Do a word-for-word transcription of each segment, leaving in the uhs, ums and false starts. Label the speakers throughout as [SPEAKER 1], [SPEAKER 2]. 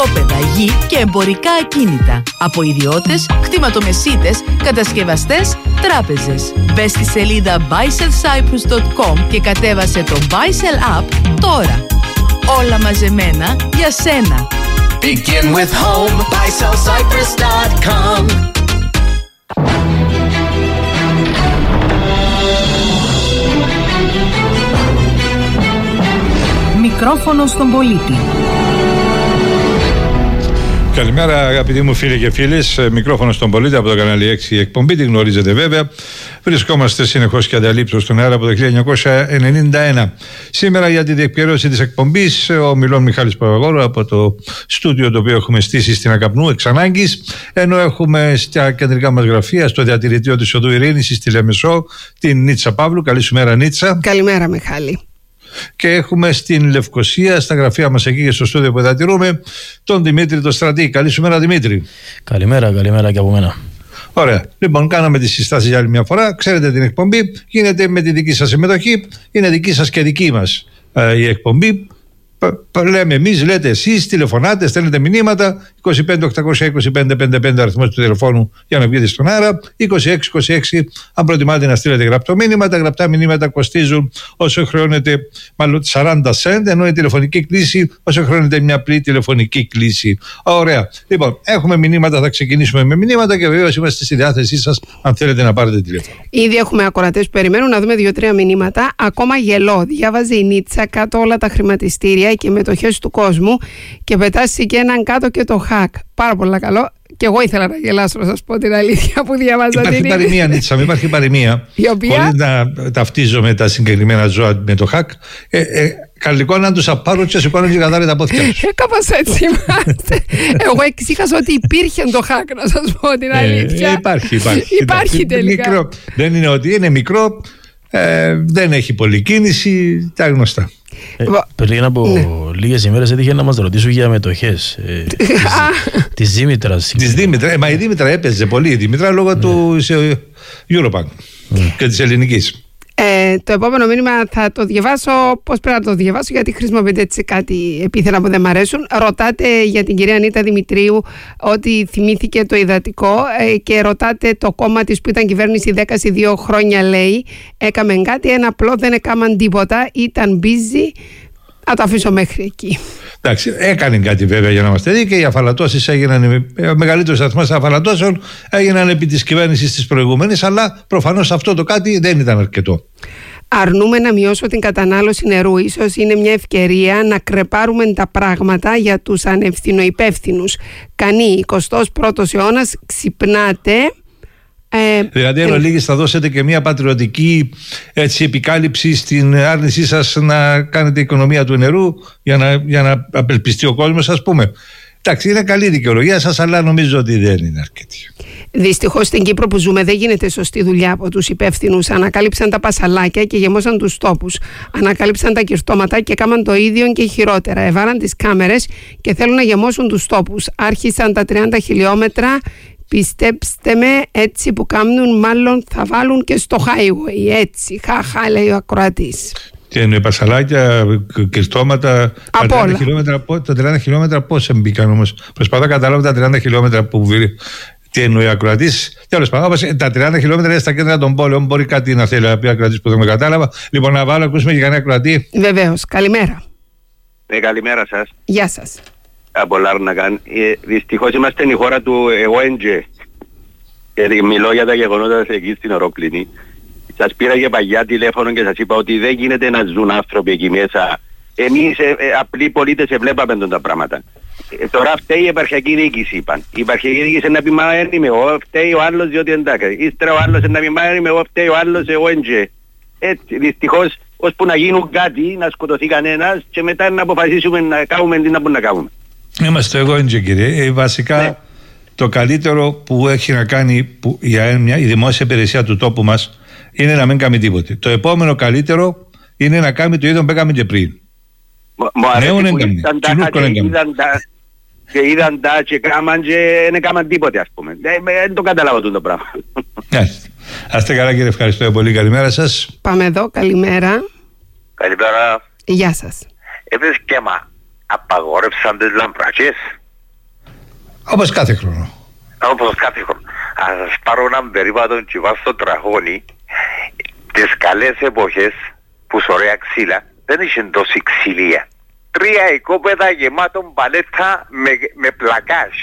[SPEAKER 1] όπεδα, γη και εμπορικά ακίνητα. Από ιδιώτες, κτηματομεσίτες, κατασκευαστές, τράπεζες. Μπες στη σελίδα buy sell cyprus dot com και κατέβασε το Buy Sell App τώρα. Όλα μαζεμένα για σένα.
[SPEAKER 2] Begin with home, buy sell cyprus dot com.
[SPEAKER 1] Μικρόφωνο στον πολίτη.
[SPEAKER 3] Καλημέρα αγαπητοί μου φίλοι και φίλες, μικρόφωνο στον πολίτη από το κανάλι έξι εκπομπή, την γνωρίζετε βέβαια. Βρισκόμαστε συνεχώς και ανταλήψως στον αέρα από το χίλια εννιακόσια ενενήντα ένα. Σήμερα για τη διεκπαιρέωση της εκπομπής ο μιλών Μιχάλης Παπαγόρου από το στούντιο το οποίο έχουμε στήσει στην Ακαπνού εξ ανάγκης, ενώ έχουμε στα κεντρικά μας γραφεία στο διατηρητήριο της Οδού Ειρήνης στη Λεμεσό την Νίτσα Παύλου. Καλή σου μέρα Νίτσα.
[SPEAKER 4] Καλημέρα Μιχάλη.
[SPEAKER 3] Και έχουμε στην Λευκοσία, στα γραφεία μας εκεί και στο στούντιο που διατηρούμε, τον Δημήτρη το Στρατή. Καλή σου μέρα Δημήτρη.
[SPEAKER 5] Καλημέρα, καλημέρα και από μένα.
[SPEAKER 3] Ωραία. Λοιπόν, κάναμε τις συστάσεις για άλλη μια φορά. Ξέρετε την εκπομπή, γίνεται με τη δική σας συμμετοχή. Είναι δική σας και δική μας ε, η εκπομπή. Λέμε εμείς, λέτε εσείς, τηλεφωνάτε, στέλνετε μηνύματα. είκοσι πέντε οκτακόσια είκοσι πέντε πενήντα πέντε αριθμός του τηλεφώνου για να βγείτε στον αέρα. είκοσι έξι είκοσι έξι αν προτιμάτε να στείλετε γραπτό μήνυμα. Τα γραπτά μηνύματα κοστίζουν όσο χρεώνεται, μάλλον σαράντα σεντ, ενώ η τηλεφωνική κλήση όσο χρεώνεται μια απλή τηλεφωνική κλήση. Ωραία. Λοιπόν, έχουμε μηνύματα, θα ξεκινήσουμε με μηνύματα και βεβαίως είμαστε στη διάθεσή σας αν θέλετε να πάρετε τηλέφωνο.
[SPEAKER 4] Ήδη έχουμε ακροατές που περιμένουν να δούμε δύο-τρία μηνύματα. Ακόμα γελώ. Διάβαζε η Νίτσα κάτω όλα τα χρηματιστήρια και μετοχές του κόσμου και πετάσει και έναν κάτω και το hack. Πάρα πολύ καλό. Και εγώ ήθελα να γελάσω, να σας πω την αλήθεια που διαβάζα.
[SPEAKER 3] Υπάρχει παροιμία, Νίτσα, υπάρχει παροιμία.
[SPEAKER 4] οποία...
[SPEAKER 3] Χωρίς να ταυτίζομαι τα συγκεκριμένα ζώα με το hack. Ε, ε, Καλλικό να τους απάρουν και σηκώνουν και κατάρρε τα πόδια τους.
[SPEAKER 4] Ε, κάπως έτσι είμαστε. Εγώ εξήχασα ότι υπήρχε το hack, να σας πω την αλήθεια.
[SPEAKER 3] Ε, υπάρχει, υπάρχει.
[SPEAKER 4] Υπάρχει τελικά.
[SPEAKER 3] Μικρό. Δεν είναι ότι είναι μικρό, ε, δεν έχει πολλή κίνηση, τα γνωστά.
[SPEAKER 5] Ε, πριν από ναι. λίγες ημέρες έτυχε να μας ρωτήσω για μετοχές ε, της, της Δήμητρας.
[SPEAKER 3] Της Δήμητρα, ε, μα η Δήμητρα έπαιζε πολύ η Δήμητρα λόγω ναι. του Eurobank ναι. και της ελληνικής.
[SPEAKER 4] Ε, το επόμενο μήνυμα θα το διαβάσω. Πώς πρέπει να το διαβάσω, γιατί χρησιμοποιείτε έτσι κάτι επίθετα που δεν μ' αρέσουν. Ρωτάτε για την κυρία Ανίτα Δημητρίου ότι θυμήθηκε το υδατικό ε, και ρωτάτε το κόμμα της που ήταν κυβέρνηση δέκα δύο χρόνια, λέει. Έκαμε κάτι, ένα απλό, δεν έκαναν τίποτα, ήταν busy. Θα το αφήσω μέχρι εκεί.
[SPEAKER 3] Εντάξει, έκανε κάτι βέβαια για να είμαστε δει και οι αφαλατώσεις έγιναν, ο μεγαλύτερος αριθμός αφαλατώσεων έγιναν επί της κυβέρνησης της προηγούμενης, αλλά προφανώς αυτό το κάτι δεν ήταν αρκετό.
[SPEAKER 4] Αρνούμε να μειώσω την κατανάλωση νερού. Ίσως είναι μια ευκαιρία να κρεπάρουμε τα πράγματα για τους ανευθυνοϊπεύθυνους. Κανεί, εικοστός πρώτος αιώνας, ξυπνάτε. Ε,
[SPEAKER 3] δηλαδή, εν ολίγης θα δώσετε και μια πατριωτική έτσι, επικάλυψη στην άρνησή σας να κάνετε οικονομία του νερού για να, για να απελπιστεί ο κόσμος, ας πούμε. Εντάξει, είναι καλή δικαιολογία σας, αλλά νομίζω ότι δεν είναι αρκετή.
[SPEAKER 4] Δυστυχώς στην Κύπρο που ζούμε δεν γίνεται σωστή δουλειά από τους υπεύθυνους. Ανακάλυψαν τα πασαλάκια και γεμώσαν τους τόπους. Ανακάλυψαν τα κυρτώματα και έκαναν το ίδιο και χειρότερα. Εβάλαν τις κάμερες και θέλουν να γεμώσουν τους τόπους. Άρχισαν τα τριάντα χιλιόμετρα. Πιστέψτε με, έτσι που κάνουν, μάλλον θα βάλουν και στο highway. Έτσι, χαχά, λέει ο ακροατής.
[SPEAKER 3] Τι εννοεί, πασαλάκια, κυρτώματα. Τα τριάντα, χιλιόμετρα, τα τριάντα χιλιόμετρα πώς μπήκαν όμως? Προσπαθώ να καταλάβω τα τριάντα χιλιόμετρα που βγει. Τι εννοεί ο ακροατής? Τέλος πάντων, τα τριάντα χιλιόμετρα είναι στα κέντρα των πόλεων. Μπορεί κάτι να θέλει να πει ο ακροατής που δεν με κατάλαβα. Λοιπόν, να βάλω, ακούσουμε και κανένα ακροατή.
[SPEAKER 4] Βεβαίως. Καλημέρα.
[SPEAKER 6] Ναι, καλημέρα σας.
[SPEAKER 4] Γεια σας.
[SPEAKER 6] Από Λάρνακαν. Ε, δυστυχώς είμαστε η χώρα του εγώ έντζε. Και μιλώ για τα γεγονότα εκεί στην Ορόκληνη. Σας πήρα και παγιά τηλέφωνο και σας είπα ότι δεν γίνεται να ζουν άνθρωποι εκεί μέσα. Εμείς ε, ε, απλοί πολίτες βλέπαμε τα πράγματα. Ε, τώρα φταίει η επαρχιακή διοίκηση, είπαν. Η επαρχιακή διοίκηση να πει μα είμαι εγώ, φταίει ο άλλος διότι εντάξει. Ύστερα ο άλλος να πει μα είμαι εγώ, φταίει ο άλλος εγώ έντζε. Έτσι, δυστυχώς, ώσπου να γίνουν κάτι, να σκοτωθεί κανένας και μετά να αποφασίσουμε να κάνουμε τι να μπορούμε να κάνουμε.
[SPEAKER 3] Είμαστε εγώ έντζε, κύριε. Ε, βασικά ναι. Το καλύτερο που έχει να κάνει που, για μια, η δημόσια υπηρεσία του τόπου μας είναι να μην κάνει τίποτε. Το επόμενο καλύτερο είναι να κάνει το ίδιο που έκαμε και πριν.
[SPEAKER 6] Μου αρέσει που ήταν τα και είδαν τα και κάμαν και δεν έκαναν τίποτε, ας πούμε. Δεν το καταλάβω το πράγμα.
[SPEAKER 3] Ας είστε καλά, κύριε, ευχαριστώ πολύ. Καλημέρα σας.
[SPEAKER 4] Πάμε εδώ, καλημέρα.
[SPEAKER 7] Καλημέρα.
[SPEAKER 4] Γεια σας.
[SPEAKER 7] Επίσης και μα απαγόρευσαν τις λαμπράκες.
[SPEAKER 3] Όπως κάθε χρόνο.
[SPEAKER 7] Όπως κάθε χρόνο. Ας πάρω έναν περίπατο και βάζω στο τραχώνι. Τις καλές εποχές που σ' ωραία ξύλα δεν είχε τόση ξυλία. Τρία οικόπεδα γεμάτον παλέτα με, με πλακάζ.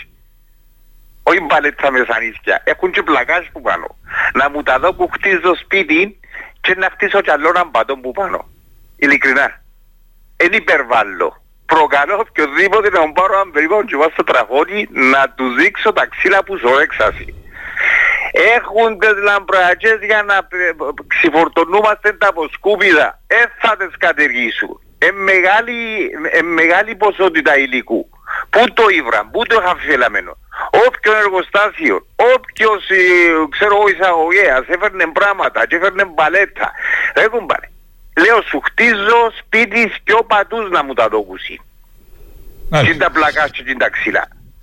[SPEAKER 7] Όχι παλέτα με σανίσκια. Έχουν και πλακάζ που πάνω. Να μου τα δω που χτίζω σπίτι και να χτίσω κι άλλο έναν πατόν που πάνω. Ειλικρινά. Εν υπερβάλλω. Προκαλώ οποιοδήποτε να μου πάρω έναν περίπατο και βάζω στο τραχώνι να του δείξω τα ξύλα που σ' ορέξασαι. Έχουν τις λαμπροαγές για να ξεφορτωνούμαστε τα αποσκούπιδα. Ε, θα τις κατεργήσουν. Ε, μεγάλη, ε, μεγάλη ποσότητα υλικού. Πού το ήβραν, πού το είχαν φύλαμενο. Όποιον εργοστάσιο, όποιος ε, ξέρω εγώ εισαγωγέας έφερνε πράγματα και έφερνε μπαλέτα. Έχουν πάρει. Λέω σου χτίζω σπίτι πιο πατούς να μου τα δώκουσι. Και τα πλακάς και τα ξύλα.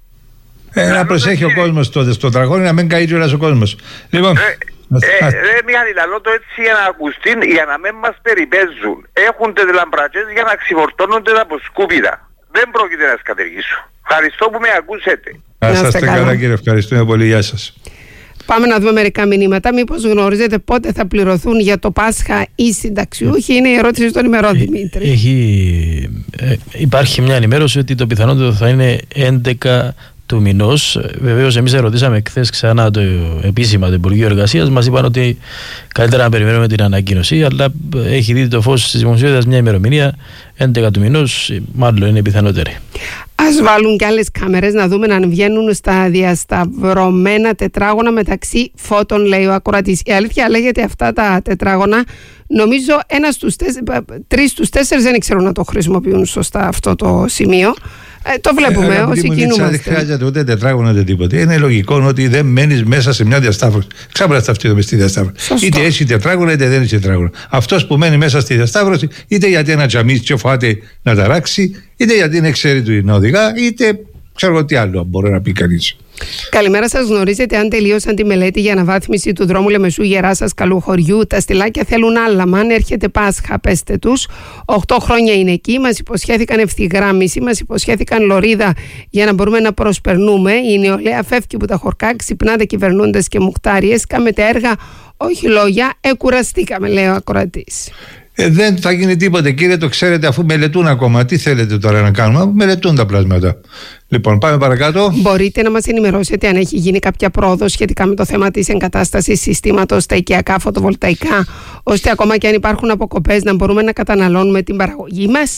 [SPEAKER 3] Ε, να προσέχει ο κόσμος τότε στο τραγώνι, να μην καεί κιόλας ο κόσμος. Λοιπόν...
[SPEAKER 7] Ε, ρε Μιχάλη, λαλό το έτσι για να ακουστεί, για να μην μας περιπέζουν. Έχουν τις λαμπρατζές για να ξεφορτώνονται από σκούπιδα. Δεν πρόκειται να τις κατεργήσουν. Ευχαριστώ που με ακούσετε.
[SPEAKER 3] Να είστε καλά κύριε, ευχαριστούμε πολύ, γεια σας.
[SPEAKER 4] Πάμε να δούμε μερικά μηνύματα. Μήπως γνωρίζετε πότε θα πληρωθούν για το Πάσχα οι συνταξιούχοι? Είναι η ερώτηση στον ημερό, Δημήτρη.
[SPEAKER 5] Έχει, ε, υπάρχει μια ενημέρωση ότι το πιθανότερο θα είναι έντεκα του μηνός. Βεβαίως, εμείς ερωτήσαμε χθες ξανά το επίσημα του Υπουργείου Εργασίας. Μας είπαν ότι καλύτερα να περιμένουμε την ανακοίνωση, αλλά έχει δει το φως της δημοσιότητας μια ημερομηνία έντεκα του μηνός, μάλλον είναι πιθανότερη.
[SPEAKER 4] Ας βάλουν και άλλες κάμερες να δούμε αν βγαίνουν στα διασταυρωμένα τετράγωνα μεταξύ φώτων, λέει ο ακροατής. Η αλήθεια λέγεται αυτά τα τετράγωνα, νομίζω ένα στους τέσσερις, τρεις στους τέσσερις δεν ξέρουν να το χρησιμοποιούν σωστά αυτό το σημείο. Ε, το βλέπουμε ε, όσοι κινούμαστε.
[SPEAKER 3] Δεν χρειάζεται ούτε τετράγωνο ούτε τίποτα. Είναι λογικό ότι δεν μένεις μέσα σε μια διασταύρωση. Ξάπρα ταυτίζομαι στη διασταύρωση. Είτε έχει τετράγωνο είτε δεν έχει τετράγωνο. Αυτός που μένει μέσα στη διασταύρωση, είτε γιατί ένα τζαμί και φάτε να ταράξει, είτε γιατί είναι ξέρει του να οδηγά, είτε ξέρω τι άλλο μπορεί να πει κανείς.
[SPEAKER 4] Καλημέρα σας. Γνωρίζετε αν τελείωσαν τη μελέτη για αναβάθμιση του δρόμου Λεμεσού Γεράσας Καλού Χωριού? Τα στυλάκια θέλουν άλαμα. Αν έρχεται Πάσχα, πέστε τους. Οχτώ χρόνια είναι εκεί. Μας υποσχέθηκαν ευθυγράμμιση, μας υποσχέθηκαν λωρίδα για να μπορούμε να προσπερνούμε. Η νεολαία φεύγει που τα χορκά, ξυπνάτε κυβερνώντες και μουκτάριες. Κάμετε έργα, όχι λόγια. Εκουραστήκαμε, λέει ο ακροατής.
[SPEAKER 3] Ε, δεν θα γίνει τίποτε, κύριε, το ξέρετε, αφού μελετούν ακόμα. Τι θέλετε τώρα να κάνουμε? Μελετούν τα πλάσματα. Λοιπόν, πάμε παρακάτω.
[SPEAKER 4] Μπορείτε να μας ενημερώσετε αν έχει γίνει κάποια πρόοδος σχετικά με το θέμα της εγκατάστασης συστήματος στα οικιακά φωτοβολταϊκά, ώστε ακόμα και αν υπάρχουν αποκοπές να μπορούμε να καταναλώνουμε την παραγωγή μας?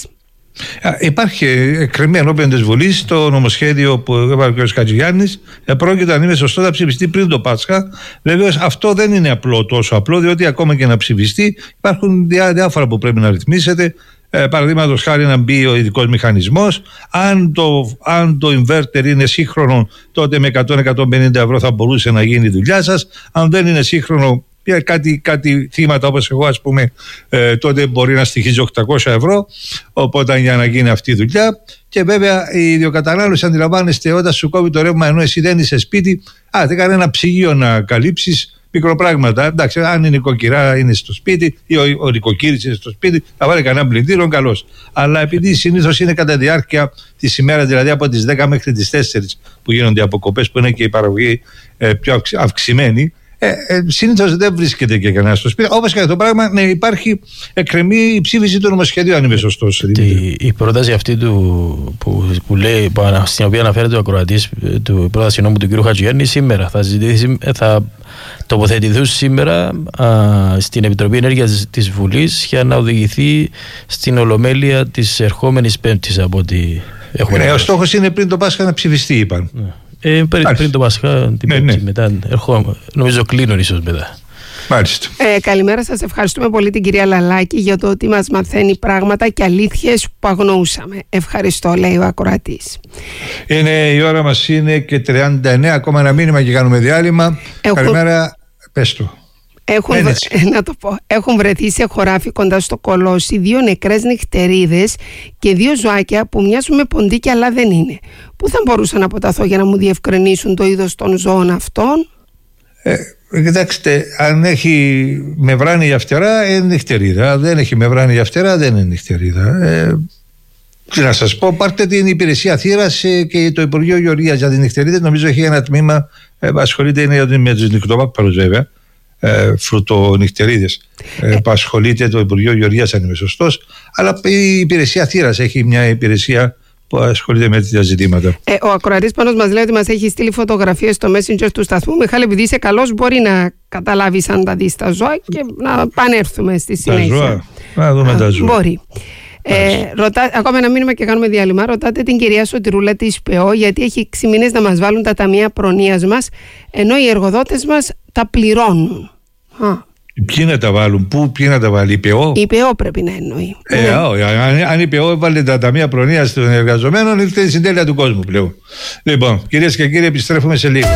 [SPEAKER 3] Υπάρχει εκκρεμή ενώπιον της Βουλής το νομοσχέδιο που έβαλε ο κ. Χατζηγιάννης. Πρόκειται, αν είναι σωστό, να ψηφιστεί πριν το Πάσχα. Βεβαίως αυτό δεν είναι απλό, τόσο απλό, διότι ακόμα και να ψηφιστεί υπάρχουν διά, διάφορα που πρέπει να ρυθμίσετε. Ε, Παραδείγματος χάρη να μπει ο ειδικός μηχανισμός. Αν το, αν το inverter είναι σύγχρονο, τότε με εκατό με εκατόν πενήντα ευρώ θα μπορούσε να γίνει η δουλειά σας. Αν δεν είναι σύγχρονο, κάτι, κάτι θύματα όπως εγώ, ας πούμε, ε, τότε μπορεί να στοιχίζει οκτακόσια ευρώ, οπότε για να γίνει αυτή η δουλειά. Και βέβαια η ιδιοκατανάλωση, αντιλαμβάνεστε, όταν σου κόβει το ρεύμα ενώ εσύ δεν είσαι σπίτι, α, δεν κάνει ένα ψυγείο να καλύψεις, μικροπράγματα. Εντάξει, αν η νοικοκυρά είναι στο σπίτι ή ο, ο νοικοκύρης είναι στο σπίτι, θα βάλει κανένα πλυντήριο, καλώς. Αλλά επειδή συνήθως είναι κατά διάρκεια της ημέρας, δηλαδή από τις δέκα μέχρι τις τέσσερις που γίνονται οι αποκοπές, που είναι και η παραγωγή ε, πιο αυξημένη, Ε, ε, συνήθως δεν βρίσκεται και κανένα στο σπίτι. Όπως και το πράγμα, ναι, υπάρχει εκκρεμή η ψήφιση του νομοσχεδίου, αν είμαι σωστός.
[SPEAKER 5] Η, η πρόταση αυτή του, που, που λέει, που, στην οποία αναφέρεται ο ακροατής, του πρόταση νόμου του κ. Χατζηγιάννη, σήμερα θα, ζητήσει, θα τοποθετηθούν σήμερα α, στην Επιτροπή Ενέργειας της Βουλής για να οδηγηθεί στην Ολομέλεια της ερχόμενης Πέμπτης, από ό,τι έχουμε.
[SPEAKER 3] Ναι, ο στόχος είναι πριν το Πάσχα να ψηφιστεί, είπαν. Ναι.
[SPEAKER 5] Ε, πριν, πριν το Πάσχα, την ναι, ναι. μετά, ερχόμαι, νομίζω κλείνουν ίσως μετά.
[SPEAKER 3] Μάλιστα.
[SPEAKER 4] Ε, καλημέρα σας, ευχαριστούμε πολύ την κυρία Λαλάκη για το ότι μας μαθαίνει πράγματα και αλήθειες που αγνοούσαμε. Ευχαριστώ, λέει ο ακροατής.
[SPEAKER 3] Είναι η ώρα μας, είναι και τριάντα εννέα, ακόμα ένα μήνυμα και κάνουμε διάλειμμα. Έχω... Καλημέρα, πες το.
[SPEAKER 4] Έχουν, να το πω, έχουν βρεθεί σε χωράφι κοντά στο Κολόσι δύο νεκρές νυχτερίδες και δύο ζωάκια που μοιάζουν με ποντίκια αλλά δεν είναι. Πού θα μπορούσα να αποταθώ για να μου διευκρινίσουν το είδος των ζώων αυτών?
[SPEAKER 3] Ε, κοιτάξτε, αν έχει μεβράνη η φτερά είναι νυχτερίδα. Αν δεν έχει μεβράνη η φτερά δεν είναι νυχτερίδα. Ε, Τι να σας πω, πάρτε την υπηρεσία θύρας και το Υπουργείο Γεωργίας για τις νυχτερίδες. Νομίζω έχει ένα τμήμα ε, ασχολείται είναι με τους νυχτοπάπαρους βέβαια, ε, φρουτονυχτερίδες. Ε, ε. Ασχολείται το Υπουργείο Γεωργίας, αν είμαι σωστός. Αλλά η υπηρεσία θύρας έχει μια υπηρεσία που ασχολείται με τέτοια ζητήματα. Ε,
[SPEAKER 4] ο ακροατής Πάνος μας λέει ότι μας έχει στείλει φωτογραφίες στο Messenger του σταθμού. Μιχάλη, επειδή είσαι καλός, μπορεί να καταλάβει αν τα δει τα ζώα και να πανέρθουμε στη συνέχεια.
[SPEAKER 3] Τα ζώα, να δούμε Α, τα ζώα.
[SPEAKER 4] Μπορεί. Ε, ρωτά, ακόμα ένα μήνυμα και κάνουμε διάλειμμα. Ρωτάτε την κυρία Σωτηρούλα της ΠΕΟ γιατί έχει έξι μήνες να μας βάλουν τα ταμεία προνοίας μας, ενώ οι εργοδότες μας τα πληρώνουν. Α.
[SPEAKER 3] Ποιοι να τα βάλουν, πού, ποιοι να τα βάλει, η ΠΕΟ.
[SPEAKER 4] Η ΠΕΟ πρέπει να εννοεί.
[SPEAKER 3] Ε, ναι. ό, αν, αν η ΠΕΟ έβαλε τα ταμεία προνοίας των εργαζομένων, ήρθε η συντέλεια του κόσμου πλέον. Λοιπόν, κυρίες και κύριοι, επιστρέφουμε σε λίγο.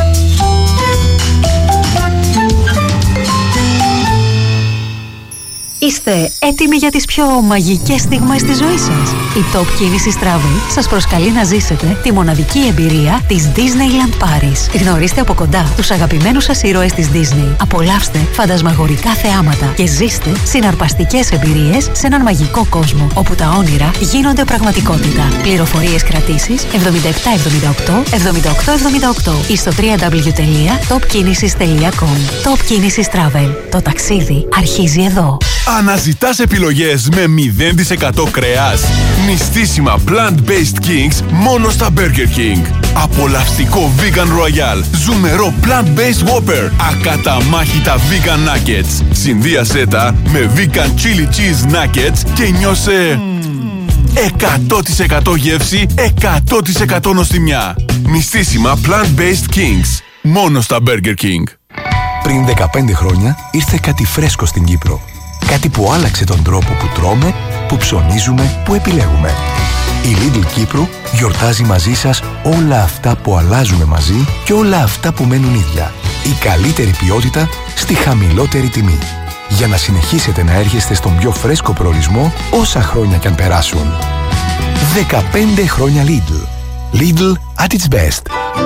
[SPEAKER 8] Είστε έτοιμοι για τις πιο μαγικές στιγμές της ζωής σας? Η Top Κίνησης Travel σας προσκαλεί να ζήσετε τη μοναδική εμπειρία της Disneyland Paris. Γνωρίστε από κοντά τους αγαπημένους σας ήρωες της Disney. Απολαύστε φαντασμαγορικά θεάματα και ζήστε συναρπαστικές εμπειρίες σε έναν μαγικό κόσμο όπου τα όνειρα γίνονται πραγματικότητα. Πληροφορίες κρατήσεις εβδομήντα επτά εβδομήντα οκτώ εβδομήντα οκτώ εβδομήντα οκτώ ή στο double-u double-u double-u τελεία top kinesis τελεία com. Top Κίνησης Travel. Το ταξίδι αρχίζει εδώ.
[SPEAKER 9] Αναζητάς επιλογές με μηδέν τοις εκατό κρέας? Νηστίσιμα plant-based kings μόνο στα Burger King. Απολαυστικό vegan royal, ζουμερό plant-based whopper, ακαταμάχητα vegan nuggets. Συνδύασέ τα με vegan chili cheese nuggets και νιώσε εκατό τοις εκατό γεύση, εκατό τοις εκατό νοστιμιά. Νηστίσιμα plant-based kings μόνο στα Burger King.
[SPEAKER 10] Πριν δεκαπέντε χρόνια ήρθε κάτι φρέσκο στην Κύπρο. Κάτι που άλλαξε τον τρόπο που τρώμε, που ψωνίζουμε, που επιλέγουμε. Η Lidl Κύπρου γιορτάζει μαζί σας όλα αυτά που αλλάζουμε μαζί και όλα αυτά που μένουν ίδια. Η καλύτερη ποιότητα στη χαμηλότερη τιμή. Για να συνεχίσετε να έρχεστε στον πιο φρέσκο προορισμό όσα χρόνια κι αν περάσουν. δεκαπέντε χρόνια Lidl. Lidl at its best.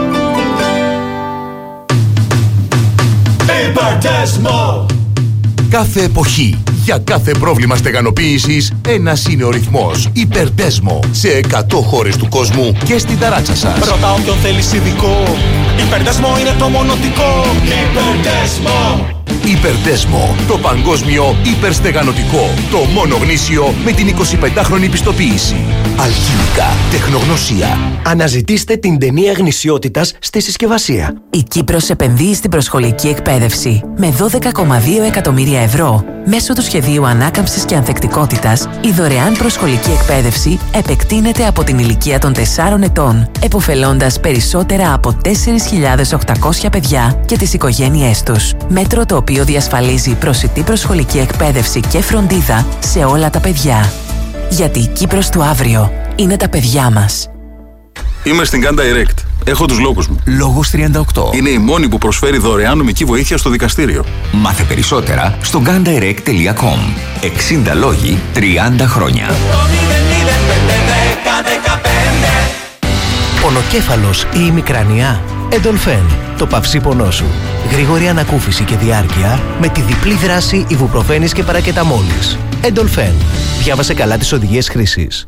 [SPEAKER 11] Υπερτέσμο!
[SPEAKER 10] Κάθε εποχή, για κάθε πρόβλημα στεγανοποίησης, ένας είναι ο ρυθμός. Υπερτέσμο. Σε εκατό χώρες του κόσμου και στην ταράτσα σας.
[SPEAKER 11] Ρωτά όποιον θέλεις ειδικό. Υπερτέσμο είναι το μονοτικό. Υπερτέσμο.
[SPEAKER 10] Υπερτέσμο. Το παγκόσμιο υπερστεγανωτικό. Το μόνο γνήσιο με την εικοσιπεντάχρονη πιστοποίηση. Αλχημικά. Τεχνογνωσία.
[SPEAKER 12] Αναζητήστε την ταινία γνησιότητας στη συσκευασία.
[SPEAKER 8] Η Κύπρος επενδύει στην προσχολική εκπαίδευση με δώδεκα κόμμα δύο εκατομμύρια ευρώ. Μέσω του σχεδίου ανάκαμψης και ανθεκτικότητας, η δωρεάν προσχολική εκπαίδευση επεκτείνεται από την ηλικία των τεσσάρων ετών, εποφελώντας περισσότερα από τέσσερις χιλιάδες οκτακόσια παιδιά και τις οικογένειές τους. Μέτρο το οποίο διασφαλίζει προσιτή προσχολική εκπαίδευση και φροντίδα σε όλα τα παιδιά. Γιατί η Κύπρος του αύριο είναι τα παιδιά μας.
[SPEAKER 13] Είμαι στην Gun Direct. Έχω τους λόγους μου.
[SPEAKER 10] Λόγος τριάντα οκτώ.
[SPEAKER 13] Είναι η μόνη που προσφέρει δωρεάν νομική βοήθεια στο δικαστήριο.
[SPEAKER 10] Μάθε περισσότερα στο gun direct τελεία com. εξήντα λόγοι, τριάντα χρόνια.
[SPEAKER 12] Πονοκέφαλος ή ημικρανιά? Εντολφέν, το παυσίπονό σου. Γρήγορη ανακούφιση και διάρκεια με τη διπλή δράση ιβουπροφένης και παρακεταμόλης. Εντολφέν. Διάβασε καλά τις οδηγίες χρήσης.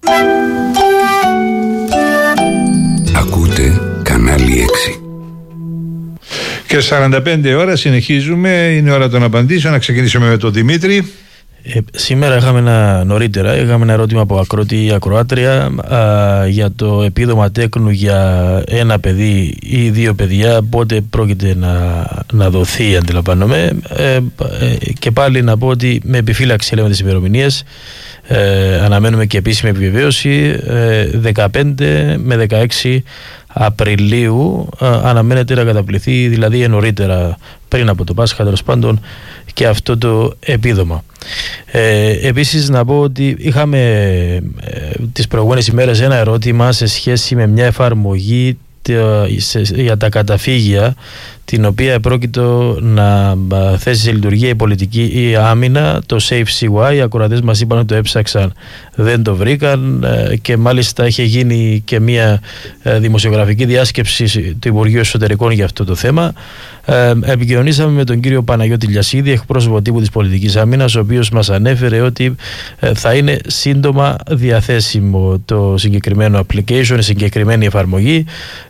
[SPEAKER 10] Ακούτε κανάλι έξι.
[SPEAKER 3] Και σαράντα πέντε ώρα συνεχίζουμε. Είναι ώρα των απαντήσεων. Να ξεκινήσουμε με τον Δημήτρη.
[SPEAKER 5] Ε, σήμερα είχαμε ένα, νωρίτερα είχαμε ένα ερώτημα από ακροατή ή ακροάτρια α, για το επίδομα τέκνου για ένα παιδί ή δύο παιδιά, πότε πρόκειται να, να δοθεί, αντιλαμβάνομαι. Ε, ε, και πάλι να πω ότι με επιφύλαξη λέμε τις ημερομηνίες, ε, αναμένουμε και επίσημη επιβεβαίωση. ε, δεκαπέντε με δεκαέξι Απριλίου ε, αναμένεται να καταπληθεί, δηλαδή νωρίτερα πριν από το Πάσχα τέλος πάντων, και αυτό το επίδομα. Ε, επίσης να πω ότι είχαμε ε, τις προηγούμενες ημέρες ένα ερώτημα σε σχέση με μια εφαρμογή τε, σε, για τα καταφύγια, την οποία επρόκειτο να θέσει σε λειτουργία η πολιτική ή άμυνα, το SafeCY. Οι ακροατές μας είπαν ότι το έψαξαν, δεν το βρήκαν και μάλιστα είχε γίνει και μια δημοσιογραφική διάσκεψη του Υπουργείου Εσωτερικών για αυτό το θέμα. Επικοινωνήσαμε με τον κύριο Παναγιώτη Λιασίδη, εκπρόσωπο τύπου της Πολιτικής Άμυνας, ο οποίος μας ανέφερε ότι θα είναι σύντομα διαθέσιμο το συγκεκριμένο application, η συγκεκριμένη εφαρμογή.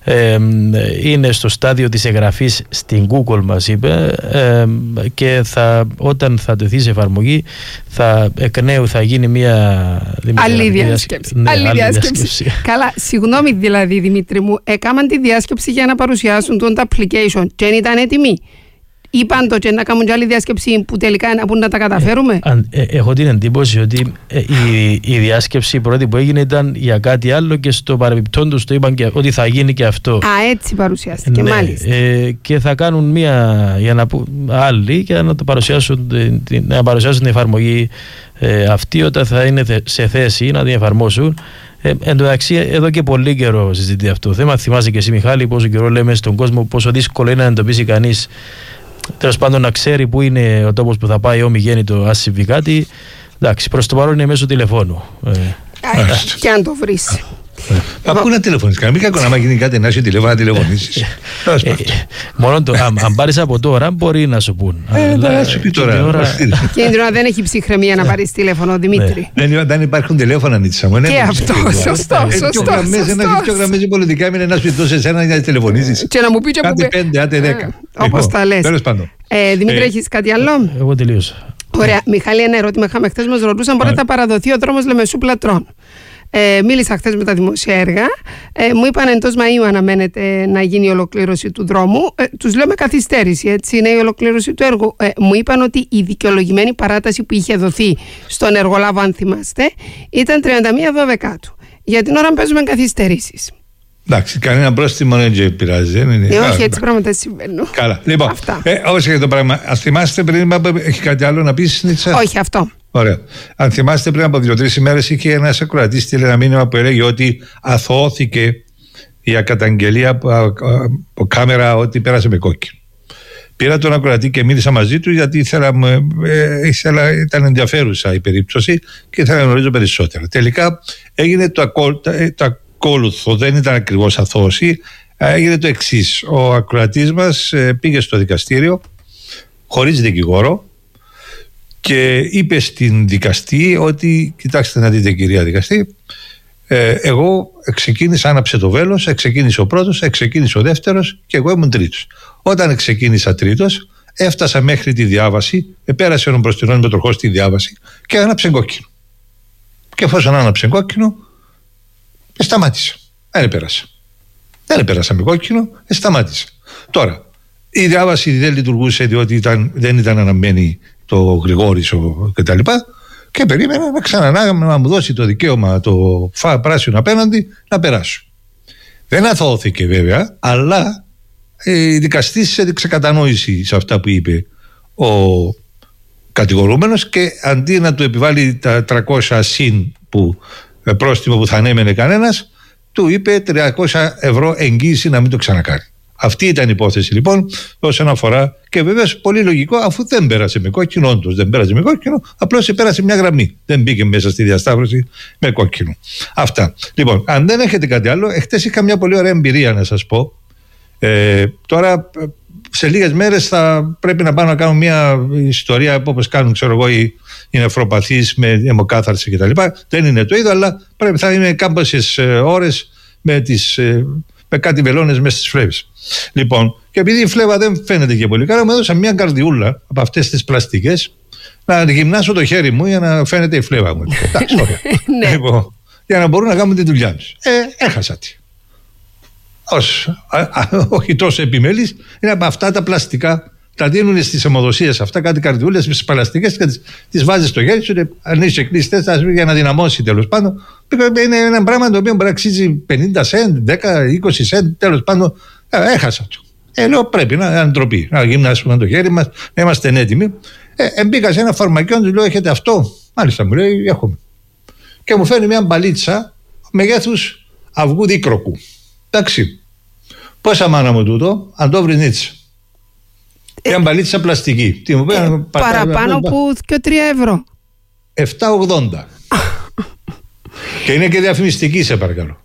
[SPEAKER 5] Είναι στο στάδιο της εγγραφής στην Google, μας είπε, και θα, όταν θα τεθεί σε εφαρμογή θα εκ νέου θα γίνει μια
[SPEAKER 4] άλλη διάσκεψη. Ναι, άλλη διάσκεψη. διάσκεψη. Καλά, συγγνώμη δηλαδή, Δημήτρη μου, έκαναν τη διάσκεψη για να παρουσιάσουν το application και δεν ήταν έτοιμοι. Είπαν το και να κάνουν και άλλη διάσκεψη που τελικά να, να τα καταφέρουμε.
[SPEAKER 5] Ε, ε, έχω την εντύπωση ότι ε, η, η διάσκεψη πρώτη που έγινε ήταν για κάτι άλλο και στο παρεμπιπτόν τους το είπαν και, ότι θα γίνει και αυτό.
[SPEAKER 4] Α, έτσι παρουσιάστηκε,
[SPEAKER 5] ναι,
[SPEAKER 4] μάλιστα.
[SPEAKER 5] Ε, και θα κάνουν μία για να που, άλλη και να, το παρουσιάσουν, την, να παρουσιάσουν την εφαρμογή ε, αυτή όταν θα είναι σε θέση να την εφαρμόσουν. Ε, εν τω μεταξύ, εδώ και πολύ καιρό συζητεί αυτό το θέμα. Θυμάσαι και εσύ, Μιχάλη, πόσο καιρό λέμε στον κόσμο πόσο δύσκολο είναι να εντοπίσει κανείς, τέλος πάντων, να ξέρει πού είναι ο τόπος που θα πάει ομιγέννητο, ας συμβεί κάτι. Εντάξει, προς το παρόν είναι μέσω τηλεφώνου. Ε,
[SPEAKER 4] και αν το βρεις.
[SPEAKER 3] Μα πού να τηλεφωνήσεις, κανένα, μην κακό να γίνει κάτι να σου τηλεφωνήσεις, να τηλεφωνήσεις.
[SPEAKER 5] Μόνο το, αν πάρεις από τώρα μπορεί να σου πούν.
[SPEAKER 3] Να σου πει τώρα.
[SPEAKER 4] Και η ώρα δεν έχει ψυχραιμία να πάρεις τηλέφωνο, Δημήτρη.
[SPEAKER 3] Δεν υπάρχουν τηλέφωνα, Νίτσα μου.
[SPEAKER 4] Και αυτό, σωστό, σωστό.
[SPEAKER 3] Ένα πιο γραμμές πολιτικά είναι να σου δώσει εσένα για να τηλεφωνήσεις.
[SPEAKER 4] Και να μου πει και
[SPEAKER 3] από πέντε, άντε δέκα.
[SPEAKER 4] Όπως τα λες. Δημήτρη, έχεις κάτι άλλο?
[SPEAKER 5] Εγώ τελείωσα.
[SPEAKER 4] Ωραία. Μιχάλη, ένα ερώτημα είχαμε χθες, μας ρωτούσαν πότε θα παραδοθεί ο δρόμος Λεμεσού Πλατρών. Ε, μίλησα χθες με τα δημόσια έργα. Ε, μου είπαν εντός Μαΐου αναμένεται να γίνει η ολοκλήρωση του δρόμου. Ε, τους λέω με καθυστέρηση, έτσι είναι η ολοκλήρωση του έργου. Ε, μου είπαν ότι η δικαιολογημένη παράταση που είχε δοθεί στον εργολάβο, αν θυμάστε, ήταν τριάντα μία Δωδεκάτου. Για την ώρα παίζουμε καθυστερήσεις.
[SPEAKER 3] Εντάξει, κανένα πρόστιμο δεν πειράζει.
[SPEAKER 4] Ε, όχι, έτσι πράγματα συμβαίνουν.
[SPEAKER 3] Καλά. Λοιπόν, ε, όπως και το πράγμα, ας θυμάστε πριν, έχει κάτι άλλο να πεις, Νίτσα?
[SPEAKER 4] Όχι, αυτό.
[SPEAKER 3] Ωραία. Αν θυμάστε, πριν από δύο-τρεις ημέρες είχε ένας ακροατής στείλει ένα μήνυμα που έλεγε ότι αθωώθηκε η καταγγελία από, από κάμερα ότι πέρασε με κόκκινο. Πήρα τον ακροατή και μίλησα μαζί του γιατί ήθελα, ε, ήθελα, ήταν ενδιαφέρουσα η περίπτωση και ήθελα να γνωρίζω περισσότερα. Τελικά έγινε το, ακόλ, το ακόλουθο, δεν ήταν ακριβώς αθώωση, έγινε το εξής. Ο ακροατής μας ε, πήγε στο δικαστήριο χωρίς δικηγόρο και είπε στην δικαστή ότι, κοιτάξτε να δείτε, κυρία δικαστή, ε, εγώ ξεκίνησα, άναψε το βέλος, ξεκίνησε ο πρώτος, ξεκίνησε ο δεύτερος και εγώ ήμουν τρίτος. Όταν ξεκίνησα τρίτος, έφτασα μέχρι τη διάβαση, πέρασε ο μπροστινός με τροχό στη διάβαση και άναψε κόκκινο. Και εφόσον άναψε κόκκινο, σταμάτησα. Δεν πέρασα. Δεν πέρασα με κόκκινο, σταμάτησα. Τώρα, η διάβαση δεν λειτουργούσε διότι ήταν, δεν ήταν αναμένη το Γρηγόρης κτλ. Και περίμενα να ξανά να μου δώσει το δικαίωμα το φα, πράσινο απέναντι να περάσω. Δεν αθώθηκε βέβαια, αλλά η δικαστής έδειξε κατανόηση σε αυτά που είπε ο κατηγορούμενος και αντί να του επιβάλλει τα τριακόσια συν που, πρόστιμο που θα ανέμενε κανένας, του είπε τριακόσια ευρώ εγγύηση να μην το ξανακάνει. Αυτή ήταν η υπόθεση λοιπόν όσον αφορά, και βεβαίως πολύ λογικό, αφού δεν πέρασε με κόκκινο, όντως δεν πέρασε με κόκκινο, απλώς πέρασε μια γραμμή. Δεν μπήκε μέσα στη διασταύρωση με κόκκινο. Αυτά. Λοιπόν, αν δεν έχετε κάτι άλλο, εχθές είχα μια πολύ ωραία εμπειρία να σας πω. Ε, τώρα σε λίγες μέρες θα πρέπει να πάω να κάνω μια ιστορία όπως κάνουν, ξέρω εγώ, οι, οι νεφροπαθείς με αιμοκάθαρση κτλ. Δεν είναι το ίδιο, αλλά πρέπει, θα είναι κάμποσες ώρες με τις. Με κάτι βελόνες μέσα στις φλέβες. Λοιπόν, και επειδή η φλέβα δεν φαίνεται και πολύ καλά, μου έδωσα μια καρδιούλα από αυτές τις πλαστικές να γυμνάσω το χέρι μου για να φαίνεται η φλέβα μου. Εντάξει, ωραία. Λοιπόν, για να μπορούν να κάνουν τη δουλειά τους. Ε, έχασα τη. Ως, α, α, όχι τόσο επιμέλης, είναι από αυτά τα πλαστικά. Τα δίνουν στις αιμοδοσίες αυτά, κάτι καρδιούλες στις πλαστικές και τις, τις βάζεις στο χέρι σου, αν είσαι κλειστές για να δυναμώσει τέλος πάντων. Είναι ένα πράγμα το οποίο μπορεί να αξίζει πενήντα σεντ, δέκα, είκοσι σεντ, τέλος πάντων. Ε, έχασα το. Ε, λέω πρέπει να είναι ντροπή, να γυμνάσουμε το χέρι μας, να είμαστε έτοιμοι. Ε, μπήκα σε ένα φαρμακείο, του λέω: έχετε αυτό? Μάλιστα, μου λέει: έχουμε. Και μου φέρνει μια μπαλίτσα μεγέθους αυγού δίκροκου. Εντάξει. Πόσα μάνα μου τούτο, αν το βρει Νίτσα. Μια μπαλίτσα πλαστική. Τι μου πέρα,
[SPEAKER 4] ε, παραπάνω από και τρία ευρώ.
[SPEAKER 3] επτά ογδόντα. Και είναι και διαφημιστική, σε παρακαλώ.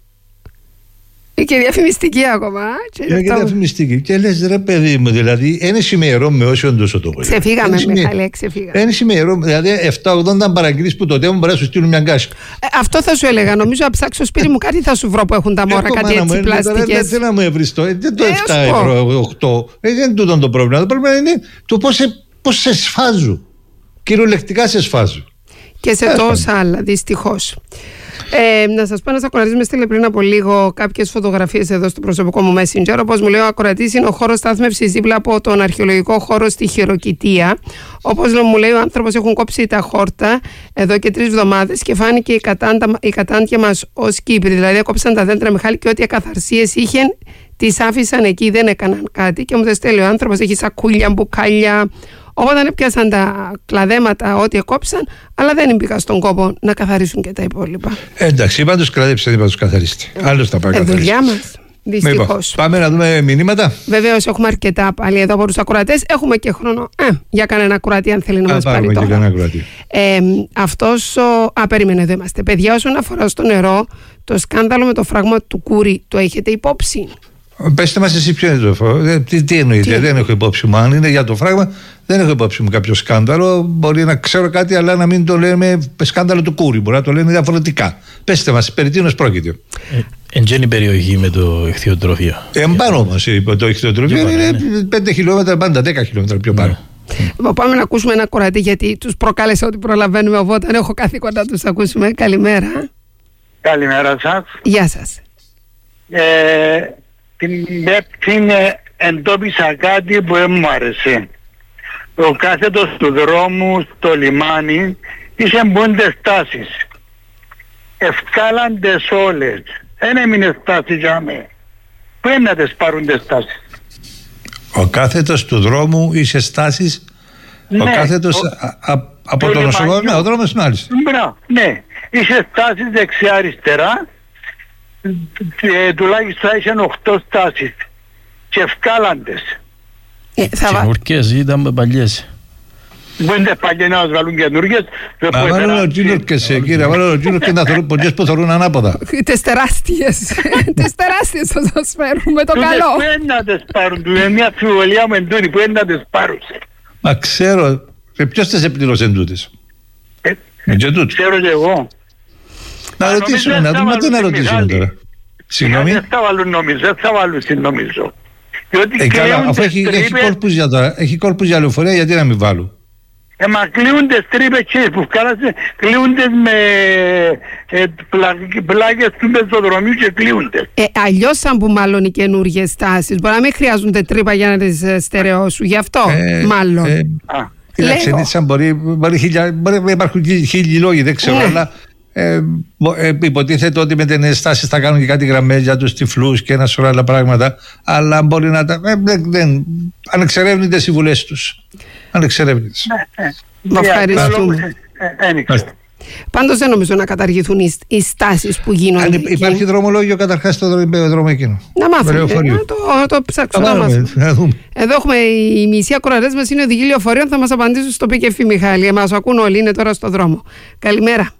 [SPEAKER 4] Και διαφημιστική ακόμα. Και
[SPEAKER 3] είναι και διαφημιστική. Και λες, ρε παιδί μου, δηλαδή, ένα σημερό με όσοι όντως το πω.
[SPEAKER 4] Ξεφύγαμε, Μιχάλη, ξεφύγαμε.
[SPEAKER 3] Ένα σημερό, δηλαδή, επτά ογδόντα παραγγείλεις που τότε μου μπορεί να σου στείλουν μια γκάση.
[SPEAKER 4] Ε, αυτό θα σου έλεγα. Νομίζω να ψάξω σπίτι μου κάτι θα σου βρω που έχουν τα μόρα, κάτι έτσι πλαστικές.
[SPEAKER 3] Δεν να μου εβριστώ. Δεν το επτά ευρώ, οκτώ. Δεν είναι τούτο το πρόβλημα. Το πρόβλημα είναι το πώς σε σφάζουν. Κυριολεκτικά σε σφάζουν.
[SPEAKER 4] Και σε τόσα άλλα, δυστυχώς. Ε, να σας πω, ένας ακροατής με στείλε πριν από λίγο κάποιες φωτογραφίες εδώ στο προσωπικό μου Messenger. Όπως μου λέει, ο ακροατής είναι ο χώρος στάθμευσης δίπλα από τον αρχαιολογικό χώρο στη Χειροκητία. Όπως μου λέει, ο άνθρωπος έχουν κόψει τα χόρτα εδώ και τρεις εβδομάδες και φάνηκε η, κατάντα, η κατάντια μας ως Κύπρη. Δηλαδή, έκοψαν τα δέντρα, Μιχάλη, και ό,τι ακαθαρσίες είχαν, τις άφησαν εκεί, δεν έκαναν κάτι. Και μου δεν στέλνει ο άνθρωπος, έχει σακούλια, μπουκάλια. Οπότε έπιασαν τα κλαδέματα, ό,τι εκόψαν, αλλά δεν μπήκαν στον κόπο να καθαρίσουν και τα υπόλοιπα.
[SPEAKER 3] Ε, εντάξει, είπα τους κλαδέψετε, είπα τους καθαρίστε. Άλλος τα πάει
[SPEAKER 4] καθαρίσετε. Ε, δουλειά μας, δυστυχώς.
[SPEAKER 3] Πάμε να δούμε μηνύματα.
[SPEAKER 4] Βεβαίως, έχουμε αρκετά πάλι εδώ από τους ακροατές. Έχουμε και χρόνο ε, για κανένα ακροατή, αν θέλει να
[SPEAKER 3] Α,
[SPEAKER 4] μας πάρει τώρα.
[SPEAKER 3] Ε,
[SPEAKER 4] αυτός ο... Α, περίμενε, εδώ είμαστε. Παιδιά, όσον αφορά στο νερό, το σκάνδαλο με το φράγμα του Κούρη, το έχετε υπόψη?
[SPEAKER 3] Πέστε μας εσείς ποιο είναι το φράγμα. Τι, τι εννοείτε, τι? Δεν έχω υπόψη μου. Αν είναι για το φράγμα, δεν έχω υπόψη μου κάποιο σκάνδαλο. Μπορεί να ξέρω κάτι, αλλά να μην το λέμε σκάνδαλο του Κούρη. Μπορεί να το λένε διαφορετικά. Πέστε μας, περί τίνος πρόκειται.
[SPEAKER 5] Ε, εν τζένει περιοχή με το ηχθειοτροφείο.
[SPEAKER 3] Εμπάνω όμως το ηχθειοτροφείο είναι ναι. πέντε χιλιόμετρα, πάντα δέκα χιλιόμετρα πιο πάνω.
[SPEAKER 4] Ναι. Πάμε να ακούσουμε ένα κορατή, γιατί τους προκάλεσα ότι προλαβαίνουμε. Οπότε έχω καθήκον να τους ακούσουμε. Καλημέρα.
[SPEAKER 14] Καλημέρα σας.
[SPEAKER 4] Γεια σας.
[SPEAKER 14] Ε, την Πέμπτη εντόπισα κάτι που δεν μου άρεσε. Ο κάθετος του δρόμου στο λιμάνι είχε μπούντες τάσεις. Ευκάλαντες όλες. Δεν έμεινε στάση για μέ. Πού είναι να τις πάρουν τις τάσεις?
[SPEAKER 3] Ο κάθετος του δρόμου είχε στάσεις. Ναι, ο κάθετος ο, α, α, από το, το νοσοκομείο, ο δρόμος είναι άλλος.
[SPEAKER 14] Ναι, είχε στάσεις δεξιά-αριστερά. Ε, τουλάχιστον είχαν οχτώ στάσεις και ευκάλαντες.
[SPEAKER 4] Ε,
[SPEAKER 5] Καινούργιες ή ήταν παλιές?
[SPEAKER 14] Δεν είναι παλιές να βγάλουν καινούργιες.
[SPEAKER 3] Μα βάλουν ο Τζίνορκες, κύριε, βάλουν ο Τζίνορκες να θωρούν πολλές που θωρούν ανάποδα.
[SPEAKER 4] Τις τεράστιες, τις τεράστιες θα σας φέρουν με το καλό.
[SPEAKER 14] Πού είναι να τις πάρουν, του είναι μια αμφιβολία με εντούνη, πού είναι να τις πάρουν?
[SPEAKER 3] Μα ξέρω, ποιος τις επλήρωσε εντούτες?
[SPEAKER 14] Ξέρω και εγώ.
[SPEAKER 3] Να ρωτήσουμε, να δούμε τι να ρωτήσουμε τώρα. Συγγνώμη.
[SPEAKER 14] Δεν θα βάλουν νομίζω, δεν θα βάλουν συνομίζω.
[SPEAKER 3] Ε, καλά, αφού έχει, έχει κόρπους για τώρα, έχει κόρπους για λεωφορεία, γιατί να μην βάλουν?
[SPEAKER 14] Ε, μα κλείονται τρύπες και που βγάλασε, κλείονται με ε, πλάκες του πεζοδρομίου και κλείονται.
[SPEAKER 4] Ε, αλλιώς σαν που μάλλον οι καινούργιες στάσεις, μπορεί να μην χρειάζονται τρύπα για να τις στερεώσουν, γι' αυτό ε, μάλλον. Ε,
[SPEAKER 3] Κοίταξε, μπορεί, μπορεί, μπορεί να υπάρχουν χίλιοι λόγοι, δεν ξέρω, αλλά Ε, ε, υποτίθεται ότι με τις στάσεις θα κάνουν και κάτι γραμμές για τους τυφλούς και ένα σωρό άλλα πράγματα, αλλά μπορεί να τα ε, δεν, δεν, ανεξερεύνητες οι βουλές τους, ανεξερεύνητες.
[SPEAKER 4] Ναι, ευχαριστούμε. Πάντως δεν νομίζω να καταργηθούν οι, οι στάσεις που γίνονται.
[SPEAKER 3] Αν υπάρχει δρομολόγιο καταρχάς στο δρόμο εκείνο,
[SPEAKER 4] να μάθουμε, να το, το ψάξουμε να μάθουμε. Εδώ έχουμε οι μισοί ακροατές μας, είναι οδηγοί λεωφορείων, θα μας απαντήσουν στο ΠΚΕΦ, Μιχάλη. Μας ακούν όλοι, είναι τώρα στο δρόμο. Καλημέρα.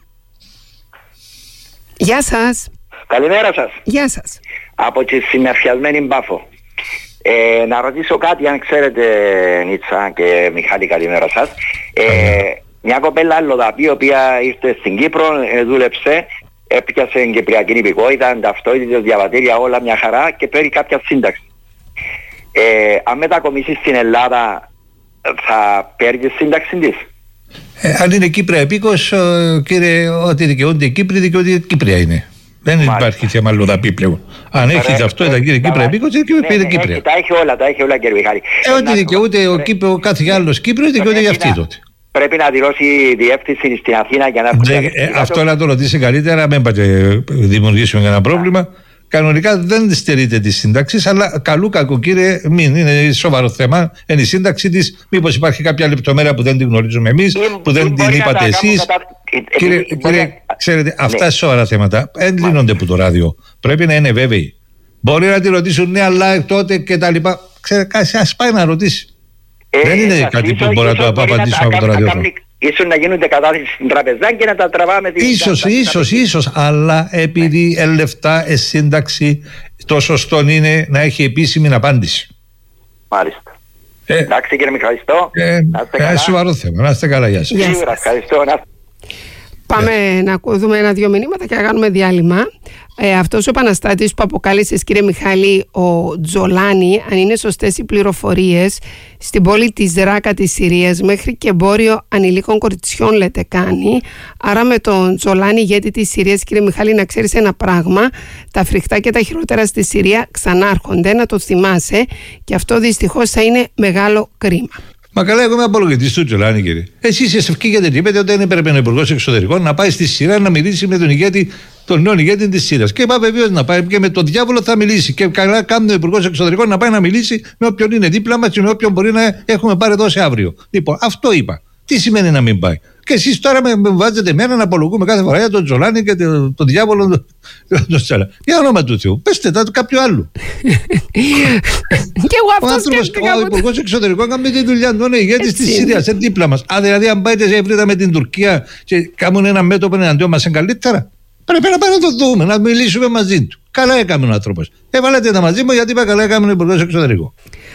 [SPEAKER 4] Γεια σας.
[SPEAKER 15] Καλημέρα σας.
[SPEAKER 4] Γεια σας.
[SPEAKER 15] Από τη συνεφιασμένη Πάφο. Ε, να ρωτήσω κάτι, αν ξέρετε, Νίτσα και Μιχάλη, καλημέρα σας. Ε, μια κοπέλα αλλοδαπή, η οποία ήρθε στην Κύπρο, ε, δούλεψε, έπιασε κυπριακή υπηκότητα, ταυτότητα, διαβατήρια, όλα μια χαρά και παίρνει κάποια σύνταξη. Ε, αν μετακομίσει στην Ελλάδα, θα παίρνει τη σύνταξη της?
[SPEAKER 3] Ε, αν είναι Κύπρια επίκος, κύριε, ότι δικαιούνται οι Κύπροι, δικαιούνται οι Κύπρια είναι. Δεν Μάλιστα. υπάρχει θέμα αλλοδαπή πλέον. Αν έχει ταυτότητα, κύριε, Κύπρια επίκος, δικαιούνται
[SPEAKER 15] ναι,
[SPEAKER 3] Κύπρια.
[SPEAKER 15] Ναι, τα έχει όλα, τα έχει όλα, κύριε Μιχάλη.
[SPEAKER 3] Ε, ότι δικαιούται ο Κύπρος, κάθε άλλος Κύπριος, δικαιούνται για αυτή τότε.
[SPEAKER 15] Πρέπει να δηλώσει διεύθυνση στην Αθήνα για να
[SPEAKER 3] έρθει. Ε, αυτό να το ρωτήσει καλύτερα, μην πάτε δημιουργήσουμε κανένα πρόβλημα. Κανονικά δεν στερείται τη σύνταξη, αλλά καλού κακού, κύριε, μην είναι σοβαρό θέμα. Είναι η σύνταξη τη. Μήπως υπάρχει κάποια λεπτομέρεια που δεν την γνωρίζουμε εμείς, που δεν την είπατε εσείς. Κύριε, κύριε, ξέρετε, αυτά είναι σοβαρά θέματα. Δεν λύνονται από το ράδιο. Πρέπει να είναι βέβαιοι. Μπορεί να τη ρωτήσουν, ναι, αλλά τότε και τα λοιπά. Ξέρετε, ας πάει να ρωτήσει. Δεν είναι κάτι που μπορεί να το απαντήσουμε από το ραδιόφωνο.
[SPEAKER 15] ίσως να γίνονται κατάθεση στην τραπεζά και να τα τραβάμε.
[SPEAKER 3] Ίσως, τα, ίσως, τα... ίσως, αλλά επειδή ναι. λεφτά, ε, σύνταξη, το σωστό είναι να έχει επίσημη απάντηση.
[SPEAKER 15] Μάλιστα.
[SPEAKER 3] Ε,
[SPEAKER 15] Εντάξει κύριε Μιχαλιστό,
[SPEAKER 3] ε,
[SPEAKER 15] να είστε καλά.
[SPEAKER 3] Ε, σοβαρό θέμα, να είστε καλά, γεια σας.
[SPEAKER 15] Σίγουρα, ευχαριστώ. Να...
[SPEAKER 4] Πάμε yeah. να ακούσουμε ένα-δύο μηνύματα και να κάνουμε διάλειμμα. Ε, αυτός ο επαναστάτης που αποκάλεσες, κύριε Μιχάλη, ο Τζολάνι, αν είναι σωστές οι πληροφορίες, στην πόλη της Ράκα της Συρίας μέχρι και εμπόριο ανηλίκων κοριτσιών λέτε κάνει. Άρα με τον Τζολάνι, ηγέτη της Συρίας, κύριε Μιχάλη, να ξέρεις ένα πράγμα: τα φρικτά και τα χειρότερα στη Συρία ξανάρχονται, να το θυμάσαι, και αυτό δυστυχώς θα είναι μεγάλο κρίμα.
[SPEAKER 3] Μα καλά, εγώ είμαι απολογητής του Τζολάνι, κύριε. Εσείς ευκήγετε και είπατε ότι δεν έπρεπε ο Υπουργός Εξωτερικών να πάει στη Συρία να μιλήσει με τον ηγέτη, τον νέο ηγέτη της Συρίας. Και είπα βεβαίως να πάει και με τον διάβολο θα μιλήσει. Και καλά κάνει ο Υπουργός Εξωτερικών να πάει να μιλήσει με όποιον είναι δίπλα μας και με όποιον μπορεί να έχουμε πάρει εδώ σε αύριο. Λοιπόν, αυτό είπα. Τι σημαίνει να μην πάει? Και εσείς τώρα με, με βάζετε εμένα να απολογούμε κάθε φορά για τον Τζολάνι και τον, τον διάβολο τον, τον Τσάλα. Για όνομα του Θεού, πέστε τα του κάποιου άλλου.
[SPEAKER 4] Και εγώ αυτό
[SPEAKER 3] ο άνθρωπος, ο Υπουργός Εξωτερικών κάνει τη δουλειά του, είναι ηγέτης της Συρίας, είναι δίπλα μας. Α, δηλαδή αν πάτε σε ευρύτα με την Τουρκία και κάνουν ένα μέτωπο εναντίον μας, είναι καλύτερα. Πρέπει να πάμε να το δούμε, να μιλήσουμε μαζί του. Καλά έκανε ο άνθρωπος. Έβαλατε τα μαζί μου γιατί είπα καλά έκανε ο Υπουργός Εξωτερικών.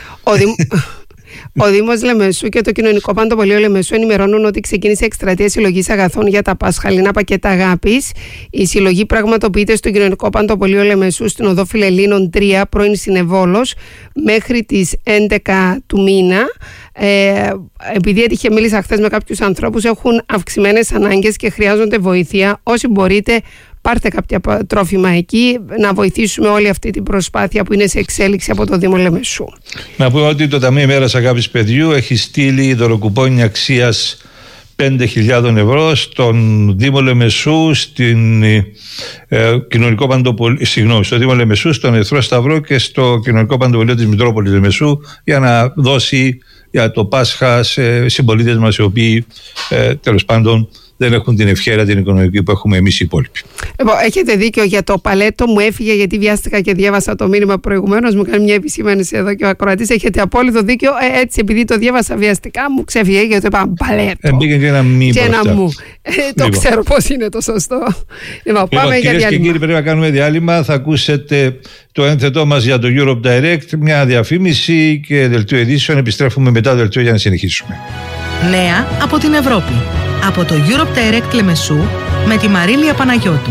[SPEAKER 4] Ο Δήμος Λεμεσού και το Κοινωνικό Παντοπολείο Λεμεσού ενημερώνουν ότι ξεκίνησε εκστρατεία συλλογής αγαθών για τα πασχαλινά πακέτα αγάπης. Η συλλογή πραγματοποιείται στο Κοινωνικό Παντοπολείο Λεμεσού στην οδό Φιλελλήνων τρία, πρώην Συνεβόλος, μέχρι τις έντεκα του μήνα. Ε, επειδή έτυχε, μίλησα χθες με κάποιους ανθρώπους, έχουν αυξημένες ανάγκες και χρειάζονται βοήθεια. Όσοι μπορείτε, πάρτε κάποια τρόφιμα εκεί, να βοηθήσουμε όλη αυτή την προσπάθεια που είναι σε εξέλιξη από το Δήμο Λεμεσού.
[SPEAKER 3] Να πω ότι το Ταμείο Ημέρας Αγάπης Παιδιού έχει στείλει δωροκουπόνι αξίας πέντε χιλιάδες ευρώ στον Δήμο Λεμεσού, στην, ε, κοινωνικό παντοπολ... συγγνώμη, στο Δήμο Λεμεσού, στον Ερυθρό Σταυρό και στο Κοινωνικό Παντοπολείο της Μητρόπολης Λεμεσού, για να δώσει για το Πάσχα σε συμπολίτες μας οι οποίοι ε, τέλος πάντων δεν έχουν την ευχέρεια την οικονομική που έχουμε εμείς οι υπόλοιποι.
[SPEAKER 4] Λοιπόν, έχετε δίκιο για το παλέτο. Μου έφυγε γιατί βιάστηκα και διάβασα το μήνυμα προηγουμένως. Μου κάνει μια επισήμανση εδώ και ο ακροατής. Έχετε απόλυτο δίκιο. Ε, έτσι, επειδή το διάβασα βιαστικά, μου ξέφυγε γιατί το είπα παλέτο.
[SPEAKER 3] Ε, μπήκε και ένα μη
[SPEAKER 4] και ένα μου. Ε, το λοιπόν. ξέρω πώς είναι το σωστό. Λοιπόν, πάμε λοιπόν, για
[SPEAKER 3] κυρίες και κύριοι, πρέπει να κάνουμε διάλειμμα. Θα ακούσετε το ένθετό μας για το Europe Direct, μια διαφήμιση και δελτίο ειδήσεων. Επιστρέφουμε μετά το δελτίο για να συνεχίσουμε.
[SPEAKER 1] Νέα από την Ευρώπη. Από το Europe Direct Λεμεσού με τη Μαρίλια Παναγιώτου.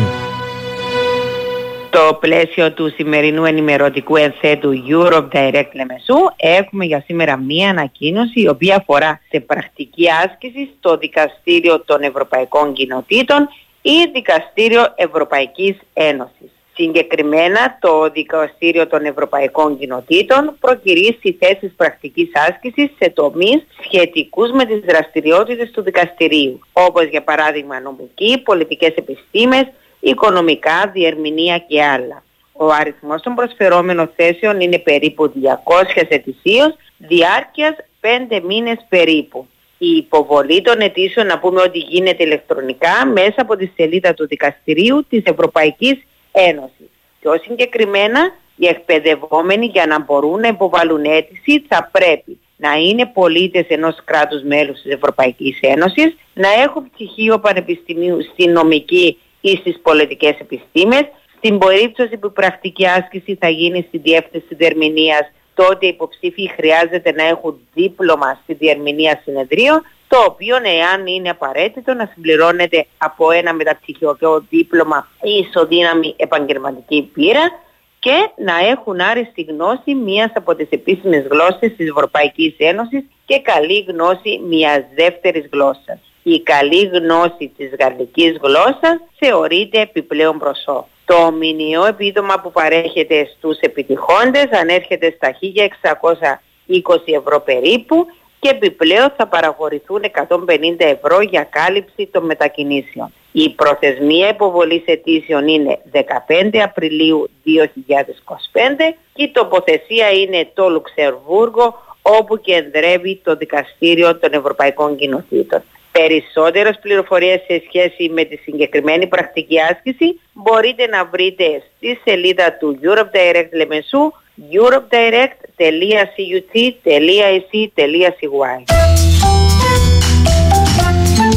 [SPEAKER 16] Στο πλαίσιο του σημερινού ενημερωτικού ενθέτου Europe Direct Λεμεσού έχουμε για σήμερα μία ανακοίνωση η οποία αφορά σε πρακτική άσκηση στο Δικαστήριο των Ευρωπαϊκών Κοινοτήτων ή Δικαστήριο Ευρωπαϊκής Ένωσης. Συγκεκριμένα, το Δικαστήριο των Ευρωπαϊκών Κοινοτήτων προκηρύσσει θέσεις πρακτικής άσκησης σε τομείς σχετικούς με τις δραστηριότητες του δικαστηρίου, όπως για παράδειγμα νομική, πολιτικές επιστήμες, οικονομικά, διερμηνία και άλλα. Ο αριθμός των προσφερόμενων θέσεων είναι περίπου διακόσιες ετησίως, διάρκειας πέντε μήνες περίπου. Η υποβολή των αιτήσεων, να πούμε ότι γίνεται ηλεκτρονικά μέσα από τη σελίδα του Δικαστηρίου της Ευρωπαϊκής Ένωση. Πιο συγκεκριμένα, οι εκπαιδευόμενοι για να μπορούν να υποβάλουν αίτηση θα πρέπει να είναι πολίτες ενός κράτους μέλους της Ευρωπαϊκής Ένωσης, να έχουν πτυχίο πανεπιστημίου στη νομική ή στις πολιτικές επιστήμες. Στην περίπτωση που η πρακτική άσκηση θα γίνει στη διεύθυνση διερμηνίας, τότε οι υποψήφοι χρειάζεται να έχουν δίπλωμα στη διερμηνία συνεδρίων, το οποίο, εάν είναι απαραίτητο, να συμπληρώνεται από ένα μεταπτυχιακό δίπλωμα ή ισοδύναμη επαγγελματική πείρα και να έχουν άριστη γνώση μίας από τις επίσημες γλώσσες της Ευρωπαϊκής Ένωσης και καλή γνώση μιας δεύτερης γλώσσας. Η καλή γνώση της γαλλικής γλώσσας θεωρείται επιπλέον προσώ. Το μηνιαίο επίδομα που παρέχεται στους επιτυχόντες ανέρχεται στα χίλια εξακόσια είκοσι ευρώ περίπου και επιπλέον θα παραχωρηθούν εκατόν πενήντα ευρώ για κάλυψη των μετακινήσεων. Η προθεσμία υποβολής αιτήσεων είναι δεκαπέντε Απριλίου δύο χιλιάδες είκοσι πέντε και η τοποθεσία είναι το Λουξεμβούργο, όπου κεντρεύει το Δικαστήριο των Ευρωπαϊκών Κοινοτήτων. Περισσότερες πληροφορίες σε σχέση με τη συγκεκριμένη πρακτική άσκηση μπορείτε να βρείτε στη σελίδα του Europe Direct Λεμεσού europe direct τελεία c u t τελεία e c τελεία c y.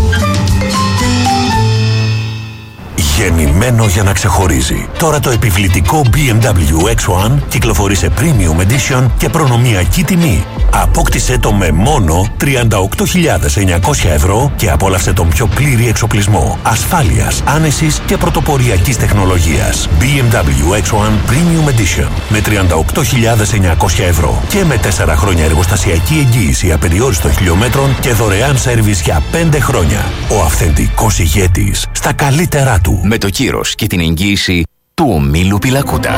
[SPEAKER 17] Γεννημένο για να ξεχωρίζει. Τώρα το επιβλητικό μπι εμ ντάμπλιου εξ ουάν κυκλοφορεί σε Premium Edition και προνομιακή τιμή. Απόκτησέ το με μόνο τριάντα οκτώ χιλιάδες εννιακόσια ευρώ και απόλαυσε τον πιο πλήρη εξοπλισμό ασφάλειας, άνεσης και πρωτοποριακής τεχνολογίας. μπι εμ ντάμπλιου εξ ουάν Premium Edition με τριάντα οκτώ χιλιάδες εννιακόσια ευρώ και με τέσσερα χρόνια εργοστασιακή εγγύηση απεριόριστων χιλιόμετρων και δωρεάν σέρβις για πέντε χρόνια. Ο αυθεντικός ηγέτης στα καλύτερά του.
[SPEAKER 18] Με το κύρος και την εγγύηση του ομίλου Πιλακούτα.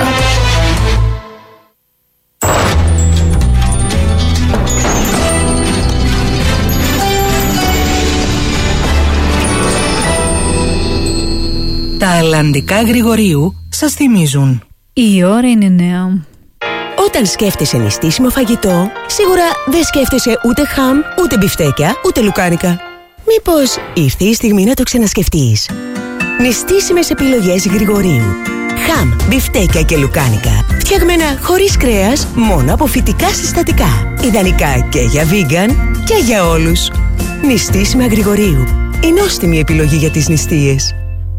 [SPEAKER 19] Τα αλλαντικά Γρηγορίου σας θυμίζουν.
[SPEAKER 20] Η ώρα είναι νέα.
[SPEAKER 21] Όταν σκέφτεσαι νηστίσιμο φαγητό, σίγουρα δεν σκέφτεσαι ούτε χαμ, ούτε μπιφτέκια, ούτε λουκάνικα. Μήπως ήρθε η στιγμή να το ξανασκεφτείς? Νηστίσιμες επιλογές Γρηγορίου. Χαμ, μπιφτέκια και λουκάνικα. Φτιαγμένα χωρίς κρέας, μόνο από φυτικά συστατικά. Ιδανικά και για vegan και για όλους. Νηστίσιμα Γρηγορίου. Η νόστιμη επιλογή για τις νηστείες.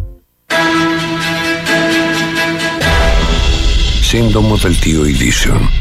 [SPEAKER 10] Σύντομο δελτίο ειδήσεων.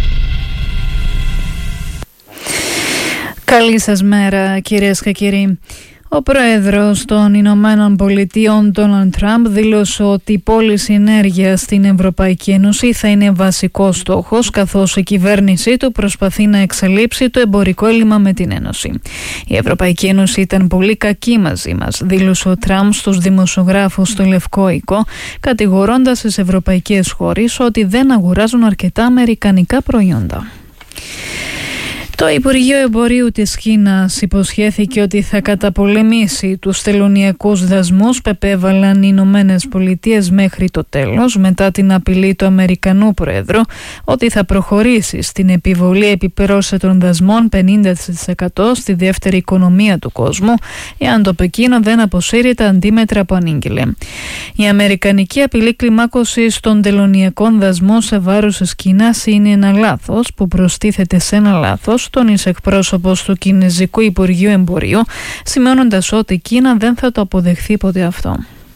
[SPEAKER 20] Καλή σας μέρα, κυρίες και κύριοι. Ο πρόεδρος των Ηνωμένων Πολιτειών, Ντόναλντ Τραμπ, δήλωσε ότι η πώληση ενέργειας στην Ευρωπαϊκή Ένωση θα είναι βασικός στόχος, καθώς η κυβέρνησή του προσπαθεί να εξαλείψει το εμπορικό έλλειμμα με την Ένωση. Η Ευρωπαϊκή Ένωση ήταν πολύ κακή μαζί μας, δήλωσε ο Τραμπ στους δημοσιογράφους στο Λευκό Οίκο, κατηγορώντας τις ευρωπαϊκές χώρες ότι δεν αγοράζουν αρκετά αμερικανικά προϊόντα. Το Υπουργείο Εμπορίου της Κίνας υποσχέθηκε ότι θα καταπολεμήσει τους τελωνειακούς δασμούς που επέβαλαν οι Ηνωμένες Πολιτείες μέχρι το τέλος, μετά την απειλή του Αμερικανού Προέδρου ότι θα προχωρήσει στην επιβολή επιπρόσθετων δασμών πενήντα τοις εκατό στη δεύτερη οικονομία του κόσμου, εάν το Πεκίνο δεν αποσύρει τα αντίμετρα που ανήγγειλε. Η αμερικανική απειλή κλιμάκωσης των τελωνειακών δασμών σε βάρος της Κίνας είναι ένα λάθος που προστίθεται σε ένα λάθος, τόνισε εκπρόσωπος του Κινεζικού Υπουργείου Εμπορίου, σημειώνοντας ότι η Κίνα δεν θα το αποδεχθεί ποτέ αυτό.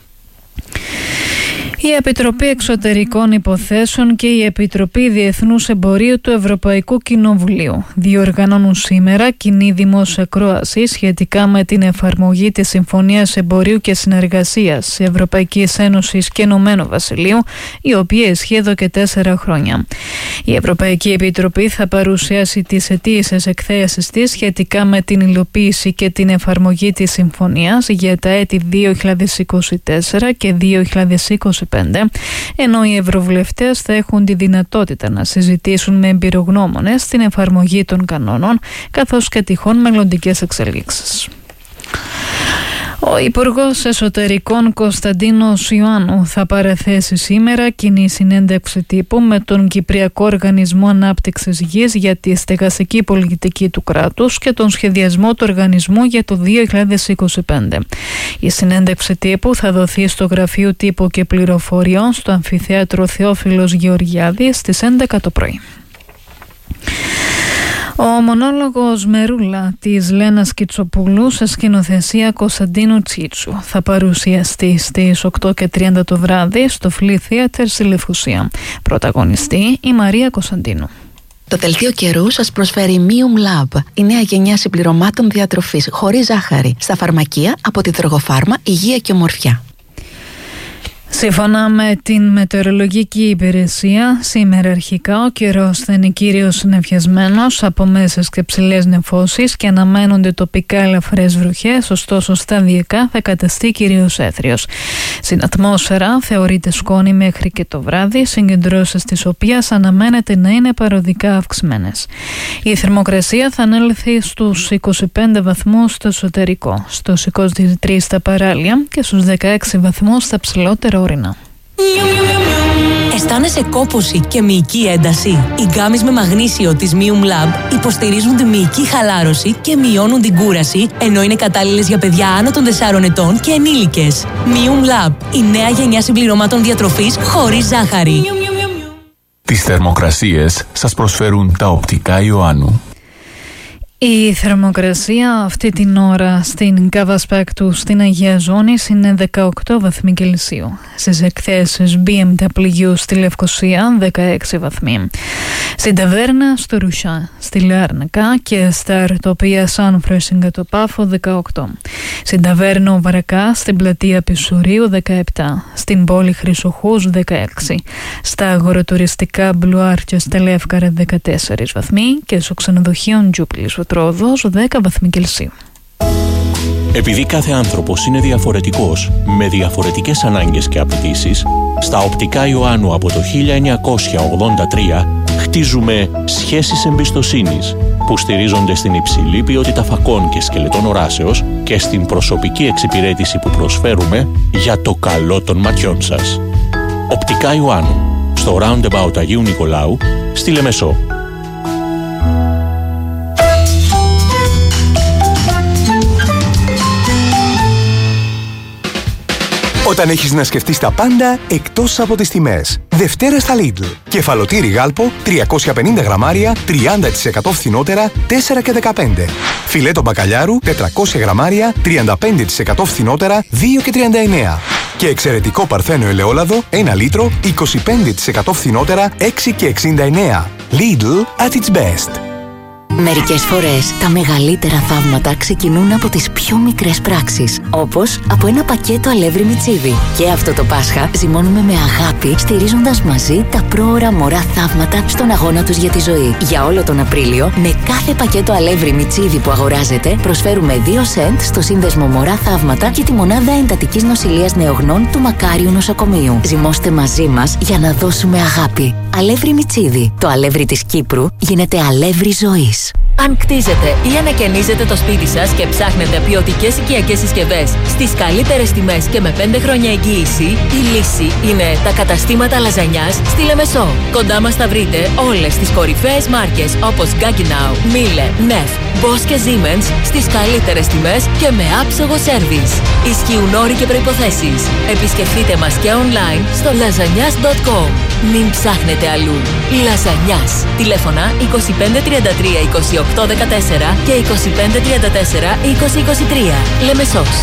[SPEAKER 20] Η Επιτροπή Εξωτερικών Υποθέσεων και η Επιτροπή Διεθνούς Εμπορίου του Ευρωπαϊκού Κοινοβουλίου διοργανώνουν σήμερα κοινή δημόσια ακρόαση σχετικά με την εφαρμογή της Συμφωνίας Εμπορίου και Συνεργασίας Ευρωπαϊκής Ένωσης και Ηνωμένου Βασιλείου, η οποία ισχύει εδώ και τέσσερα χρόνια. Η Ευρωπαϊκή Επιτροπή θα παρουσιάσει τις ετήσιες εκθέσεις της σχετικά με την υλοποίηση και την εφαρμογή της Συμφωνίας για τα έτη δύο χιλιάδες είκοσι τέσσερα και δύο χιλιάδες είκοσι πέντε, ενώ οι ευρωβουλευτές θα έχουν τη δυνατότητα να συζητήσουν με εμπειρογνώμονες την εφαρμογή των κανόνων, καθώς και τυχόν μελλοντικές εξελίξεις. Ο Υπουργός Εσωτερικών Κωνσταντίνος Ιωάννου θα παραθέσει σήμερα κοινή συνέντευξη τύπου με τον Κυπριακό Οργανισμό Ανάπτυξης Γης για τη στεγαστική πολιτική του κράτους και τον σχεδιασμό του οργανισμού για το δύο χιλιάδες είκοσι πέντε. Η συνέντευξη τύπου θα δοθεί στο Γραφείο Τύπου και Πληροφοριών στο Αμφιθέατρο Θεόφιλος Γεωργιάδης στις έντεκα το πρωί. Ο μονόλογος Μερούλα της Λένας Κιτσοπούλου σε σκηνοθεσία Κωνσταντίνου Τσίτσου θα παρουσιαστεί στις οκτώ και τριάντα το βράδυ στο Flea Theater στη Λευκοσία. Πρωταγωνιστή η Μαρία Κωνσταντίνου.
[SPEAKER 22] Το δελτίο καιρού σας προσφέρει Mium Lab, η νέα γενιά συμπληρωμάτων διατροφής χωρίς ζάχαρη, στα φαρμακεία από τη Δρογοφάρμα Υγεία και Ομορφιά.
[SPEAKER 20] Σύμφωνα με την μετεωρολογική υπηρεσία, σήμερα αρχικά ο καιρός θα είναι κυρίως συννεφιασμένος από μέσες και ψηλές νεφώσεις και αναμένονται τοπικά ελαφρές βροχές, ωστόσο σταδιακά θα καταστεί κυρίως έθριος. Στην ατμόσφαιρα θεωρείται σκόνη μέχρι και το βράδυ, συγκεντρώσεις της οποίας αναμένεται να είναι παροδικά αυξημένες. Η θερμοκρασία θα ανέλθει στους είκοσι πέντε βαθμούς στο εσωτερικό, στους είκοσι τρία στα παράλια και στους δεκαέξι βαθμούς στα ψηλότερα ορεινά.
[SPEAKER 23] Αισθάνεσαι κόπωση και μυϊκή ένταση? Οι γκάμεις με μαγνήσιο της Mium Lab υποστηρίζουν τη μυϊκή χαλάρωση και μειώνουν την κούραση, ενώ είναι κατάλληλες για παιδιά άνω των τεσσάρων ετών και ενήλικες. Mium Lab, η νέα γενιά συμπληρωμάτων διατροφής χωρίς ζάχαρη.
[SPEAKER 9] Τις θερμοκρασίες σας προσφέρουν τα οπτικά Ιωάννου.
[SPEAKER 20] Η θερμοκρασία αυτή την ώρα στην Καβασπέκτου στην Αγία Ζώνη είναι δεκαοκτώ βαθμοί Κελσίου. Στις εκθέσεις μπι εμ ντάμπλιου στη Λευκοσία δεκαέξι βαθμοί. Στην Ταβέρνα στο Ρουσιά, στη Λάρνακα και στα Ερτοπία Σαν Φρέσιγκα το Πάφο δεκαοκτώ. Στην Ταβέρνα Βαρακά στην πλατεία Πισουρίου δεκαεπτά. Στην πόλη Χρυσοχούς δεκαέξι. Στα αγοροτουριστικά Μπλουάρ και στα Λεύκαρα δεκατέσσερα βαθμοί και στο ξενοδοχείο Τζούπλης Τρόδος δέκα βαθμοί Κελσίου.
[SPEAKER 2] Επειδή κάθε άνθρωπος είναι διαφορετικός, με διαφορετικές ανάγκες και απαιτήσεις, στα Οπτικά Ιωάννου από το χίλια εννιακόσια ογδόντα τρία χτίζουμε σχέσεις εμπιστοσύνης που στηρίζονται στην υψηλή ποιότητα φακών και σκελετών οράσεως και στην προσωπική εξυπηρέτηση που προσφέρουμε για το καλό των ματιών σας. Οπτικά Ιωάννου, στο Roundabout Αγίου Νικολάου, στη Λεμεσό.
[SPEAKER 10] Όταν έχεις να σκεφτείς τα πάντα εκτός από τις τιμές. Δευτέρα στα Lidl. Κεφαλοτήρι γάλπο τριακόσια πενήντα γραμμάρια, τριάντα τοις εκατό φθηνότερα, τέσσερα και δεκαπέντε. Φιλέτο μπακαλιάρου τετρακόσια γραμμάρια, τριάντα πέντε τοις εκατό φθηνότερα, δύο και τριάντα εννέα. Και εξαιρετικό παρθένο ελαιόλαδο ένα λίτρο, είκοσι πέντε τοις εκατό φθηνότερα, έξι και εξήντα εννέα. Lidl at its best.
[SPEAKER 8] Μερικές φορές τα μεγαλύτερα θαύματα ξεκινούν από τις πιο μικρές πράξεις, όπως από ένα πακέτο αλεύρι μιτσίδι. Και αυτό το Πάσχα ζυμώνουμε με αγάπη, στηρίζοντας μαζί τα πρόωρα μωρά θαύματα στον αγώνα τους για τη ζωή. Για όλο τον Απρίλιο, με κάθε πακέτο αλεύρι μιτσίδι που αγοράζετε, προσφέρουμε δύο σεντ στο σύνδεσμο Μωρά Θαύματα και τη μονάδα εντατικής νοσηλείας νεογνών του Μακάριου Νοσοκομείου. Ζυμώστε μαζί μας για να δώσουμε αγάπη. Αλεύρι μιτσίδι. Το αλεύρι της Κύπρου γίνεται αλεύρι ζωής.
[SPEAKER 23] Αν κτίζετε ή ανακαινίζετε το σπίτι σας και ψάχνετε ποιοτικές οικιακές συσκευές στις καλύτερες τιμές και με πέντε χρόνια εγγύηση, η λύση είναι τα καταστήματα λαζανιάς στη Λεμεσό. Κοντά μας θα βρείτε όλες τις κορυφαίες μάρκες όπως Gaggenau, Miele, Neff, Bosch και Siemens στις καλύτερες τιμές και με άψογο σέρβις. Ισχύουν όροι και προϋποθέσεις. Επισκεφτείτε μας και online στο λαζανιάς τελεία κομ. Μην ψάχνετε αλλού. Λαζανιάς. Τηλέφωνα είκοσι πέντε τριάντα τρία είκοσι οκτώ δεκατέσσερα και είκοσι πέντε τριάντα τέσσερα είκοσι είκοσι τρία. Λεμεσός.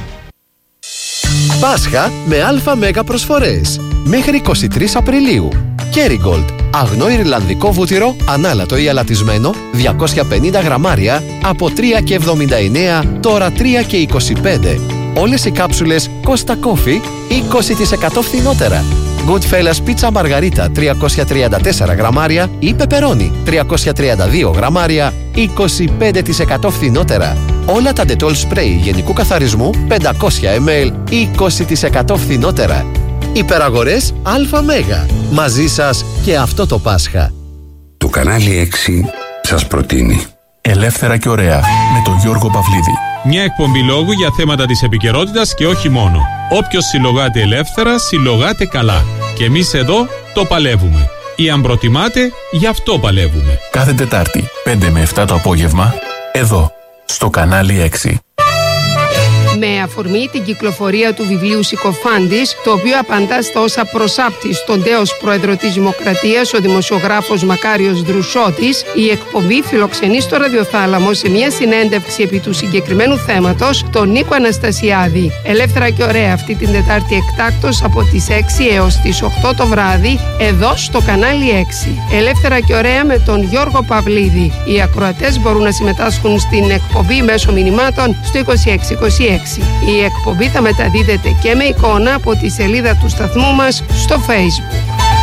[SPEAKER 6] Πάσχα με αλφα μέγα προσφορές. Μέχρι είκοσι τρεις Απριλίου. Kerrygold. Αγνό Ιρλανδικό βούτυρο, ανάλατο ή αλατισμένο, διακόσια πενήντα γραμμάρια, από τρία και εβδομήντα εννέα, τώρα τρία και είκοσι πέντε. Όλες οι κάψουλες Costa Coffee είκοσι τοις εκατό φθηνότερα. Goodfellas Pizza Margarita τριακόσια τριάντα τέσσερα γραμμάρια ή Pepperoni τριακόσια τριάντα δύο γραμμάρια, είκοσι πέντε τοις εκατό φθηνότερα. Όλα τα Dettol Spray γενικού καθαρισμού πεντακόσια μιλιλίτρα, είκοσι τοις εκατό φθηνότερα. Υπεραγορές ΑΜ. Μαζί σας και αυτό το Πάσχα.
[SPEAKER 7] Το κανάλι έξι σας προτείνει
[SPEAKER 9] Ελεύθερα και ωραία με τον Γιώργο Παυλίδη.
[SPEAKER 24] Μια εκπομπή λόγου για θέματα της επικαιρότητας και όχι μόνο. Όποιος συλλογάται ελεύθερα, συλλογάται καλά. Και εμείς εδώ το παλεύουμε. Ή αν προτιμάτε, γι' αυτό παλεύουμε.
[SPEAKER 9] Κάθε Τετάρτη, πέντε με επτά το απόγευμα, εδώ, στο κανάλι έξι.
[SPEAKER 4] Με αφορμή την κυκλοφορία του βιβλίου Συκοφάντης, το οποίο απαντά στα όσα προσάπτει στον τέος πρόεδρο της Δημοκρατίας, ο δημοσιογράφος Μακάριος Δρουσότης, η εκπομπή φιλοξενεί στο ραδιοθάλαμο σε μια συνέντευξη επί του συγκεκριμένου θέματος τον Νίκο Αναστασιάδη. Ελεύθερα και ωραία αυτή την Τετάρτη εκτάκτως από τις έξι έως τις οκτώ το βράδυ, εδώ στο κανάλι έξι. Ελεύθερα και ωραία με τον Γιώργο Παυλίδη. Οι ακροατές μπορούν να συμμετάσχουν στην εκπομπή μέσω μηνυμάτων στο είκοσι έξι είκοσι έξι. Η εκπομπή θα μεταδίδεται και με εικόνα από τη σελίδα του σταθμού μας στο Facebook.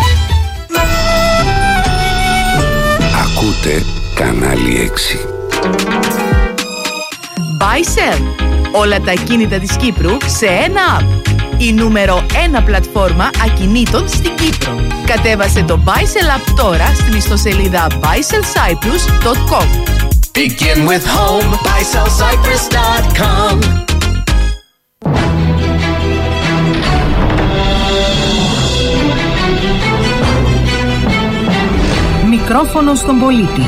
[SPEAKER 7] Ακούτε κανάλι έξι.
[SPEAKER 1] Buy Sell. Όλα τα ακίνητα της Κύπρου σε ένα app. Η νούμερο ένα πλατφόρμα ακινήτων στην Κύπρο. Κατέβασε το Buy Sell app τώρα στην ιστοσελίδα buy sell cyprus dot com.
[SPEAKER 11] Begin with home, buy sell cyprus dot com.
[SPEAKER 19] Μικρόφωνο στον πολίτη.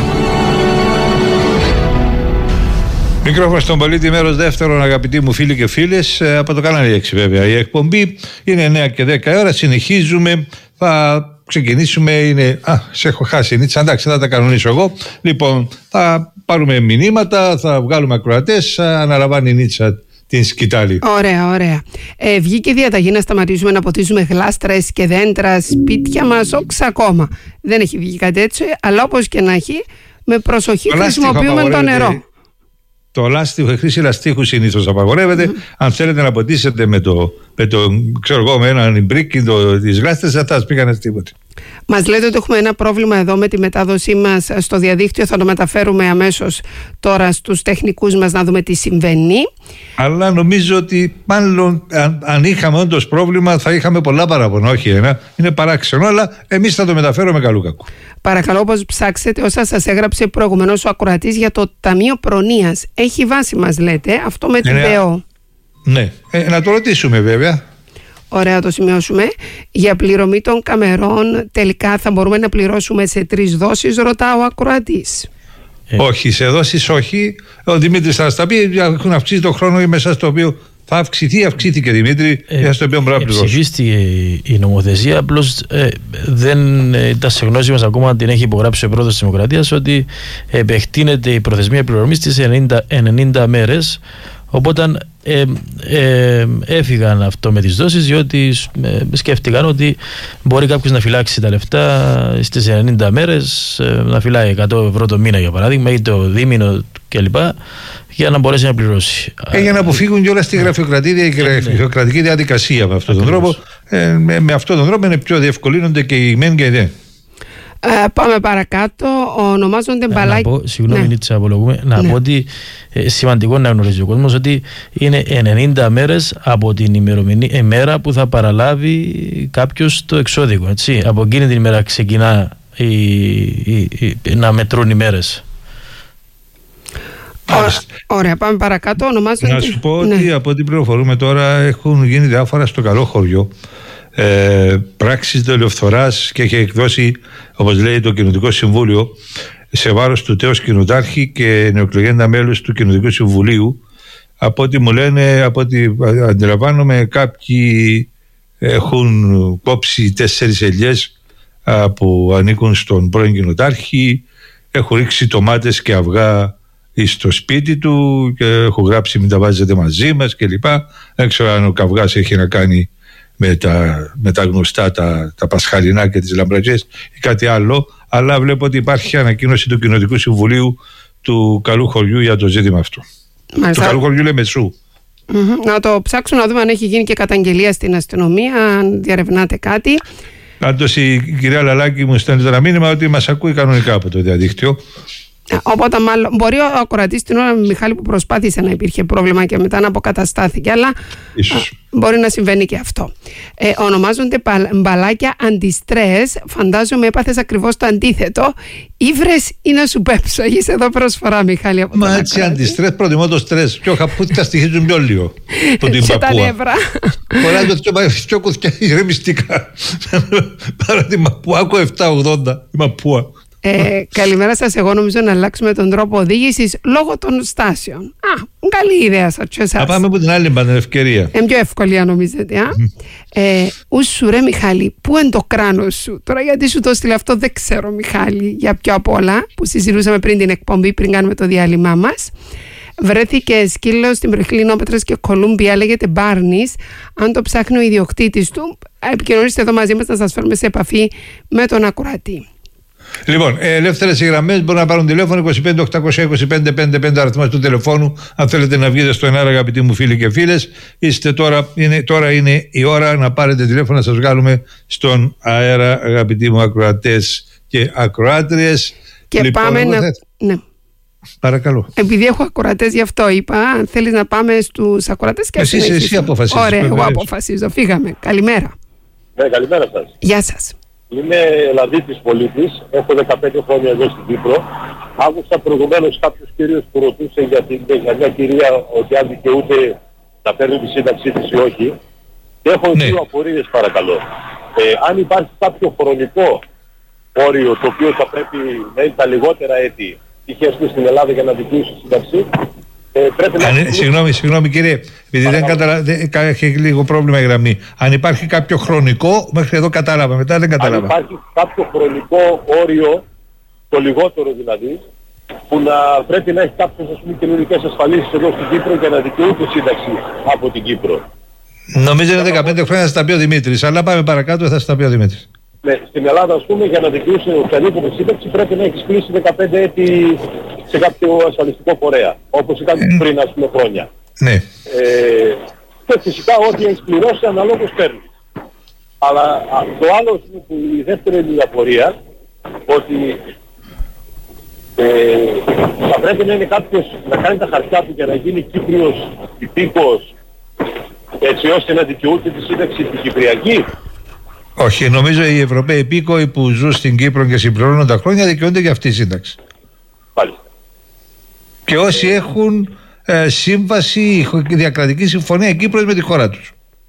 [SPEAKER 3] Μικρόφωνο στον πολίτη, μέρος δεύτερον, αγαπητοί μου φίλοι και φίλες, από το κανάλι έξι βέβαια. Η εκπομπή είναι εννιά και δέκα ώρα, συνεχίζουμε, θα ξεκινήσουμε, είναι... Α, σε έχω χάσει, Νίτσα, εντάξει, θα τα κανονίσω εγώ. Λοιπόν, θα πάρουμε μηνύματα, θα βγάλουμε ακροατές, αναλαμβάνει η Νίτσα την σκητάλη.
[SPEAKER 4] Ωραία, ωραία. Ε, βγήκε διαταγή να σταματήσουμε να ποτίζουμε γλάστρες και δέντρα σπίτια μας, όξα ακόμα. Δεν έχει βγει κάτι έτσι, αλλά όπως και να έχει, με προσοχή χρησιμοποιούμε το νερό.
[SPEAKER 3] Το λάστιχο, η χρήση λαστίχου συνήθως απαγορεύεται. Mm. Αν θέλετε να ποτίσετε με το, με το ξέρω εγώ, με έναν ιμπρίκι τις γλάστρες, δεν θα σας πήγανε τίποτα.
[SPEAKER 4] Μας λέτε ότι έχουμε ένα πρόβλημα εδώ με τη μετάδοσή μας στο διαδίκτυο. Θα το μεταφέρουμε αμέσως τώρα στους τεχνικούς μας να δούμε τι συμβαίνει.
[SPEAKER 3] Αλλά νομίζω ότι μάλλον αν, αν είχαμε όντως πρόβλημα θα είχαμε πολλά παράπονα. Όχι ένα, είναι παράξενο, αλλά εμείς θα το μεταφέρουμε καλού κακού.
[SPEAKER 4] Παρακαλώ, όπως ψάξετε όσα σας έγραψε προηγουμένως ο ακροατής για το Ταμείο Προνοίας. Έχει βάση, μας λέτε, αυτό με την ΠΕΟ.
[SPEAKER 3] Ναι, ε, να το ρωτήσουμε βέβαια.
[SPEAKER 4] Ωραία, το σημειώσουμε. Για πληρωμή των καμερών τελικά θα μπορούμε να πληρώσουμε σε τρεις δόσεις, ρωτά ο ακροατής.
[SPEAKER 3] Ε. Όχι, σε δόσεις όχι. Ο Δημήτρης θα τα πει, έχουν αυξήσει το χρόνο μέσα στο οποίο θα αυξηθεί, αυξήθηκε Δημήτρη, ε, στο οποίο μπορεί να πληρώσει.
[SPEAKER 5] Ψηφίστηκε η νομοθεσία, απλώς ε, δεν ήταν σε γνώση μας ακόμα, την έχει υπογράψει ο πρόεδρος της Δημοκρατίας, ότι επεκτείνεται η προθεσμία πληρωμής στις ενενήντα μέρες. Οπότε ε, ε, έφυγαν αυτό με τις δόσεις, διότι ε, σκέφτηκαν ότι μπορεί κάποιος να φυλάξει τα λεφτά στις ενενήντα μέρες, ε, να φυλάει εκατό ευρώ το μήνα για παράδειγμα, ή το δίμηνο κλπ, για να μπορέσει να πληρώσει.
[SPEAKER 3] Ε, για να αποφύγουν και όλα στη γραφειοκρατική, γραφειοκρατική διαδικασία με αυτόν τον τρόπο. Ε, με, με αυτόν τον τρόπο είναι πιο διευκολύνονται και οι μεν και οι δε.
[SPEAKER 4] Ε, πάμε παρακάτω. Ονομάζονται μπαλάκι.
[SPEAKER 5] Συγγνώμη, ναι. Νίτσα, απολογούμε. Να ναι. πω ότι ε, σημαντικό να γνωρίζει ο κόσμος ότι είναι ενενήντα μέρες από την ημερομηνία, ημέρα που θα παραλάβει κάποιος το εξώδικο. Έτσι. Από εκείνη την ημέρα ξεκινά η, η, η, να μετρούν οι μέρες.
[SPEAKER 4] Ωραία, πάμε παρακάτω. Ονομάζονται...
[SPEAKER 3] Να σου πω ότι ναι. από ό,τι πληροφορούμε τώρα έχουν γίνει διάφορα στο καλό χωριό. Ε, πράξεις δολιοφθοράς και έχει εκδώσει, όπως λέει το Κοινοτικό Συμβούλιο, σε βάρος του τέος κοινοτάρχη και νεοεκλογέντα μέλους του Κοινοτικού Συμβουλίου. Από ό,τι μου λένε, από ό,τι αντιλαμβάνομαι, κάποιοι έχουν κόψει τέσσερις ελιές που ανήκουν στον πρώην κοινοτάρχη, έχουν ρίξει τομάτες και αυγά στο σπίτι του και έχουν γράψει μην τα βάζετε μαζί μας κλπ. Δεν ξέρω αν ο καυγάς έχει να κάνει με τα, με τα γνωστά τα, τα πασχαλινά και τις λαμπρατζές ή κάτι άλλο, αλλά βλέπω ότι υπάρχει ανακοίνωση του Κοινοτικού Συμβουλίου του καλού χωριού για το ζήτημα αυτό. Μάλιστα. Το καλού χωριού λέει Μεσού.
[SPEAKER 4] Mm-hmm. Να το ψάξουν να δούμε αν έχει γίνει και καταγγελία στην αστυνομία, αν διαρευνάτε κάτι.
[SPEAKER 3] Πάντως η κυρία Λαλάκη μου στέλνει ένα μήνυμα ότι μας ακούει κανονικά από το διαδίκτυο.
[SPEAKER 4] Οπότε μάλλον μπορεί ο ακροατής την ώρα Μιχάλη που προσπάθησε να υπήρχε πρόβλημα και μετά να αποκαταστάθηκε, αλλά ίσως. Μπορεί να συμβαίνει και αυτό. Ε, ονομάζονται μπαλάκια αντιστρες. Φαντάζομαι έπαθες ακριβώς το αντίθετο. Ήβρες ή να σου πέψω. Έχεις εδώ προσφορά, Μιχάλη. Από
[SPEAKER 3] Μα έτσι αντιστρες, προτιμώ το στρες. Πιο χαπούτικα στοιχίζουν πιο λίγο.
[SPEAKER 4] Και τα νεύρα.
[SPEAKER 3] Φορά το πιο κουθιά ηρεμιστικά. Παρά τη μαπούα. Άκου επτακόσια ογδόντα η μαπούα.
[SPEAKER 4] Ε, καλημέρα σας. Εγώ νομίζω να αλλάξουμε τον τρόπο οδήγησης λόγω των στάσεων. Α, καλή ιδέα σας.
[SPEAKER 3] Θα πάμε από την άλλη μπαντα ευκαιρία.
[SPEAKER 4] Είναι πιο εύκολη αν νομίζετε. Α? ε, ούσου ρε Μιχάλη, πού είναι το κράνος σου? Τώρα γιατί σου το έστειλε αυτό δεν ξέρω, Μιχάλη, για πιο απ' όλα που συζητούσαμε πριν την εκπομπή, πριν κάνουμε το διάλειμμά μας. Βρέθηκε σκύλο στην περιοχή Λινόπετρας και Κολούμπια, λέγεται Μπάρνης. Αν το ψάχνει ο ιδιοκτήτης του, επικοινωνήστε εδώ μαζί μας να σας φέρουμε σε επαφή με τον ακροατή.
[SPEAKER 3] Λοιπόν, ελεύθερες οι γραμμές μπορούν να πάρουν τηλέφωνο είκοσι πέντε οκτακόσια είκοσι πέντε πενήντα πέντε αριθμός του τηλεφώνου. Αν θέλετε να βγείτε στον αέρα, αγαπητοί μου φίλοι και φίλες, είστε τώρα, είναι, τώρα είναι η ώρα να πάρετε τηλέφωνο, να σας βγάλουμε στον αέρα, αγαπητοί μου ακροατές και ακροάτριες.
[SPEAKER 4] Και λοιπόν, πάμε να... Ναι.
[SPEAKER 3] Παρακαλώ.
[SPEAKER 4] Επειδή έχω ακροατές, γι' αυτό είπα. Αν θέλεις να πάμε στους ακροατές και
[SPEAKER 3] εσύ, εσύ αποφασίζεις.
[SPEAKER 4] Ωραία, εγώ αποφασίζω. Φύγαμε. Καλημέρα.
[SPEAKER 12] Ναι, καλημέρα σας.
[SPEAKER 4] Γεια σας.
[SPEAKER 12] Είμαι Ελλαδίτης πολίτης, έχω δεκαπέντε χρόνια εδώ στην Κύπρο. Άκουσα προηγουμένως κάποιους κύριους που ρωτούσε για, την, για μια κυρία ότι αν δικαιούται να παίρνει τη σύνταξή της ή όχι. Και έχω ναι. δύο απορίες παρακαλώ. Ε, αν υπάρχει κάποιο χρονικό όριο το οποίο θα πρέπει να είναι τα λιγότερα έτη είχε έρθει στην Ελλάδα για να δικαιούσει τη σύνταξη. Ε,
[SPEAKER 3] να... Αν, συγγνώμη, συγγνώμη κύριε, επειδή δεν καταλα... δεν... έχει λίγο πρόβλημα η γραμμή. Αν υπάρχει κάποιο χρονικό, μέχρι εδώ κατάλαβα, μετά δεν κατάλαβα.
[SPEAKER 12] Αν υπάρχει κάποιο χρονικό όριο, το λιγότερο δηλαδή, που να πρέπει να έχει κάποιες, ας πούμε, κοινωνικές ασφαλίσεις εδώ στην Κύπρο και να δικαιούται σύνταξη από την Κύπρο.
[SPEAKER 3] Νομίζω είναι δεκαπέντε χρόνια, θα τα πει ο Δημήτρης, αλλά πάμε παρακάτω, θα στα πει ο Δημήτρης.
[SPEAKER 12] Ναι, στην Ελλάδα, ας πούμε, για να δικαιούσε οποιαδήποτε σύνταξη πρέπει να έχεις κλείσει δεκαπέντε έτη σε κάποιο ασφαλιστικό φορέα, όπως ήταν mm. πριν, ας πούμε, χρόνια.
[SPEAKER 3] Ναι.
[SPEAKER 12] Ε, και φυσικά ό,τι έχεις πληρώσει αναλόγως παίρνεις. Αλλά α, το άλλο, που η δεύτερη διαφορία, ότι ε, θα πρέπει να είναι κάποιος να κάνει τα χαρτιά του και να γίνει Κύπριος υπήκος, έτσι ώστε να δικαιούται τη σύνταξη την Κυπριακή.
[SPEAKER 3] Όχι, νομίζω οι Ευρωπαίοι υπήκοοι που ζουν στην Κύπρο και συμπληρώνουν τα χρόνια δικαιούνται για αυτή τη σύνταξη.
[SPEAKER 12] Πάλι.
[SPEAKER 3] Και όσοι έχουν ε, σύμβαση, διακρατική συμφωνία Κύπρος με τη χώρα τους.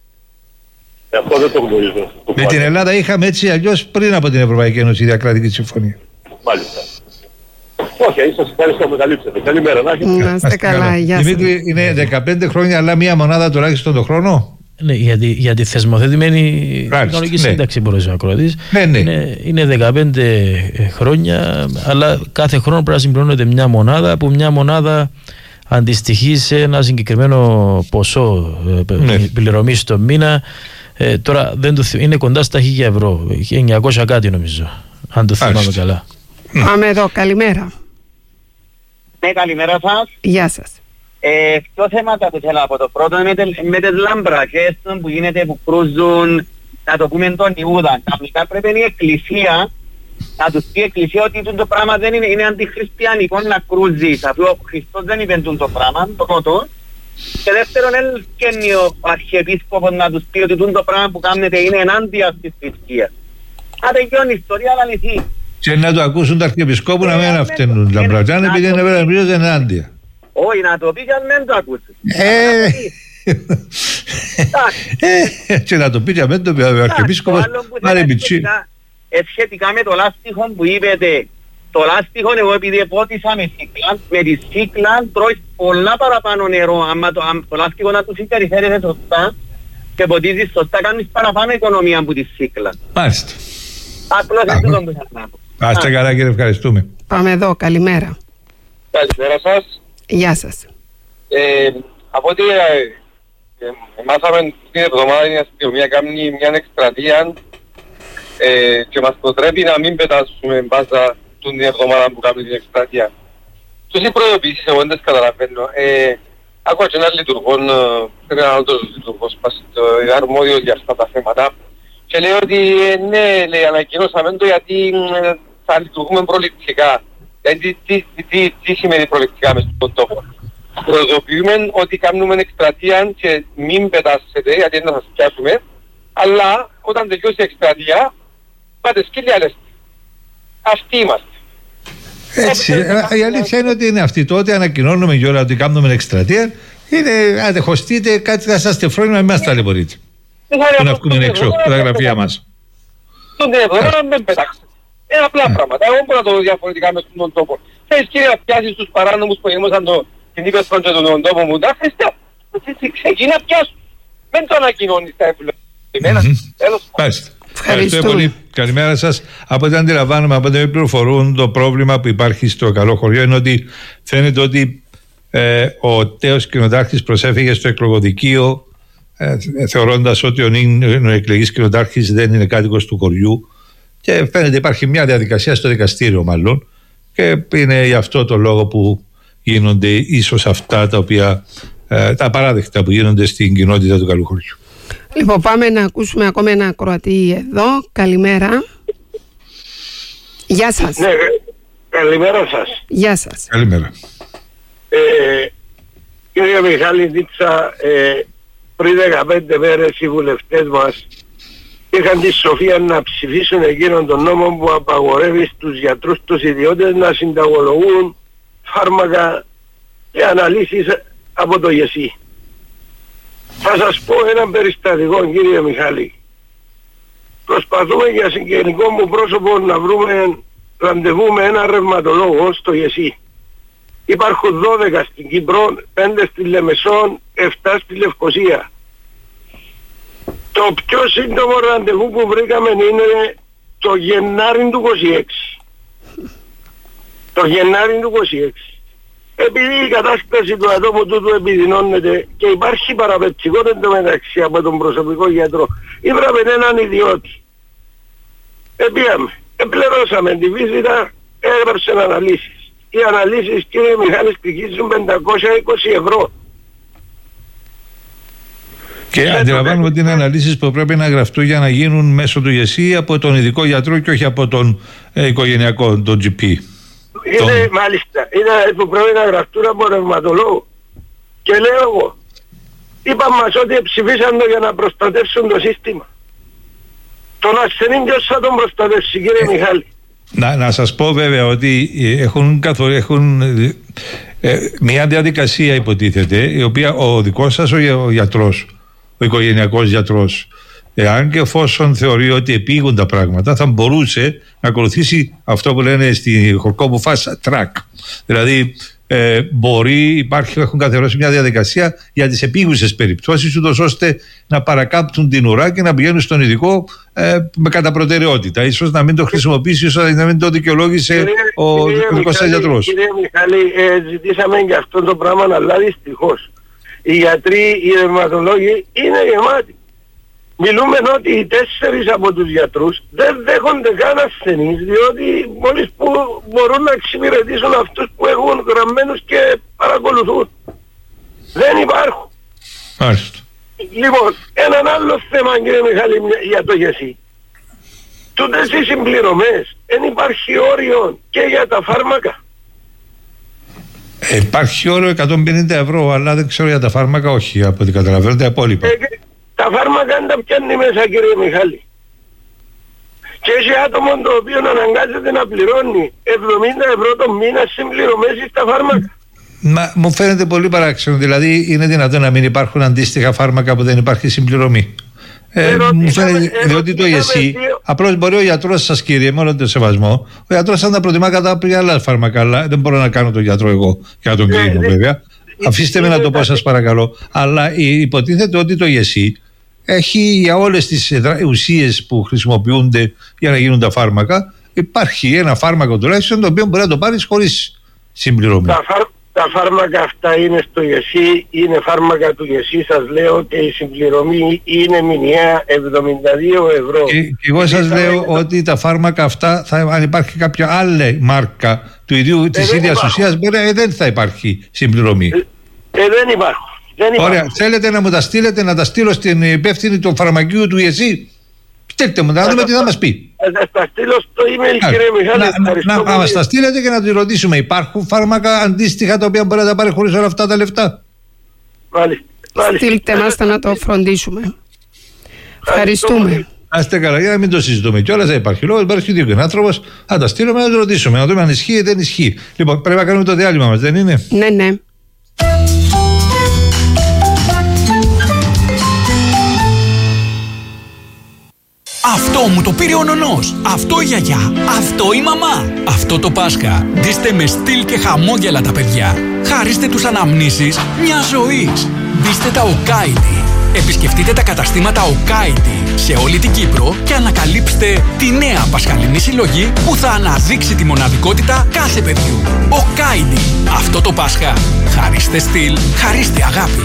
[SPEAKER 12] Ε, αυτό δεν το γνωρίζω.
[SPEAKER 3] Με την Ελλάδα είχαμε έτσι αλλιώς πριν από την Ευρωπαϊκή Ένωση διακρατική συμφωνία.
[SPEAKER 12] Μάλιστα. Όχι, σας ευχαριστώ, με καλύψετε. Καλημέρα.
[SPEAKER 4] Να είστε καλά, γεια σας.
[SPEAKER 3] Δημήτρη, είναι δεκαπέντε χρόνια, αλλά μία μονάδα τουλάχιστον τον χρόνο.
[SPEAKER 5] Ναι, γιατί, γιατί θεσμοθετημένη κανονική σύνταξη μπορείς να κρατήσεις.
[SPEAKER 3] Ναι, ναι.
[SPEAKER 5] Είναι, είναι δεκαπέντε χρόνια, αλλά κάθε χρόνο πρέπει να συμπληρώνεται μια μονάδα, που μια μονάδα αντιστοιχεί σε ένα συγκεκριμένο ποσό ναι. πληρωμής το μήνα. Ε, τώρα δεν το, είναι κοντά στα χίλια ευρώ, εννιακόσια κάτι νομίζω, αν το θυμάμαι καλά.
[SPEAKER 4] Πάμε εδώ, καλημέρα.
[SPEAKER 13] Ναι, καλημέρα σας.
[SPEAKER 4] Γεια σας.
[SPEAKER 13] Ε, Ποιο θέματα που θέλω από το πρώτο με, με τις λαμπρακές που γίνεται που κρούζουν, να το πούμε τον Ιούδα. Καμικά πρέπει η εκκλησία να τους πει η εκκλησία ότι το πράγμα δεν είναι, είναι αντιχριστιανικό να κρούζεις, αφού ο Χριστός δεν είπε το πράγμα, το πρώτο. Και δεύτερον, έλκαινει ο Αρχιεπίσκοπος να τους πει ότι το πράγμα που κάνετε είναι ενάντια της θρησκείας. Άρα και η ιστορία θα λυθεί.
[SPEAKER 3] Και να το ακούσουν τα Αρχιεπισκόπου να μην αυτενούν λαμπρατζάν επειδή είναι βέβαια ενάντια.
[SPEAKER 13] Όχι, να το πει και αν δεν το ακούσεις.
[SPEAKER 3] Ε, και να το πει και αν δεν το πει ο Αρχιεπίσκοπος.
[SPEAKER 13] Σχετικά με το λάστιχο που είπετε, το λάστιχο εγώ επειδή επότισα με σύκλαν, με τη σύκλαν τρώει πολλά παραπάνω νερό. Αν το, το λάστιχο να του συμπεριφέρεται σωστά και ποτίζεις σωστά, κάνεις παραπάνω οικονομία από τη σύκλα.
[SPEAKER 3] Μάλιστα.
[SPEAKER 13] Απλώς αυτό το που σας να πω.
[SPEAKER 3] Άστε καλά κύριε, ευχαριστούμε.
[SPEAKER 4] Πάμε εδώ, καλημέρα.
[SPEAKER 14] Καλημέρα σας.
[SPEAKER 4] Γεια σας.
[SPEAKER 14] Ε, από ό,τι ε, ε, μάθαμε την εβδομάδα η αστυνομία κάνει μια εκστρατεία ε, και μας προτρέπει να μην πετάσουμε μπάζα την εβδομάδα που κάνει την εκστρατεία. Τους οι προειδοποιήσεις εγώ δεν τις καταλαβαίνω. Ε, άκουα και έναν λειτουργό, έναν άλλος λειτουργός αρμόδιος για αυτά τα θέματα και λέει ότι ε, ναι, λέει, ανακοινώσαμε το γιατί ε, θα λειτουργούμε προληπτικά. Δηλαδή τι, τι, τι, τι σημαίνει προληπτικά μες στον τόπο. Προειδοποιούμε ότι κάνουμε εκστρατεία και μην πετάσετε γιατί δεν θα σας πιάσουμε, αλλά όταν τελειώσει η εκστρατεία πάτε σκύλια λέστε. Αυτοί είμαστε.
[SPEAKER 3] Έτσι, η αλήθεια είναι ότι είναι αυτή. Τότε ανακοινώνουμε για όλα ότι κάνουμε εκστρατεία. Είναι, αν δεχοστείτε κάτι θα σας τεφρώνει, μην μας ταλαιπωρείτε. Να βγούμε έξω από τα γραφεία μας.
[SPEAKER 14] Τον εβδομάδα μην πετάξετε. Είναι απλά πράγματα. Εγώ μπορώ να το δω διαφορετικά μες στον τόπο. Θες κύριε να πιάσεις τους παράνομους που γεμώσαν το την ύπεθρο και τον τόπο μου. Τα χριστιά. Ξεκινά να πιάσουν. Μην το ανακοινώνεις τα επιλογημένα.
[SPEAKER 3] Μάλιστα. Ευχαριστώ πολύ. Καλημέρα σας. Από ό,τι αντιλαμβάνομαι, από ό,τι με πληροφορούν, το πρόβλημα που υπάρχει στο Καλό Χωριό είναι ότι φαίνεται ότι ε, ο τέος κοινοτάρχης προσέφυγε στο εκλογοδικείο ε, θεωρώντας ότι ο νυν εκλεγής κοινοτάρχης δεν είναι κάτοικος του χωριού. Και φαίνεται υπάρχει μια διαδικασία στο δικαστήριο μάλλον και είναι γι' αυτό το λόγο που γίνονται ίσως αυτά τα οποία ε, τα απαράδεκτα που γίνονται στην κοινότητα του Καλού Χωριού.
[SPEAKER 4] Λοιπόν, πάμε να ακούσουμε ακόμα ένα ακροατή εδώ. Καλημέρα. Γεια σας.
[SPEAKER 15] Ναι, καλημέρα σας.
[SPEAKER 4] Γεια σας.
[SPEAKER 3] Καλημέρα.
[SPEAKER 15] Ε, κύριε Μιχάλη Νίτσα, ε, πριν δεκαπέντε μέρες οι βουλευτές μας είχαν τη σοφία να ψηφίσουν εκείνον τον νόμο που απαγορεύει στους γιατρούς τους ιδιώτες να συνταγολογούν φάρμακα και αναλύσεις από το ΓΕΣΥ. Θα σας πω ένα περιστατικό κύριε Μιχάλη. Προσπαθούμε για συγγενικό μου πρόσωπο να βρούμε ραντεβού με ένα ρευματολόγο στο ΓΕΣΥ. Υπάρχουν δώδεκα στην Κύπρο, πέντε στη Λεμεσόν, επτά στη Λευκοσία. Το πιο σύντομο ραντεβού που βρήκαμε είναι το Γενάρη του είκοσι έξι. το Γενάρη του είκοσι έξι. Επειδή η κατάσταση του ατόμου τούτου επιδεινώνεται και υπάρχει παραπετσικότητα μεταξύ από τον προσωπικό γιατρό, ήβραμε έναν ιδιώτη. Επίαμε, επληρώσαμε τη βίζητα, έγραψε αναλύσεις. Οι αναλύσεις, κύριε Μιχάλη, στοιχίζουν πεντακόσια είκοσι ευρώ.
[SPEAKER 3] Και αντιλαμβάνομαι ότι είναι αναλύσεις που πρέπει να γραφτούν για να γίνουν μέσω του ΓΕΣΥ από τον ειδικό γιατρό και όχι από τον ε, οικογενειακό, τον τζι πι.
[SPEAKER 15] Είναι τον... μάλιστα, είναι που πρέπει να γραφτούν από ρευματολόγο. Και λέω εγώ, είπαν μας ότι ψηφίσαν το για να προστατεύσουν το σύστημα. Τον ασθενή ποιος θα τον προστατεύσει, κύριε ε, Μιχάλη?
[SPEAKER 3] Να, να σας πω βέβαια ότι έχουν, καθο, έχουν ε, μια διαδικασία υποτίθεται, η οποία ο δικός σας ο, ο γιατρός, ο οικογενειακός γιατρός, εάν και εφόσον θεωρεί ότι επήγουν τα πράγματα, θα μπορούσε να ακολουθήσει αυτό που λένε στη χορκό μου fast track. Δηλαδή ε, μπορεί, υπάρχει, έχουν καθιερώσει μια διαδικασία για τις επίγουσες περιπτώσεις, ούτως ώστε να παρακάπτουν την ουρά και να πηγαίνουν στον ειδικό ε, με κατά προτεραιότητα. Ίσως να μην το χρησιμοποιήσει, ίσως να μην το δικαιολόγησε κύριε, ο δικός σας γιατρός.
[SPEAKER 15] Κύριε Μιχάλη, ε, ζητήσαμε και αυτό το πράγμα, αλλά δυστυχώς οι γιατροί, οι ρευματολόγοι είναι γεμάτοι. Μιλούμε ότι οι τέσσερις από τους γιατρούς δεν δέχονται καν ασθενείς, διότι μόλις που μπορούν να εξυπηρετήσουν αυτούς που έχουν γραμμένους και παρακολουθούν. Δεν υπάρχουν.
[SPEAKER 3] Μάλιστα.
[SPEAKER 15] Λοιπόν, έναν άλλο θέμα, κύριε Μιχάλη, για το ΓΕΣΥ. Τούτες οι συμπληρωμές, δεν υπάρχει όριο και για τα φάρμακα.
[SPEAKER 3] Ε, υπάρχει όριο εκατόν πενήντα ευρώ, αλλά δεν ξέρω για τα φάρμακα, όχι, από ό,τι καταλαβαίνω τα υπόλοιπα. Ε,
[SPEAKER 15] τα φάρμακα δεν τα πιάνει μέσα, κύριε Μιχάλη. Και έχει άτομο το οποίο αναγκάζεται να πληρώνει εβδομήντα ευρώ το μήνα συμπληρωμές στα φάρμακα.
[SPEAKER 3] Μα μου φαίνεται πολύ παράξενο. Δηλαδή, είναι δυνατόν να μην υπάρχουν αντίστοιχα φάρμακα που δεν υπάρχει συμπληρωμή? Ε, μου φαίνεται, διότι το ΓΕΣΥ, απλώς μπορεί ο γιατρός σας, κύριε, με όλο το σεβασμό, ο γιατρός θα τα προτιμά κατά κάποια άλλα φάρμακα, αλλά δεν μπορώ να κάνω τον γιατρό εγώ και να τον κρίνω, βέβαια. Αφήστε με να το πω, σας παρακαλώ. Αλλά υποτίθεται ότι το ΓΕΣΥ έχει για όλες τις ουσίες που χρησιμοποιούνται για να γίνουν τα φάρμακα, υπάρχει ένα φάρμακο τουλάχιστον το οποίο μπορεί να το πάρεις χωρίς συμπληρωμή.
[SPEAKER 15] Τα, φάρ, τα φάρμακα αυτά είναι στο ΓΕΣΥ, είναι φάρμακα του ΓΕΣΥ, σας λέω, και η συμπληρωμή είναι μηνιαία εβδομήντα δύο ευρώ. Και, και εγώ σας λέω το... ότι τα φάρμακα αυτά, θα, αν υπάρχει κάποια άλλη μάρκα του ίδιου, ε, της ίδιας ουσίας, μπορεί, ε, δεν θα υπάρχει συμπληρωμή. Ε, ε, δεν υπάρχουν.
[SPEAKER 3] Ωραία, θέλετε να μου τα στείλετε, να τα στείλω στην υπεύθυνη του φαρμακείου του ΓΕΣΥ? Στείλτε μου, να δούμε τι θα μας πει.
[SPEAKER 15] Θα τα στείλω στο email, κύριε Μιχάλη.
[SPEAKER 3] Να, να, να μας τα στείλετε και να τη ρωτήσουμε, υπάρχουν φάρμακα αντίστοιχα τα οποία μπορεί να τα πάρει χωρίς όλα αυτά τα λεφτά?
[SPEAKER 4] Στείλτε μας τα να το φροντίσουμε. Ευχαριστούμε.
[SPEAKER 3] Α είστε καλά, για να μην το συζητούμε κιόλας. Δεν υπάρχει λόγο, υπάρχει δίκιο άνθρωπος. Θα τα στείλουμε να το ρωτήσουμε, να δούμε αν ισχύει ή δεν ισχύει. Λοιπόν, πρέπει να κάνουμε το διάλειμμα μας, δεν είναι?
[SPEAKER 4] Ναι, ναι.
[SPEAKER 16] Αυτό μου το πήρε ο νονός, αυτό η γιαγιά, αυτό η μαμά. Αυτό το Πάσχα ντύστε με στυλ και χαμόγελα τα παιδιά. Χαρίστε τους αναμνήσεις μια ζωής. Ντύστε τα Οκάιντι. Επισκεφτείτε τα καταστήματα Οκάιντι σε όλη την Κύπρο και ανακαλύψτε τη νέα πασχαλινή συλλογή που θα αναδείξει τη μοναδικότητα κάθε παιδιού. Οκάιντι. Αυτό το Πάσχα. Χαρίστε στυλ, χαρίστε αγάπη.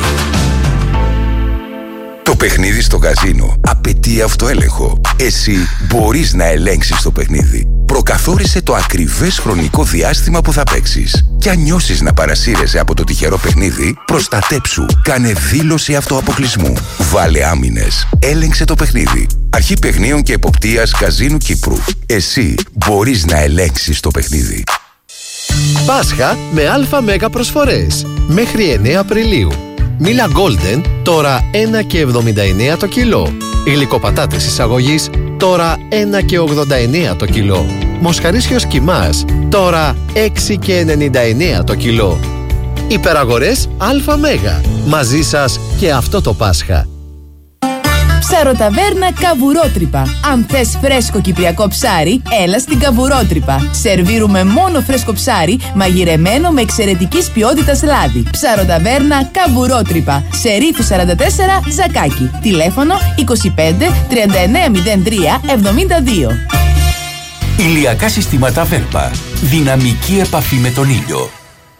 [SPEAKER 7] Το παιχνίδι στο καζίνο απαιτεί αυτοέλεγχο. Εσύ μπορείς να ελέγξεις το παιχνίδι. Προκαθόρισε το ακριβές χρονικό διάστημα που θα παίξεις. Και αν νιώσεις να παρασύρεσαι από το τυχερό παιχνίδι, προστατέψου. Κάνε δήλωση αυτοαποκλεισμού. Βάλε άμυνες. Έλεγξε το παιχνίδι. Αρχή Παιχνίων και Εποπτείας Καζίνου Κύπρου. Εσύ μπορείς να ελέγξεις το παιχνίδι.
[SPEAKER 6] Πάσχα με αλφα μέγα προσφορές. Μέχρι εννέα Απριλίου. Μίλα Golden, τώρα ένα και εβδομήντα εννέα το κιλό. Γλυκοπατάτες εισαγωγής, τώρα ένα και ογδόντα εννέα το κιλό. Μοσχαρίσιος κιμάς, τώρα έξι και ενενήντα εννέα το κιλό. Υπεραγορές Αλφα Μέγα. Μαζί σας και αυτό το Πάσχα.
[SPEAKER 22] Ψαροταβέρνα Καβουρότρυπα. Αν θες φρέσκο κυπριακό ψάρι, έλα στην Καβουρότρυπα. Σερβίρουμε μόνο φρέσκο ψάρι, μαγειρεμένο με εξαιρετικής ποιότητας λάδι. Ψαροταβέρνα Καβουρότρυπα. Σε Ρήφου σαράντα τέσσερα, Ζακάκι. Τηλέφωνο είκοσι πέντε τριάντα εννέα μηδέν τρία εβδομήντα δύο.
[SPEAKER 10] Ηλιακά συστήματα Βέλπα. Δυναμική επαφή με τον ήλιο.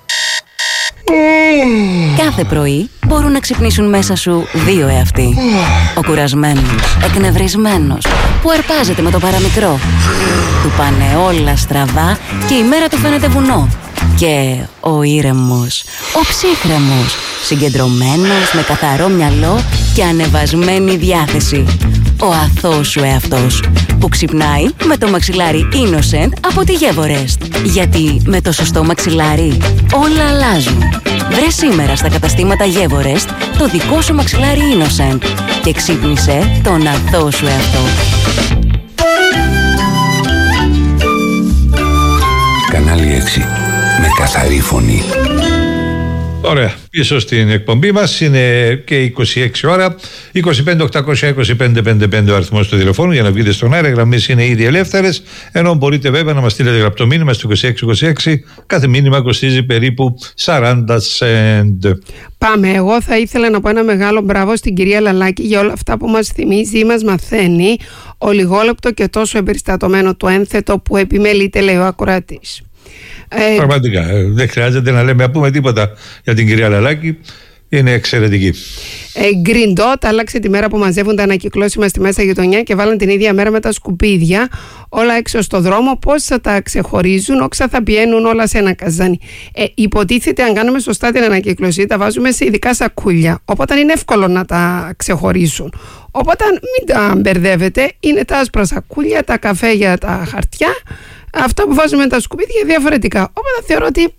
[SPEAKER 8] Κάθε πρωί μπορούν να ξυπνήσουν μέσα σου δύο εαυτοί. Ο κουρασμένος, εκνευρισμένος, που αρπάζεται με το παραμικρό. Του πάνε όλα στραβά και η μέρα του φαίνεται βουνό. Και ο ήρεμος, ο ψύχρεμος, συγκεντρωμένος, με καθαρό μυαλό και ανεβασμένη διάθεση. Ο αθώος σου εαυτός, που ξυπνάει με το μαξιλάρι Innocent από τη Gevorest. Γιατί με το σωστό μαξιλάρι όλα αλλάζουν. Βρε σήμερα στα καταστήματα Gevorest το δικό σου μαξιλάρι Innocent και ξύπνησε τον αθώο σου εαυτό.
[SPEAKER 10] Κανάλι έξι. Με καθαρή φωνή.
[SPEAKER 3] Ωραία. Πίσω στην εκπομπή μας είναι και είκοσι έξι ώρα. είκοσι πέντε οκτακόσια είκοσι πέντε πενήντα πέντε ο αριθμός του τηλεφώνου για να βγείτε στον αέρα. Οι γραμμές είναι ήδη ελεύθερες. Ενώ μπορείτε βέβαια να μας στείλετε γραπτό μήνυμα στο είκοσι έξι είκοσι έξι. Κάθε μήνυμα κοστίζει περίπου σαράντα σεντ.
[SPEAKER 4] Πάμε. Εγώ θα ήθελα να πω ένα μεγάλο μπράβο στην κυρία Λαλάκη για όλα αυτά που μας θυμίζει ή μας μαθαίνει ο λιγόλεπτο και τόσο εμπεριστατωμένο το ένθετο που επιμελείται, λέει ο ακροατής.
[SPEAKER 3] Ε, Πραγματικά, δεν χρειάζεται να λέμε, να πούμε τίποτα για την κυρία Λαλάκη. Είναι εξαιρετική.
[SPEAKER 4] Ε, Green Dot άλλαξε τη μέρα που μαζεύουν τα ανακυκλώσιμα στη μέσα γειτονιά και βάλαν την ίδια μέρα με τα σκουπίδια όλα έξω στο δρόμο. Πώς θα τα ξεχωρίζουν, όξα θα πιένουν όλα σε ένα καζάνι. Ε, υποτίθεται, αν κάνουμε σωστά την ανακύκλωση, τα βάζουμε σε ειδικά σακούλια. Οπότε είναι εύκολο να τα ξεχωρίσουν. Οπότε μην τα μπερδεύετε. Είναι τα άσπρα σακούλια, τα καφέ για τα χαρτιά. Αυτά που βάζουμε τα σκουπίδια διαφορετικά. Οπότε θεωρώ ότι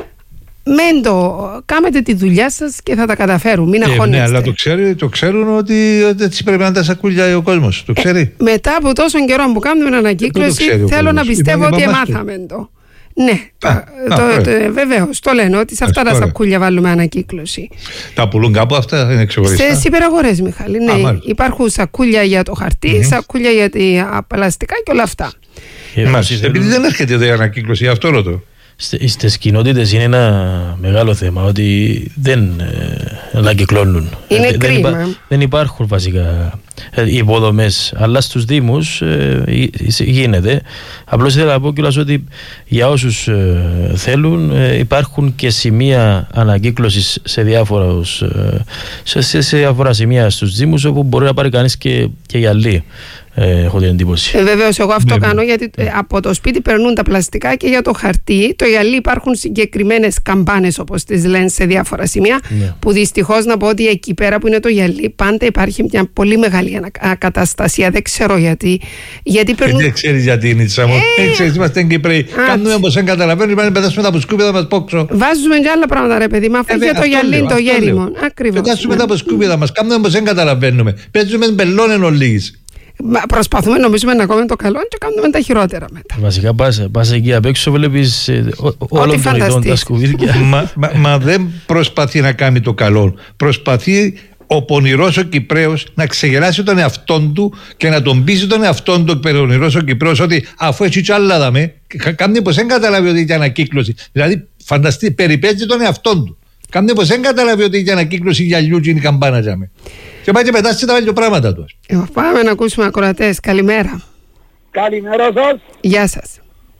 [SPEAKER 4] μεν το κάνετε τη δουλειά σας και θα τα καταφέρουν. Μην αγχώνεστε.
[SPEAKER 3] Ε, ναι, αλλά το, ξέρει, το ξέρουν ότι έτσι πρέπει να τα σακούλια ο κόσμος. Το ξέρει. Ε,
[SPEAKER 4] μετά από τόσο καιρό που κάνουμε την ανακύκλωση, θέλω να πιστεύω ότι εμάθαμε το. Ναι, α, το, α, το, το, βεβαίως το λένε ότι σε αυτά τα σακούλια βάλουμε ανακύκλωση.
[SPEAKER 3] Τα πουλούν κάπου αυτά, είναι ξεχωριστά.
[SPEAKER 4] Στις υπεραγορές, Μιχάλη. Ναι, α, υπάρχουν σακούλια για το χαρτί, mm-hmm. σακούλια για τα πλαστικά και όλα αυτά.
[SPEAKER 3] Μάλιστα, επειδή δεν έρχεται εδώ η ανακύκλωση, αυτό ρωτώ.
[SPEAKER 5] Στις κοινότητες είναι ένα μεγάλο θέμα ότι δεν ε, ανακυκλώνουν.
[SPEAKER 4] Είναι
[SPEAKER 5] ε,
[SPEAKER 4] κρίμα.
[SPEAKER 5] Δεν, υπά, δεν υπάρχουν βασικά ε, υποδομές, αλλά στους Δήμους ε, γίνεται. Απλώς θέλω να πω κιόλας ότι για όσους ε, θέλουν ε, υπάρχουν και σημεία ανακύκλωσης σε, διάφορους, ε, σε, σε, σε διάφορα σημεία στους Δήμους όπου μπορεί να πάρει κανείς και, και γυαλί. Ε, έχω την εντύπωση.
[SPEAKER 4] Ε, Βεβαίως, εγώ αυτό ναι, κάνω γιατί ε, από το σπίτι περνούν τα πλαστικά και για το χαρτί. Το γυαλί υπάρχουν συγκεκριμένες καμπάνες, όπως τις λένε, σε διάφορα σημεία. Ναι. Που δυστυχώς να πω ότι εκεί πέρα που είναι το γυαλί, πάντα υπάρχει μια πολύ μεγάλη ακαταστασία. Δεν ξέρω γιατί. Γιατί περνούν...
[SPEAKER 3] Δεν ξέρεις γιατί είναι τη μου. Δεν ξέρεις, είμαστε Κυπρέοι. Κάνουμε όπως δεν καταλαβαίνουμε, πάνε πετάσουμε τα σκούπιδα να μας πόξω.
[SPEAKER 4] Βάζουμε και άλλα πράγματα, ρε παιδί. Μα αφού για το γυαλί το γέριμο. Ακριβώς.
[SPEAKER 3] Πετάσουμε τα σκούπιδα μας. Κάνουμε όπως δεν καταλαβαίνουμε. Παίζουμε μπελόνεν ολίγης.
[SPEAKER 4] Προσπαθούμε, νομίζουμε να κάνουμε το καλό και κάνουμε τα χειρότερα μετά.
[SPEAKER 5] Βασικά πας, πας εκεί απ' έξω, βλέπεις όλων των ειδών τα σκουπίδια.
[SPEAKER 3] μα, μα, μα δεν προσπαθεί να κάνει το καλό. Προσπαθεί ο πονηρός ο Κυπραίος να ξεγελάσει τον εαυτόν του και να τον πείσει τον εαυτόν του πονηρός ο Κυπραίος ότι αφού έτσι κι άλλα δαμε, κάνει πως δεν καταλάβει ότι είχε ανακύκλωση. Δηλαδή, φανταστεί, περιπέτει τον εαυτόν του. Κάνει πως δεν καταλάβει ότι είχε ανακύκλωση γυαλιού και είναι η καμπάνα για με. Και πάει και πετάσει τα βάλει πράγματα του.
[SPEAKER 4] Ε, πάμε να ακούσουμε ακροατές. Καλημέρα.
[SPEAKER 15] Καλημέρα σας.
[SPEAKER 4] Γεια σας.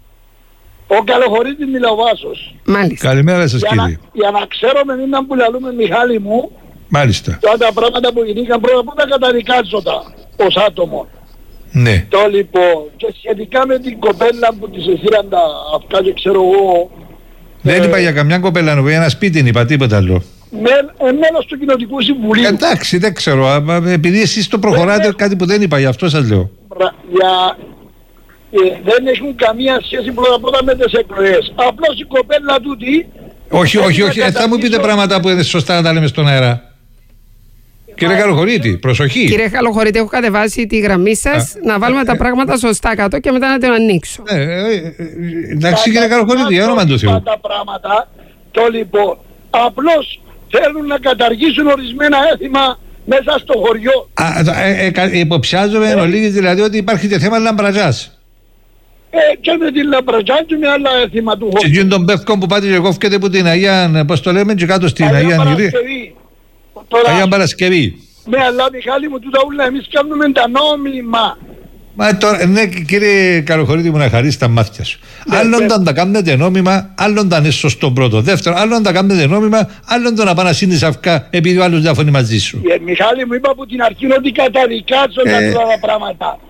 [SPEAKER 15] Ο Καλοχωρίτης Μιλοβάσος.
[SPEAKER 4] Μάλιστα.
[SPEAKER 3] Καλημέρα σας,
[SPEAKER 15] για
[SPEAKER 3] κύριε.
[SPEAKER 15] Να, για να ξέρουμε μην να που λαλούμε, Μιχάλη μου,
[SPEAKER 3] μάλιστα,
[SPEAKER 15] τώρα τα πράγματα που γινήκαν πρώτα που τα καταδικάζω τα ως άτομο.
[SPEAKER 3] Ναι.
[SPEAKER 15] Το λοιπόν, και σχετικά με την κοπέλα που της εσύραν τα αυτά και ξέρω εγώ.
[SPEAKER 3] Δεν
[SPEAKER 15] ε,
[SPEAKER 3] είπα για καμιά κοπέλα, για ένα σπίτι, είπα τίποτα άλλο.
[SPEAKER 15] Με, ε, μέλος του Κοινοτικού Συμβουλίου.
[SPEAKER 3] Εντάξει, δεν ξέρω. Επειδή εσείς το προχωράτε, δεν, κάτι που δεν είπα, γι' αυτό σας λέω.
[SPEAKER 15] Για, ε, δεν έχουν καμία σχέση πρώτα πρώτα με τις εκλογές. Απλώς η κοπέλα τούτη...
[SPEAKER 3] Όχι, όχι, όχι. Ε, θα μου πείτε πράγματα που είναι σωστά να τα λέμε στον αέρα. Κύριε Καλοχωρίτη, προσοχή.
[SPEAKER 4] Κύριε Καλοχωρίτη, έχω κατεβάσει τη γραμμή σας να βάλουμε τα πράγματα σωστά κάτω και μετά να την ανοίξω.
[SPEAKER 3] Ε, ε, ε, εντάξει, κύριε Καλοχωρίτη, για όνομα του Θεού.
[SPEAKER 15] Τα πράγματα, το λοιπόν, απλώς θέλουν να καταργήσουν ορισμένα έθιμα μέσα στο χωριό.
[SPEAKER 3] Α, ε, ε, ε, υποψιάζομαι εν ολίγης δηλαδή ότι υπάρχει και θέμα λαμπραζάς.
[SPEAKER 15] Ε, και με την λαμπραζά και με άλλα έθιμα του χωριού.
[SPEAKER 3] Και τον πεύκο που πάτε και κόφκεται από την Αγία, πώς το λέμε, και κάτω στην Αγία Νηρή. Αγία Παρασκευή.
[SPEAKER 15] Ναι, αλλά Μιχάλη μου, τούτα ούλα εμείς κάνουμε τα νόμιμα.
[SPEAKER 3] Μα τώρα, ναι, κύριε Καλοχωρίτη, μου να χαρίσει τα μάτια σου. Ναι, άλλον όταν τα κάνετε νόμιμα, άλλον όταν είναι σωστό πρώτο. Δεύτερο, άλλον όταν τα κάνετε νόμιμα, άλλον το να πάνε να σύνδεις αυκά επειδή ο άλλος διαφωνεί μαζί σου.
[SPEAKER 15] Ε, Μιχάλη, μου είπα από την αρχή ότι καταδικάζονται ε, αυτά τα πράγματα.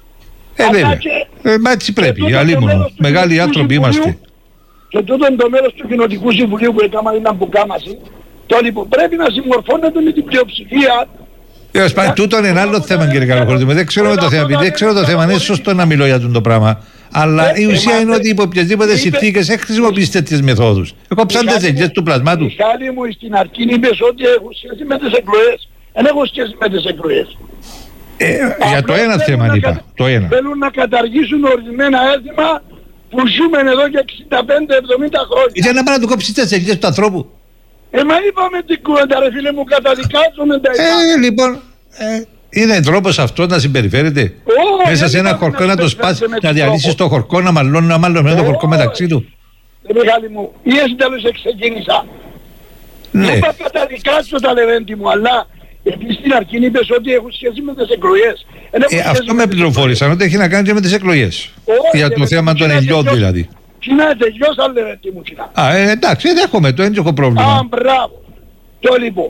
[SPEAKER 3] Ε, βέβαια. Και, ε, μα έτσι πρέπει. Αλλήμον. Μεγάλοι άνθρωποι είμαστε.
[SPEAKER 15] Και τούτο είναι το μέρος του Κοινοτικού Συμβουλίου που έκανα είναι αμπουκάμαση. Το λοιπόν πρέπει να συμμορφώνεται με την πλειοψηφία.
[SPEAKER 3] Ε, τούτο είναι ένα άλλο θέμα, κύριε Καλοχωρίτη. Δεν ξέρω το θέμα. Δεν ξέρω το θέμα. Είναι σωστό να μιλώ για το πράγμα. Αλλά η ουσία είναι ότι υπό οποιασδήποτε συνθήκες δεν χρησιμοποιείς τέτοιες μεθόδους. Εγώ ψάχνω τις ελιές του πλασμάτου.
[SPEAKER 15] Μιχάλη μου, στην αρχή είπες ότι έχω σχέση με τις εκλογές. Δεν έχω σχέση με τις εκλογές.
[SPEAKER 3] Ε, για το ένα θέμα είπα. Το ένα.
[SPEAKER 15] Θέλουν να καταργήσουν ορισμένα έθιμα που ζούμε εδώ για εξήντα πέντε εβδομήντα χρόνια.
[SPEAKER 3] Για να πάνε να του κόψεις τις ελιές του ανθρώπου.
[SPEAKER 15] Ε, μα είπαμε την κουβέντα, ρε φίλε μου, καταδικάζουμε τα
[SPEAKER 3] ε, λοιπόν, ε, είναι τρόπος αυτό να συμπεριφέρεται. Oh, μέσα σε ένα χορκό να το σπάσει, να διαλύσεις το χορκό, να μαλώνει, να μαλώνει oh, το χορκό μεταξύ του.
[SPEAKER 15] Ε, Μιχάλη μου, ή έτσι τέλος ξεκίνησα.
[SPEAKER 3] Ναι.
[SPEAKER 15] Είπα καταδικάζω τα λεβέντη μου, αλλά επίσης στην αρχή είπες ότι έχουν σχέση με τις εκλογές.
[SPEAKER 3] Ε, αυτό με πληροφόρησαν, ότι έχει να κάνει και με τις εκλογές. Oh, για το θέμα των ελιών δηλαδή.
[SPEAKER 15] Κοινά τελειώσαν λεβέντη μου, κοινά.
[SPEAKER 3] Α, ε, εντάξει, δεν έχουμε το, δεν έχω πρόβλημα.
[SPEAKER 15] Α, μπράβο. Το λοιπόν.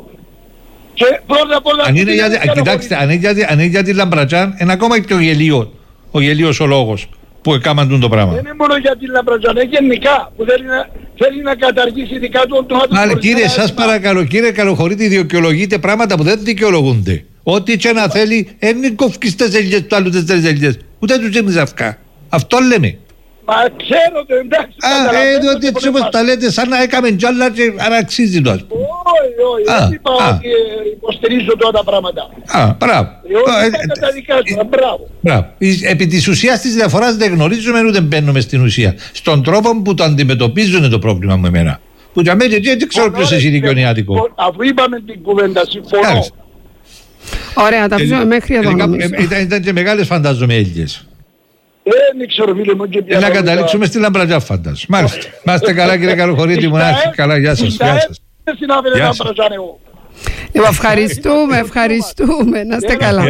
[SPEAKER 15] Και πρώτα απ' όλα...
[SPEAKER 3] Αν είναι για, κοιτάξτε, αν είναι για, αν είναι για τη Λαμπρατζάν, είναι ακόμα και ο γελίο, ο γελίος ο λόγος που έκαναν το πράγμα.
[SPEAKER 15] Δεν είναι μόνο για τη Λαμπρατζάν, είναι γενικά που θέλει να, θέλει να καταργήσει ειδικά τον το άτομο.
[SPEAKER 3] Αλλά κύριε, σας παρακαλώ, κύριε Καλοχωρίτη, δικαιολογείτε πράγματα που δεν δικαιολογούνται. Ό,τι και να θέλει, δεν κόφκεις τις ελιές του άλλου τις ελιές. Ούτε τους έμεινες αυκά. Αυτό λέμε.
[SPEAKER 15] Μα ξέρω το, εντάξει.
[SPEAKER 3] Α, ε, διότι έτσι όπως τα λέτε, σαν να έκαμε τζάλα και αναξίζει το, ας πούμε.
[SPEAKER 15] Όχι, όχι, δεν είπα ότι υποστηρίζω τώρα τα πράγματα.
[SPEAKER 3] Α, μπράβο.
[SPEAKER 15] Όχι, δεν καταδικάζω, μπράβο.
[SPEAKER 3] Μπράβο. Επί της ουσίας της διαφοράς δεν γνωρίζουμε ούτε μπαίνουμε στην ουσία. Στον τρόπο που το αντιμετωπίζουν το πρόβλημα μου εμένα. Που για μένα δεν ξέρω ποιος έχει δικαιωνιάτικο.
[SPEAKER 15] Αφού είπαμε την κουβέντα, συμφωνώ.
[SPEAKER 4] Ωραία, τα αφήσουμε μέχρι εδώ.
[SPEAKER 3] Ήταν και μεγάλες φαντάζομαι Έλληνες.
[SPEAKER 15] Δεν ξέρω φίλε μου και πια.
[SPEAKER 3] Να καταλήξουμε στη Λαμπρατζά φαντάζομαι. Μάλιστα. Να είστε καλά κύριε Καλοχωρίτη μου, να είστε καλά. Γεια σας. Γεια σας.
[SPEAKER 4] Ευχαριστούμε, ευχαριστούμε. Να είστε καλά.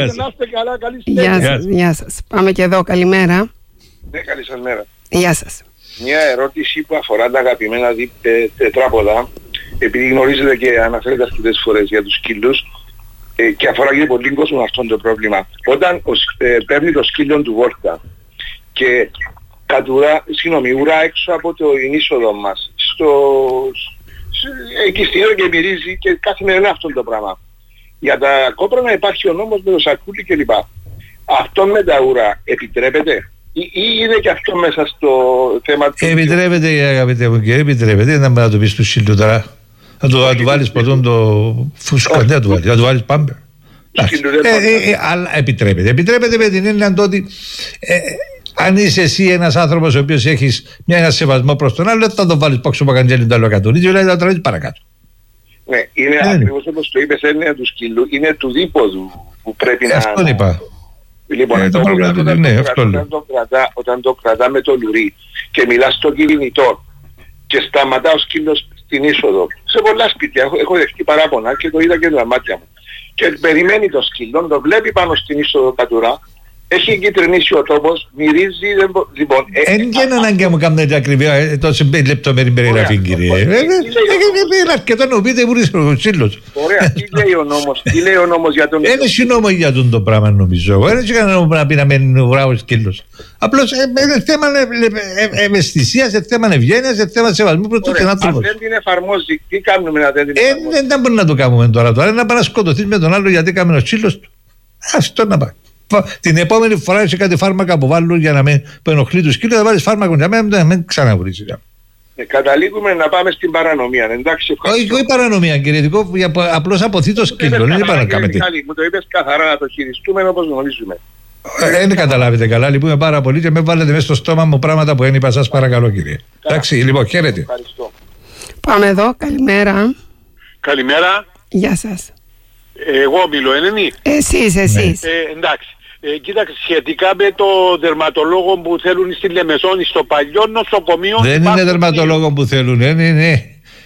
[SPEAKER 4] Γεια σας. Πάμε και εδώ. Καλημέρα.
[SPEAKER 14] Ναι, καλή σας μέρα.
[SPEAKER 4] Γεια σας.
[SPEAKER 14] Μια ερώτηση που αφορά τα αγαπημένα τετράποδα, επειδή γνωρίζετε και αναφέρετε αρκετές φορές για τους σκύλους, και αφορά και πολύ κόσμο αυτό το πρόβλημα. Όταν παίρνει το σκύλο του βόρτα και κατουρά, συγγνώμη, ουρά έξω από το είσοδο μας, στο, εκεί στη ώρα και μυρίζει και καθημερινά αυτό το πράγμα. Για τα κόπρανα υπάρχει ο νόμος με το σακούλι κλπ. Αυτό με τα ουρά επιτρέπεται ή, ή είναι και αυτό μέσα στο θέμα του...
[SPEAKER 3] Επιτρέπεται, αγαπητέ μου κύριε, επιτρέπεται. Δεν μπορεί να το πεις του σύλλου τώρα. Θα του, του βάλεις ποτόν το φούσκο, δεν θα του βάλεις, θα του βάλεις πάμπερ. Αλλά επιτρέπεται. Επιτρέπεται με την έννοια ότι ε, αν είσαι εσύ ένας άνθρωπος ο οποίος έχεις μια, ένα σεβασμό προς τον άλλο, δεν θα τον βάλεις πόξο παγκαντζέλι το άλλο εκατομμύριο, δηλαδή θα το τραβείς παρακάτω.
[SPEAKER 14] Ναι, είναι yeah. ακριβώς όπως το είπες, έννοια του σκύλου, είναι του δίποδου που πρέπει να...
[SPEAKER 3] Αυτόν είπα.
[SPEAKER 14] Λοιπόν, ε, το πρόβλημα όταν, όταν, ναι, το, όταν, το κρατά, όταν το κρατά με το λουρί και μιλάς στο κινητό και σταματά ο σκύλος στην είσοδο, σε πολλά σπίτια έχω, έχω δεχτεί παράπονα και το είδα και με τα μάτια μου. Και περιμένει το σκύλο, το βλέπει πάνω στην είσοδο κατουρά, έχει εγκυτρινήσει ο τόπος, μυρίζει, δεν μπο... λοιπόν...
[SPEAKER 3] Εν και είναι ανάγκη μου κάνετε ακριβή τόσο λεπτομερή περιγραφή, κύριε. Είναι αρκετό να πείτε που είσαι ο σκύλος.
[SPEAKER 14] Ωραία, τι λέει ο νόμος, τι λέει ο νόμος για τον...
[SPEAKER 3] Δεν έχει νόμο για τον το πράγμα νομίζω, δεν έχει κανένα νόμο να πει να μένει ουρά ο σκύλος. Απλώς είναι θέμα ευαισθησίας, είναι θέμα ευγένειας, είναι θέμα σεβασμού προς τον άνθρωπο.
[SPEAKER 14] Αν δεν την εφαρμόζει, τι κάνουμε να δεν την εφαρμόζει?
[SPEAKER 3] Δεν μπορεί να το κάνουμε τώρα, τώρα να πάει να σκοτωθείς με τον άλλο γιατί κάμε ο σκύλος του. Αυτό να πάει. Την επόμενη φορά είσαι κάτι φάρμακα που βάλουν για να μην ενοχλεί του σκύλου, θα βάλεις φάρμακο για μένα να μην ξαναβρίσει.
[SPEAKER 14] Ε, καταλήγουμε να πάμε στην παρανομία, εντάξει.
[SPEAKER 3] Όχι, όχι παρανομία, κύριε Δικό, απλώς αποθεί το σκύλο. Δεν είπα να κάνετε.
[SPEAKER 14] Μου το είπες καθαρά να το χειριστούμε όπως γνωρίζουμε.
[SPEAKER 3] Δεν ε, καταλάβετε καλά, λυπούμε πάρα πολύ και με βάλετε μέσα στο στόμα μου πράγματα που δεν είπα, σας παρακαλώ, κύριε. Εντάξει, λοιπόν, χαίρετε.
[SPEAKER 14] Ευχαριστώ.
[SPEAKER 4] Πάμε εδώ, καλημέρα.
[SPEAKER 17] Καλημέρα.
[SPEAKER 4] Γεια σας.
[SPEAKER 17] Εγώ μιλώ, ενενή.
[SPEAKER 4] Εσείς, εσείς.
[SPEAKER 17] Ε, εντάξει. Ε, κοίταξε, σχετικά με το δερματολόγο που θέλουν στη Λεμεσόνη, στο παλιό νοσοκομείο...
[SPEAKER 3] Δεν είναι δερματολόγο που θέλουν, ναι, ναι, ναι.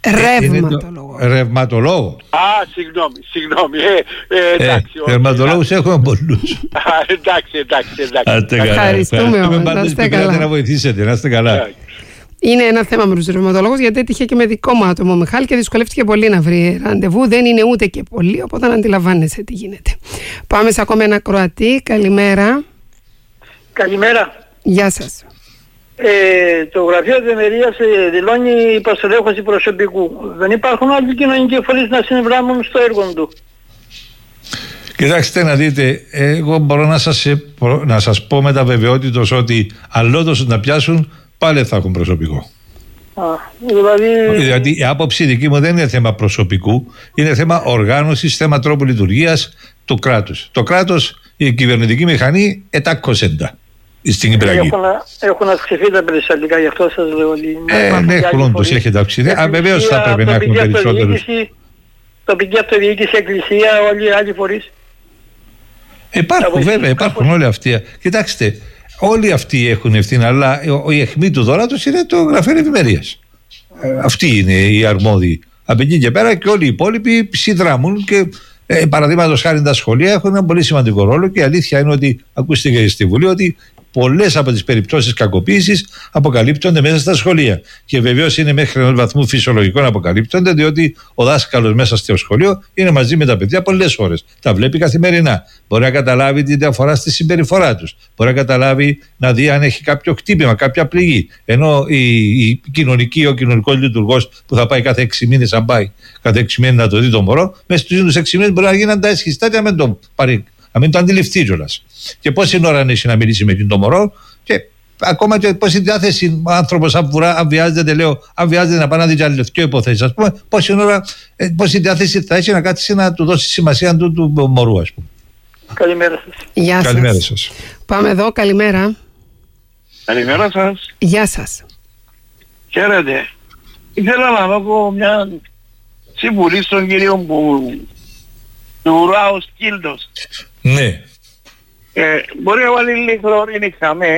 [SPEAKER 4] Ρευματολόγο.
[SPEAKER 3] Ρευματολόγο.
[SPEAKER 17] Α, συγγνώμη, συγγνώμη. Ε, ε, εντάξει,
[SPEAKER 3] ε, ρευματολόγους έχουμε πολλούς.
[SPEAKER 17] εντάξει, εντάξει, εντάξει.
[SPEAKER 4] Ευχαριστούμε όμως, να είστε καλά.
[SPEAKER 3] Να βοηθήσετε, να είστε καλά.
[SPEAKER 4] Είναι ένα θέμα με τους ρευματολόγους, γιατί έτυχε και με δικό μου άτομο, Μιχάλη, και δυσκολεύτηκε πολύ να βρει ραντεβού. Δεν είναι ούτε και πολύ, οπότε να αντιλαμβάνεσαι τι γίνεται. Πάμε σε ακόμα ένα Κροατή. Καλημέρα.
[SPEAKER 2] Καλημέρα.
[SPEAKER 4] Γεια σας.
[SPEAKER 2] Ε, το γραφείο Ευημερίας ε, δηλώνει υποστελέχωση προσωπικού. Δεν υπάρχουν άλλοι κοινωνικοί φορείς να συνευράμουν στο έργο του.
[SPEAKER 3] Κοιτάξτε να δείτε, εγώ μπορώ να σας, να σας πω με τα βεβαιότητος ότι αλλότος να πιάσουν πάλι θα έχουν προσωπικό.
[SPEAKER 2] Α, δηλαδή...
[SPEAKER 3] δηλαδή η άποψη δική μου δεν είναι θέμα προσωπικού, είναι θέμα οργάνωσης, θέμα τρόπου λειτουργίας του κράτους. Το κράτος, η κυβερνητική μηχανή ετάκκωσεντα στην Κυπριακή.
[SPEAKER 2] Έχουν αυξηθεί τα περιστατικά, γι' αυτό σας λέω.
[SPEAKER 3] Ε, ναι, έχουν τους έχετε αυξηθεί. Βεβαίως θα πρέπει να έχουν περισσότερους.
[SPEAKER 2] Τοπική αυτοδιοίκηση, εκκλησία, όλοι οι άλλοι φορείς.
[SPEAKER 3] Υπάρχουν βέβαια, υπάρχουν όλοι αυτοί. Κοιτάξτε, όλοι αυτοί έχουν ευθύνη, αλλά η αιχμή του δωράτος είναι το γραφείο Ευημερίας. Ε, αυτοί είναι οι αρμόδιοι. Από εκεί και πέρα και όλοι οι υπόλοιποι συνδράμουν και ε, παραδείγματος χάρη τα σχολεία έχουν ένα πολύ σημαντικό ρόλο και η αλήθεια είναι ότι ακούστηκε στη Βουλή ότι πολλές από τις περιπτώσεις κακοποίησης αποκαλύπτονται μέσα στα σχολεία. Και βεβαίως είναι μέχρι ενός βαθμού φυσιολογικό να αποκαλύπτονται, διότι ο δάσκαλος μέσα στο σχολείο είναι μαζί με τα παιδιά πολλές ώρες. Τα βλέπει καθημερινά. Μπορεί να καταλάβει τη διαφορά στη συμπεριφορά τους. Μπορεί να καταλάβει να δει αν έχει κάποιο χτύπημα, κάποια πληγή. Ενώ η, η κοινωνική, ο κοινωνικός λειτουργός που θα πάει κάθε έξι μήνες, αν πάει κάθε έξι μήνες να το δει το μωρό, μέσα στους έξι μήνες μπορεί να γίνουν τα εσχιστάτια με το πάρει. Να μην το αντιληφθεί κιόλας. Και πόση ώρα έχει να μιλήσει με το μωρό, και ακόμα και πόση διάθεση ο άνθρωπος, αν, αν βιάζεται, λέω, αν βιάζεται να πάει να δει και άλλες δύο υποθέσεις, ας πούμε, πόση ώρα, πόση διάθεση θα έχει να κάτσει να του δώσει σημασία του, του, του μωρού, ας πούμε.
[SPEAKER 2] Καλημέρα σας.
[SPEAKER 4] Γεια σας.
[SPEAKER 3] Καλημέρα σας.
[SPEAKER 4] Πάμε εδώ, καλημέρα.
[SPEAKER 18] Καλημέρα σας.
[SPEAKER 4] Γεια σας.
[SPEAKER 18] Χαίρετε. Ήθελα να δώσω μια συμβουλή στον κύριο που του Ράου Σκύλτος.
[SPEAKER 3] Ναι.
[SPEAKER 18] Ε, μπορεί να βάλει λίγο χλωρίνη χαμέ,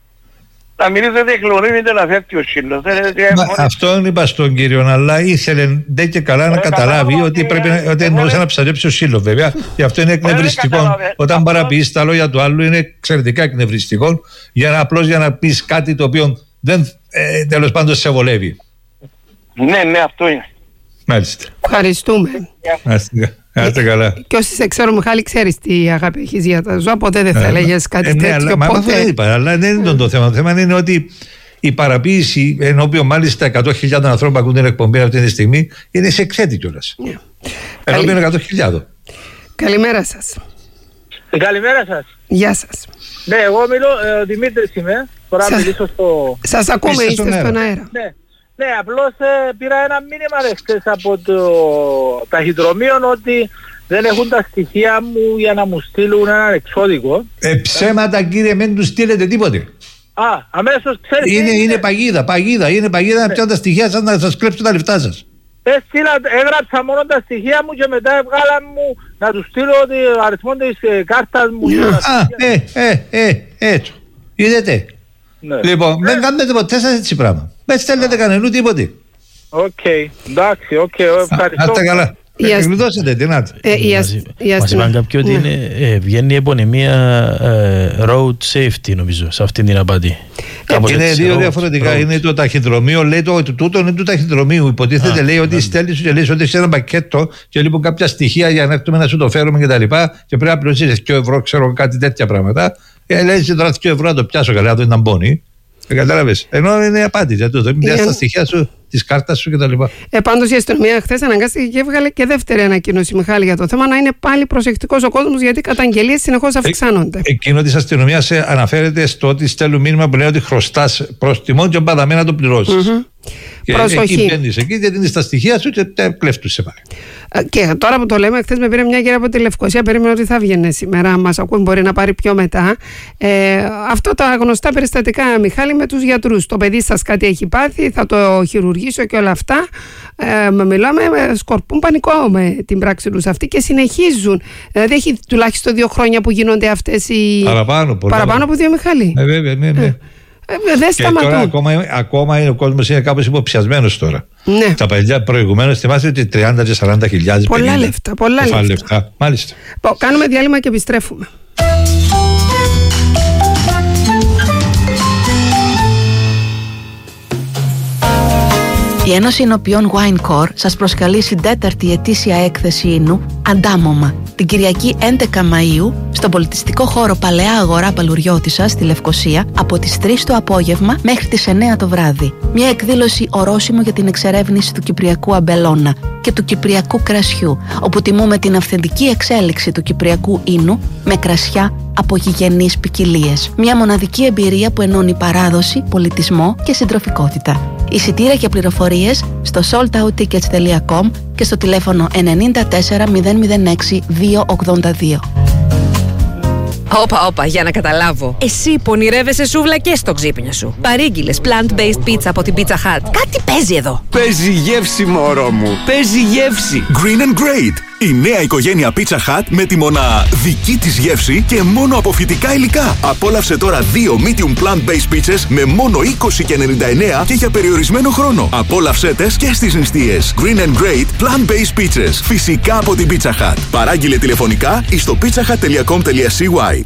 [SPEAKER 18] να μιλήσετε χλωρίνη να φεύγει ο Σκύλτος.
[SPEAKER 3] Αυτό είπα στον κύριο, αλλά ήθελε δεν και καλά να καταλάβει ότι πρέπει να, ότι εννοούσε να ψαρέψει ο Σκύλος, βέβαια. Γι' αυτό είναι εκνευριστικό. Όταν παραποιείς τα λόγια του άλλου είναι εξαιρετικά εκνευριστικό, για να, απλώς για να πεις κάτι το οποίο δεν, ε, τέλος πάντων σε βολεύει.
[SPEAKER 18] Ναι, ναι, αυτό είναι.
[SPEAKER 3] Μάλιστα.
[SPEAKER 4] Ευχαριστούμε.
[SPEAKER 3] Άστε καλά.
[SPEAKER 4] Και όσοι σε ξέρω, Μιχάλη, ξέρεις τι αγάπη έχεις για τα ζώα. Ποτέ δεν θα έλεγες κάτι
[SPEAKER 3] ε, ναι,
[SPEAKER 4] τέτοιο.
[SPEAKER 3] Αλλά, ποτέ... δεν είπα, αλλά δεν είναι το θέμα. Το θέμα είναι ότι η παραποίηση, ενώπιον μάλιστα εκατό χιλιάδες ανθρώπων που ακούν την εκπομπή αυτή τη στιγμή, είναι σε εκθέτη κιόλας. Yeah. Ενώπιον εκατό χιλιάδες.
[SPEAKER 4] Καλημέρα σας.
[SPEAKER 2] Ε, καλημέρα σας.
[SPEAKER 4] Γεια σας.
[SPEAKER 2] Ναι, εγώ μιλώ, ε, ο Δημήτρης είμαι. Τώρα σας... μιλήσω στο...
[SPEAKER 4] Σας ακούμε, είστε στον αέρα. αέρα.
[SPEAKER 2] Ναι. Ναι, απλώς ε, πήρα ένα μήνυμα χθες από το ταχυδρομείο ότι δεν έχουν τα στοιχεία μου για να μου στείλουν έναν εξώδικο.
[SPEAKER 3] Ε, ψέματα κύριε, μην τους στείλετε τίποτε.
[SPEAKER 2] Α, αμέσως ξέρεις.
[SPEAKER 3] Είναι, είναι, είναι παγίδα, παγίδα, είναι παγίδα να πιάνουν τα στοιχεία σας να σας κλέψουν τα λεφτά σας.
[SPEAKER 2] Έστειλα, έγραψα μόνο τα στοιχεία μου και μετά έβγαλα μου να τους στείλω ο αριθμό της ε, κάρτας μου.
[SPEAKER 3] Α, ε, ε, ε, έτσι. Είδετε. Ναι. Λοιπόν, δεν κάνετε ποτέ σας έτσι πράγμα. Δεν στέλνετε κανενού τίποτε.
[SPEAKER 2] Οκ, εντάξει, οκ, ευχαριστώ.
[SPEAKER 3] Άστε καλά. Εκκλειδώσετε την άτσα.
[SPEAKER 5] Μας είπαν κάποιοι ότι βγαίνει η επωνυμία road safety, νομίζω, σε αυτήν την απάτη.
[SPEAKER 3] Είναι δύο διαφορετικά. Είναι το ταχυδρομείο, λέει το ότι τούτο είναι του ταχυδρομείου. Υποτίθεται, λέει ότι στέλνει και λέει ότι έχει ένα πακέτο και λοιπόν κάποια στοιχεία για να έρθουμε να σου το φέρουμε κτλ. Και, και πρέπει να πληρώσει δύο ευρώ, ξέρω κάτι τέτοια πράγματα. Λέει τώρα δύο ευρώ να το πιάσω καλά, δεν ήταν πόνοι. Κατάλαβες. Ενώ είναι απάτη για τούτο. Μην διάσει τα στοιχεία σου, τη κάρτα σου κτλ.
[SPEAKER 4] Ε, πάντως η αστυνομία χθες αναγκάστηκε και έβγαλε και δεύτερη ανακοίνωση, Μιχάλη, για το θέμα, να είναι πάλι προσεκτικός ο κόσμος, γιατί οι καταγγελίες συνεχώς αυξάνονται.
[SPEAKER 3] Ε, εκείνο της αστυνομίας αναφέρεται στο ότι στέλνουν μήνυμα που λέει ότι χρωστάς προστιμό και μπαδαμένα να το πληρώσεις. Mm-hmm. Και
[SPEAKER 4] προσοχή.
[SPEAKER 3] Εκεί μπαίνεις εκεί, γιατί είναι στα στοιχεία σου και κλέφτους σε πάλι.
[SPEAKER 4] Και τώρα που το λέμε, χθες με πήρε μια κυρία από τη Λευκοσία, περίμενα ότι θα βγαίνει σήμερα. Μας ακούει, μπορεί να πάρει πιο μετά. Ε, αυτό τα γνωστά περιστατικά, Μιχάλη, με τους γιατρούς. Το παιδί σας κάτι έχει πάθει, θα το χειρουργήσω και όλα αυτά. Ε, μιλάμε, σκορπούν πανικό με την πράξη τους αυτή και συνεχίζουν. Δηλαδή, έχει τουλάχιστον δύο χρόνια που γίνονται αυτές οι.
[SPEAKER 3] Παραπάνω, πολύ.
[SPEAKER 4] Παραπάνω από δύο, Μιχάλη.
[SPEAKER 3] Ε, βέβαια, ναι, ναι. Ε.
[SPEAKER 4] Ε, δεν σταματούν.
[SPEAKER 3] Τώρα ακόμα, ακόμα είναι, ο κόσμος είναι κάπως υποψιασμένος τώρα.
[SPEAKER 4] Ναι.
[SPEAKER 3] Τα παλιά προηγουμένως θυμάστε ότι τριάντα και σαράντα χιλιάδες.
[SPEAKER 4] Πολλά πενήντα, λεφτά. Πολλά λεφτά.
[SPEAKER 3] λεφτά. Μάλιστα.
[SPEAKER 4] Κάνουμε διάλειμμα και επιστρέφουμε.
[SPEAKER 20] Η Ένωση Εινοποιών Winecore σας προσκαλεί στην τέταρτη ετήσια έκθεση ίνου Αντάμωμα την Κυριακή έντεκα Μαΐου στον πολιτιστικό χώρο Παλαιά Αγορά Παλουριώτισσας στη Λευκοσία από τις τρεις το απόγευμα μέχρι τις εννέα το βράδυ. Μια εκδήλωση ορόσημο για την εξερεύνηση του κυπριακού αμπελώνα και του κυπριακού κρασιού, όπου τιμούμε την αυθεντική εξέλιξη του κυπριακού ίνου με κρασιά από γηγενείς ποικιλίες. Μια μοναδική εμπειρία που ενώνει παράδοση, πολιτισμό και συντροφικότητα. Εισιτήρια και πληροφορίες στο sold out tickets τελεία com και στο τηλέφωνο ενενήντα τέσσερα μηδέν μηδέν έξι δύο ογδόντα δύο.
[SPEAKER 21] Όπα, όπα, για να καταλάβω. Εσύ πονηρεύεσαι σούβλα και στο ξύπνιο σου. Παρήγγειλες plant-based pizza από την Pizza Hut. Κάτι παίζει εδώ.
[SPEAKER 23] Παίζει γεύση, μωρό μου. Παίζει γεύση.
[SPEAKER 9] Green and Great. Η νέα οικογένεια Pizza Hut με τη μοναδική της γεύση και μόνο από φυτικά υλικά. Απόλαυσε τώρα δύο medium plant-based pizzas με μόνο είκοσι και ενενήντα εννέα και για περιορισμένο χρόνο. Απόλαυσέ τες και στις νηστείες. Green and Great plant-based pizzas. Φυσικά από την Pizza Hut. Παράγγειλε τηλεφωνικά ή στο pizzahat τελεία com τελείαcy.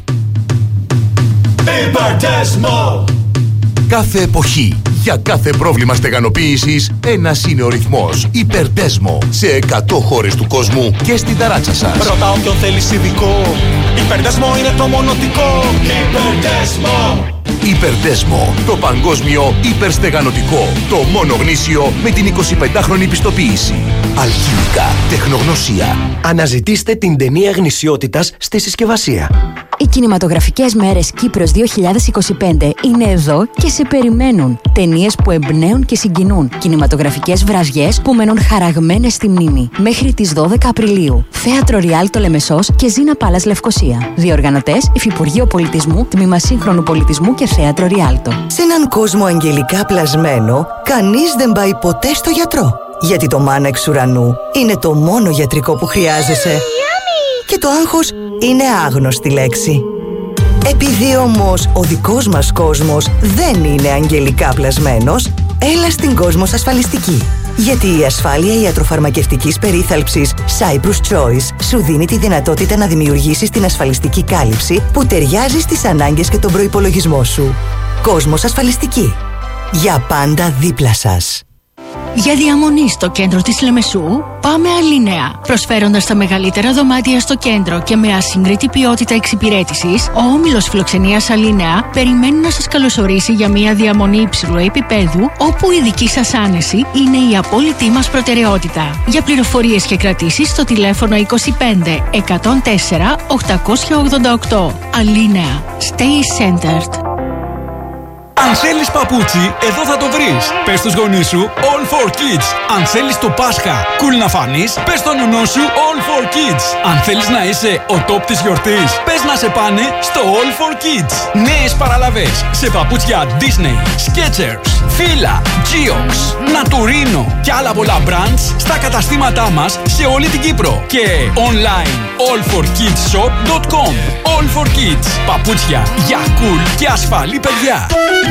[SPEAKER 11] Υπερτέσμο!
[SPEAKER 10] Κάθε εποχή, για κάθε πρόβλημα στεγανοποίησης, ένας είναι ο ρυθμός. Υπερτέσμο. Σε εκατό χώρες του κόσμου και στην ταράτσα σας.
[SPEAKER 11] Ρώτα όποιον θέλεις ειδικό. Υπερτέσμο είναι το μονοτικό. Υπερτέσμο!
[SPEAKER 10] Υπερτέσμο. Το παγκόσμιο υπερστεγανωτικό. Το μόνο γνήσιο με την εικοσιπεντάχρονη πιστοποίηση. Αλχημικά. Τεχνογνωσία.
[SPEAKER 24] Αναζητήστε την ταινία γνησιότητας στη συσκευασία.
[SPEAKER 25] Οι κινηματογραφικές μέρες Κύπρος δύο χιλιάδες είκοσι πέντε είναι εδώ και σε περιμένουν. Ταινίες που εμπνέουν και συγκινούν. Κινηματογραφικές βραζιές που μένουν χαραγμένες στη μνήμη. Μέχρι τις δώδεκα Απριλίου. Θέατρο Ριάλτο Λεμεσός και Ζήνα Πάλας Λευκοσία. Διοργανωτές Υφυπουργείο Πολιτισμού, Τμήμα Σύγχρονου Πολιτισμού και Θέατρο Ριάλτο.
[SPEAKER 26] Σε έναν κόσμο αγγελικά πλασμένο, κανείς δεν πάει ποτέ στο γιατρό. Γιατί το μάνα εξ ουρανού είναι το μόνο γιατρικό που χρειάζεσαι. Και το άγχος είναι άγνωστη λέξη. Επειδή όμως ο δικός μας κόσμος δεν είναι αγγελικά πλασμένος, έλα στην Κόσμος Ασφαλιστική. Γιατί η ασφάλεια ιατροφαρμακευτικής περίθαλψης Cyprus Choice σου δίνει τη δυνατότητα να δημιουργήσεις την ασφαλιστική κάλυψη που ταιριάζει στις ανάγκες και τον προϋπολογισμό σου. Κόσμος Ασφαλιστική. Για πάντα δίπλα σας.
[SPEAKER 27] Για διαμονή στο κέντρο της Λεμεσού, πάμε Αλίνεα. Προσφέροντας τα μεγαλύτερα δωμάτια στο κέντρο και με ασύγκριτη ποιότητα εξυπηρέτησης, ο όμιλος φιλοξενίας Αλίνεα περιμένει να σας καλωσορίσει για μια διαμονή υψηλού επίπεδου, όπου η δική σας άνεση είναι η απόλυτη μας προτεραιότητα. Για πληροφορίες και κρατήσεις στο τηλέφωνο είκοσι πέντε εκατόν τέσσερα οχτακόσια ογδόντα οκτώ. Αλίνεα. Stay centered.
[SPEAKER 16] Αν θέλεις παπούτσι, εδώ θα το βρεις. Πες στους γονείς σου All for Kids. Αν θέλεις το Πάσχα cool να φανείς, πες στον νονό σου All for Kids. Αν θέλεις να είσαι ο top της γιορτής, πες να σε πάνε στο All for Kids. Νέες παραλαβές σε παπούτσια Disney, Skechers, Fila, Geox, Naturino και άλλα πολλά brands στα καταστήματά μας σε όλη την Κύπρο. Και online all for kids shop dot com. All for Kids. Παπούτσια για cool και ασφαλή παιδιά.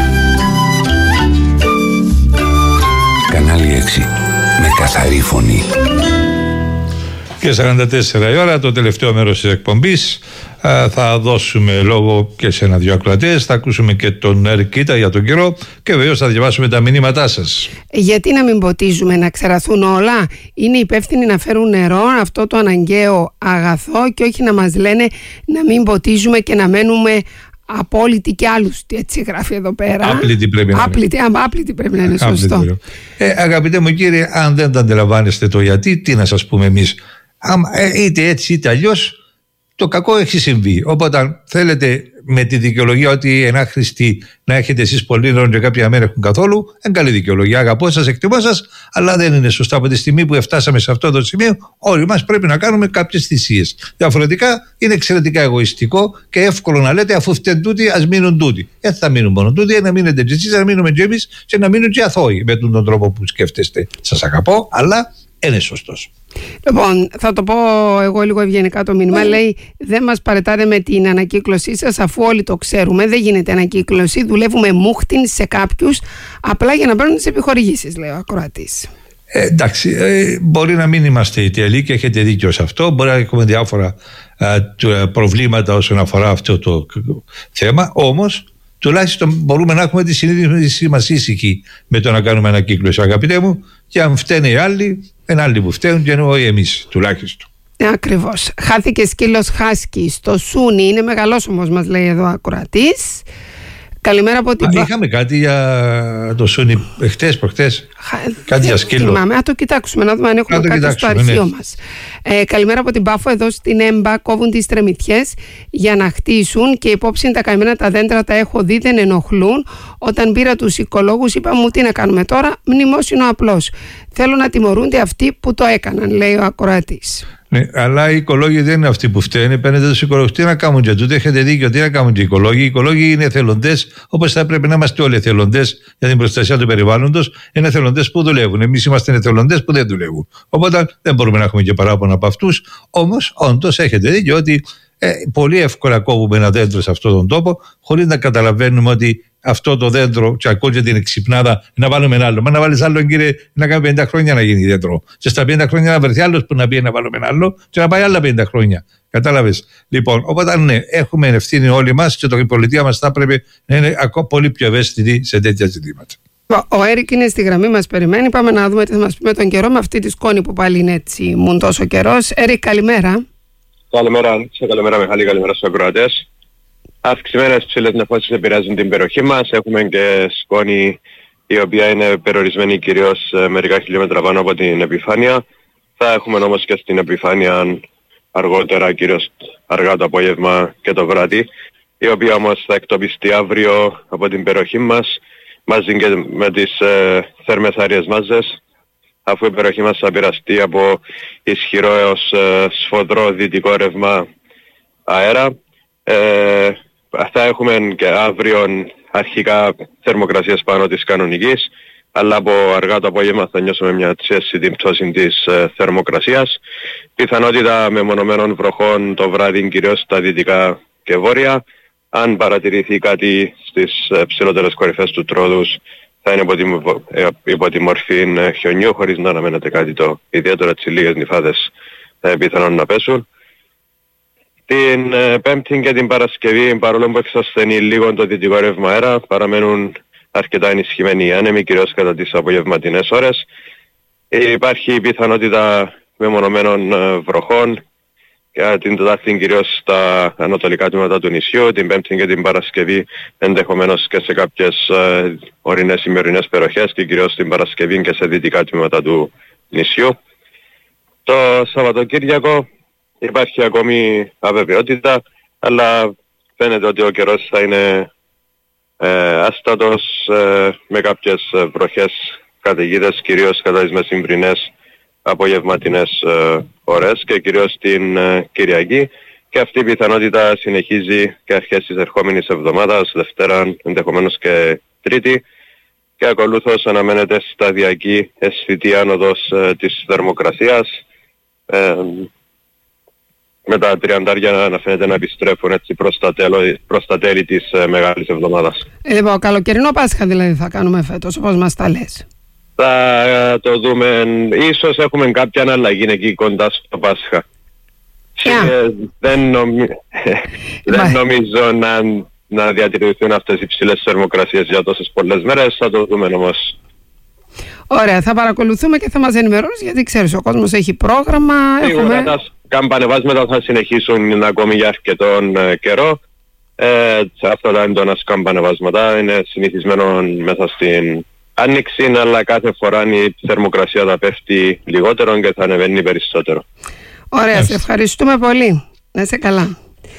[SPEAKER 7] Κανάλι έξι. Με καθαρή φωνή.
[SPEAKER 3] Και σαράντα τέσσερα η ώρα, το τελευταίο μέρος της εκπομπής. Θα δώσουμε λόγο και σε ένα-δυο ακροατές. Θα ακούσουμε και τον Ερκίτα για τον καιρό και βεβαίως θα διαβάσουμε τα μηνύματά σας.
[SPEAKER 4] Γιατί να μην ποτίζουμε, να ξεραθούν όλα? Είναι υπεύθυνοι να φέρουν νερό, αυτό το αναγκαίο αγαθό, και όχι να μας λένε να μην ποτίζουμε και να μένουμε απόλυτοι κι άλλους. Έτσι γράφει εδώ πέρα.
[SPEAKER 3] Άπλητοι πρέπει να
[SPEAKER 4] άπλητοι, είναι. Άπλητοι πρέπει να είναι, σωστό.
[SPEAKER 3] Ε, αγαπητέ μου κύριε, αν δεν τα αντιλαμβάνεστε το γιατί, τι να σας πούμε εμείς. Ε, είτε έτσι είτε αλλιώς, το κακό έχει συμβεί. Οπότε αν θέλετε με τη δικαιολογία ότι είναι άχρηστη να έχετε εσείς πολύ νερό και κάποια μέρα έχουν καθόλου, είναι καλή δικαιολογία. Αγαπώ σας, εκτιμώ σας, αλλά δεν είναι σωστά. Από τη στιγμή που φτάσαμε σε αυτό το σημείο, όλοι μας πρέπει να κάνουμε κάποιες θυσίες. Διαφορετικά είναι εξαιρετικά εγωιστικό και εύκολο να λέτε αφού φταίνουν τούτοι, ας μείνουν τούτοι. Δεν θα μείνουν μόνο τούτοι, να μείνετε και εσείς, να μείνουμε και εμείς και να μείνουν και αθώοι με τον τρόπο που σκέφτεστε. Σας αγαπώ, αλλά είναι σωστός.
[SPEAKER 4] Λοιπόν, θα το πω εγώ λίγο ευγενικά το μήνυμα. Mm. Λέει, δεν μας παρετάτε με την ανακύκλωσή σας, αφού όλοι το ξέρουμε. Δεν γίνεται ανακύκλωση. Δουλεύουμε μούχτιν σε κάποιους, απλά για να παίρνουν τις επιχορηγήσεις, λέει ο ακροατής.
[SPEAKER 3] Ε, εντάξει, ε, μπορεί να μην είμαστε οι τέλειοι και έχετε δίκιο σε αυτό. Μπορεί να έχουμε διάφορα ε, προβλήματα όσον αφορά αυτό το θέμα. Όμως, τουλάχιστον μπορούμε να έχουμε τη συνείδηση μας ήσυχη με το να κάνουμε ανακύκλωση, αγαπητέ μου. Και αν φταίνε οι άλλοι, είναι άλλοι που φταίνουν και όχι εμείς, τουλάχιστον.
[SPEAKER 4] Ακριβώς. Χάθηκε σκύλος χάσκι στο Σούνι. Είναι μεγαλός όμως, μας λέει εδώ ακροατής. Καλημέρα από την.
[SPEAKER 3] Α, είχαμε κάτι για το Σούνι χτες, προχτές. Κάτι για σκύλο.
[SPEAKER 4] Θυμάμαι, να το κοιτάξουμε, να δούμε αν έχουμε κάτι στο αρχείο ναι. μας. Ε, καλημέρα από την Πάφο. Εδώ στην Έμπα κόβουν τις τρεμιτιές για να χτίσουν και υπόψη τα καημένα τα δέντρα τα έχω δει, δεν ενοχλούν. Όταν πήρα τους οικολόγους, είπα μου τι να κάνουμε τώρα. Μνημόσυνο απλώς. Θέλω να τιμωρούνται αυτοί που το έκαναν, λέει ο ακροατής.
[SPEAKER 3] Ναι, αλλά οι οικολόγοι δεν είναι αυτοί που φταίνουν. Παίρνετε τους οικολόγους. Τι να κάνουν και τούτο, έχετε δίκιο. Τι να κάνουν και οι οικολόγοι. Οι οικολόγοι είναι εθελοντές, όπως θα πρέπει να είμαστε όλοι εθελοντές για την προστασία του περιβάλλοντος. Είναι εθελοντές που δουλεύουν. Εμείς είμαστε εθελοντές που δεν δουλεύουν. Οπότε δεν μπορούμε να έχουμε και παράπονα από αυτούς. Όμως, όντως έχετε δίκιο ότι ε, πολύ εύκολα κόβουμε ένα δέντρο σε αυτόν τον τόπο, χωρίς να καταλαβαίνουμε ότι αυτό το δέντρο, και ακούω και την εξυπνάδα, να βάλουμε ένα άλλο. Μα να βάλεις άλλο, κύριε, να κάνει πενήντα χρόνια να γίνει δέντρο. Και στα πενήντα χρόνια να βρεθεί άλλος που να πει να βάλουμε ένα άλλο, και να πάει άλλα πενήντα χρόνια. Κατάλαβες. Λοιπόν, οπότε ναι, έχουμε ευθύνη όλοι μας και το, η πολιτεία μας θα πρέπει να είναι ακόμα πολύ πιο ευαίσθητη σε τέτοια ζητήματα.
[SPEAKER 4] Ο Έρικ είναι στη γραμμή, μας περιμένει. Πάμε να δούμε τι θα μας πει με τον καιρό, με αυτή τη σκόνη που πάλι είναι έτσι μουν τόσο καιρός. Έρικ, καλημέρα.
[SPEAKER 1] Καλημέρα, σε καλημέρα Μιχάλη, καλημέρα στους ακροατές. Αυξημένες ψηλές νεφώσεις επηρεάζουν την περιοχή μας. Έχουμε και σκόνη η οποία είναι περιορισμένη κυρίως μερικά χιλιόμετρα πάνω από την επιφάνεια. Θα έχουμε όμως και στην επιφάνεια αργότερα, κυρίως αργά το απόγευμα και το βράδυ, η οποία όμως θα εκτοπιστεί αύριο από την περιοχή μας μαζί και με τις ε, θέρμες άριες μάζες, αφού η περιοχή μας θα πειραστεί από ισχυρό έως ε, σφοδρό δυτικό ρεύμα αέρα. Ε, θα έχουμε και αύριο αρχικά θερμοκρασίες πάνω της κανονικής, αλλά από αργά το απόγευμα θα νιώσουμε μια αισθητή πτώση της ε, θερμοκρασίας. Πιθανότητα μεμονωμένων βροχών το βράδυ κυρίως στα δυτικά και βόρεια. Αν παρατηρηθεί κάτι στις ε, ψηλότερες κορυφές του Τρόδους, θα είναι υπό τη, ε, υπό τη μορφή ε, χιονιού, χωρίς να αναμένεται κάτι το ιδιαίτερο, έτσι λίγες νυφάδες ε, πιθανόν να πέσουν. Την ε, Πέμπτη και την Παρασκευή, παρόλο που εξασθενεί λίγο το δυτικό ρεύμα αέρα, παραμένουν αρκετά ενισχυμένοι οι άνεμοι, κυρίως κατά τις απογευματινές ώρες. Ε, υπάρχει πιθανότητα μεμονωμένων ε, βροχών, και την Τετάρτη κυρίως στα ανατολικά τμήματα του νησιού, την Πέμπτη και την Παρασκευή ενδεχομένως και σε κάποιες ε, ορεινές ημερινές περιοχές και κυρίως την Παρασκευή και σε δυτικά τμήματα του νησιού. Το Σαββατοκύριακο υπάρχει ακόμη αβεβαιότητα, αλλά φαίνεται ότι ο καιρός θα είναι ε, άστατος ε, με κάποιες βροχές καταιγίδες, κυρίως κατά τις μεσημβρινές απογευματινές ε, ώρες και κυρίως την ε, Κυριακή, και αυτή η πιθανότητα συνεχίζει και αρχές της ερχόμενης εβδομάδας, Δευτέρα ενδεχομένως και Τρίτη, και ακολούθως αναμένεται σταδιακή αισθητή άνοδος ε, της θερμοκρασίας, ε, με τα τριαντάρια να φαίνεται να επιστρέφουν έτσι προς τα, τέλο, προς τα τέλη της ε, μεγάλης εβδομάδας.
[SPEAKER 4] Ε, λοιπόν, καλοκαιρινό Πάσχα δηλαδή θα κάνουμε φέτος, όπως μας τα λες.
[SPEAKER 1] Θα το δούμε, ίσως έχουμε κάποια αλλαγή εκεί κοντά στο Πάσχα. Yeah. Δεν, νομι... δεν νομίζω να, να διατηρηθούν αυτές οι ψηλές θερμοκρασίες για τόσες πολλές μέρες, θα το δούμε όμως.
[SPEAKER 4] Ωραία, θα παρακολουθούμε και θα μας ενημερώνεις, γιατί ξέρεις ο κόσμος έχει πρόγραμμα.
[SPEAKER 1] Σίγουρα
[SPEAKER 4] έχουμε...
[SPEAKER 1] τα σκαμπανεβάσματα θα συνεχίσουν ακόμη για αρκετόν ε, καιρό. Ε, αυτά τα έντονα σκαμπανεβάσματα είναι συνηθισμένο μέσα στην Άνοιξη, αλλά κάθε φορά η θερμοκρασία θα πέφτει λιγότερο και θα ανεβαίνει περισσότερο.
[SPEAKER 4] Ωραία, σε ευχαριστούμε πολύ. Να είσαι καλά.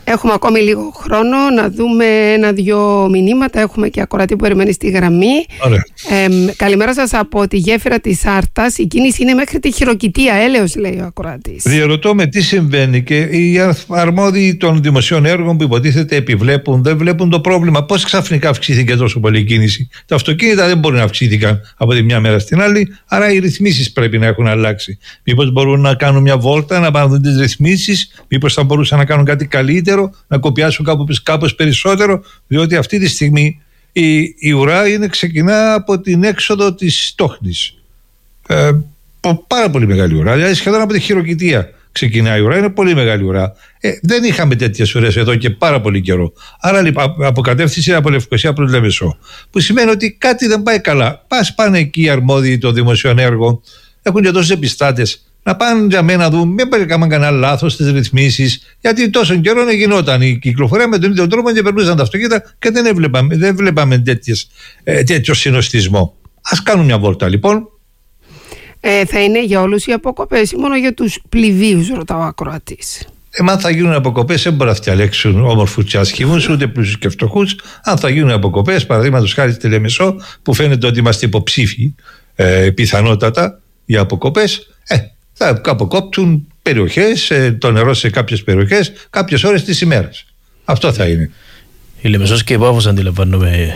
[SPEAKER 4] Έχουμε ακόμη λίγο χρόνο να δούμε ένα-δυο μηνύματα. Έχουμε και ακροατή που περιμένει στη γραμμή. Ε, καλημέρα σας από τη γέφυρα της Άρτας. Η κίνηση είναι μέχρι τη Χειροκητία, έλεος, λέει ο ακροατής.
[SPEAKER 3] Διερωτώ με τι συμβαίνει και οι αρμόδιοι των δημοσίων έργων που υποτίθεται επιβλέπουν, δεν βλέπουν το πρόβλημα. Πώς ξαφνικά αυξήθηκε τόσο πολύ η κίνηση? Τα αυτοκίνητα δεν μπορεί να αυξήθηκαν από τη μια μέρα στην άλλη, άρα οι ρυθμίσεις πρέπει να έχουν αλλάξει. Μήπως μπορούν να κάνουν μια βόλτα, να πάρουν τις ρυθμίσεις, μήπως θα μπορούσαν να κάνουν κάτι καλύτερο, να κοπιάσουν κάπως, κάπως περισσότερο, διότι αυτή τη στιγμή η, η ουρά είναι, ξεκινά από την έξοδο της Στόχνης. Ε, πάρα πολύ μεγάλη ουρά, δηλαδή σχεδόν από τη Χειροκητία ξεκινάει η ουρά, είναι πολύ μεγάλη ουρά. Ε, δεν είχαμε τέτοιες ουρές εδώ και πάρα πολύ καιρό. Άρα λοιπόν από κατεύθυνση από Λευκοσία προς Λεμεσό. Που σημαίνει ότι κάτι δεν πάει καλά. Πας πάνε εκεί οι αρμόδιοι των δημοσίων έργων, έχουν και τόσους επιστάτες, να πάνε για μένα να δουν, μην έκαναν κανένα λάθος στις ρυθμίσεις, γιατί τόσο καιρό γινόταν η κυκλοφορία με τον ίδιο τρόπο και περνούσαν τα αυτοκίνητα και δεν βλέπαμε, δεν βλέπαμε τέτοιες, ε, τέτοιο συνοστισμό. Ας κάνουν μια βόλτα λοιπόν.
[SPEAKER 4] Ε, θα είναι για όλους οι αποκοπές ή μόνο για τους πληβίους, ρωτάω ο ακροατής.
[SPEAKER 3] Ε, αν θα γίνουν αποκοπές, δεν μπορεί να διαλέξουν όμορφους και άσχημους, ούτε πλούσιους και φτωχούς. Αν θα γίνουν αποκοπές, παραδείγματος χάρη στη Λεμεσό, που φαίνεται ότι είμαστε υποψήφιοι ε, πιθανότατα για αποκοπές, ε, θα αποκόπτουν περιοχές, ε, το νερό σε κάποιες περιοχές, κάποιες ώρες της ημέρας. Αυτό θα είναι.
[SPEAKER 5] Η Λεμεσός και η Πάφος αντιλαμβάνομαι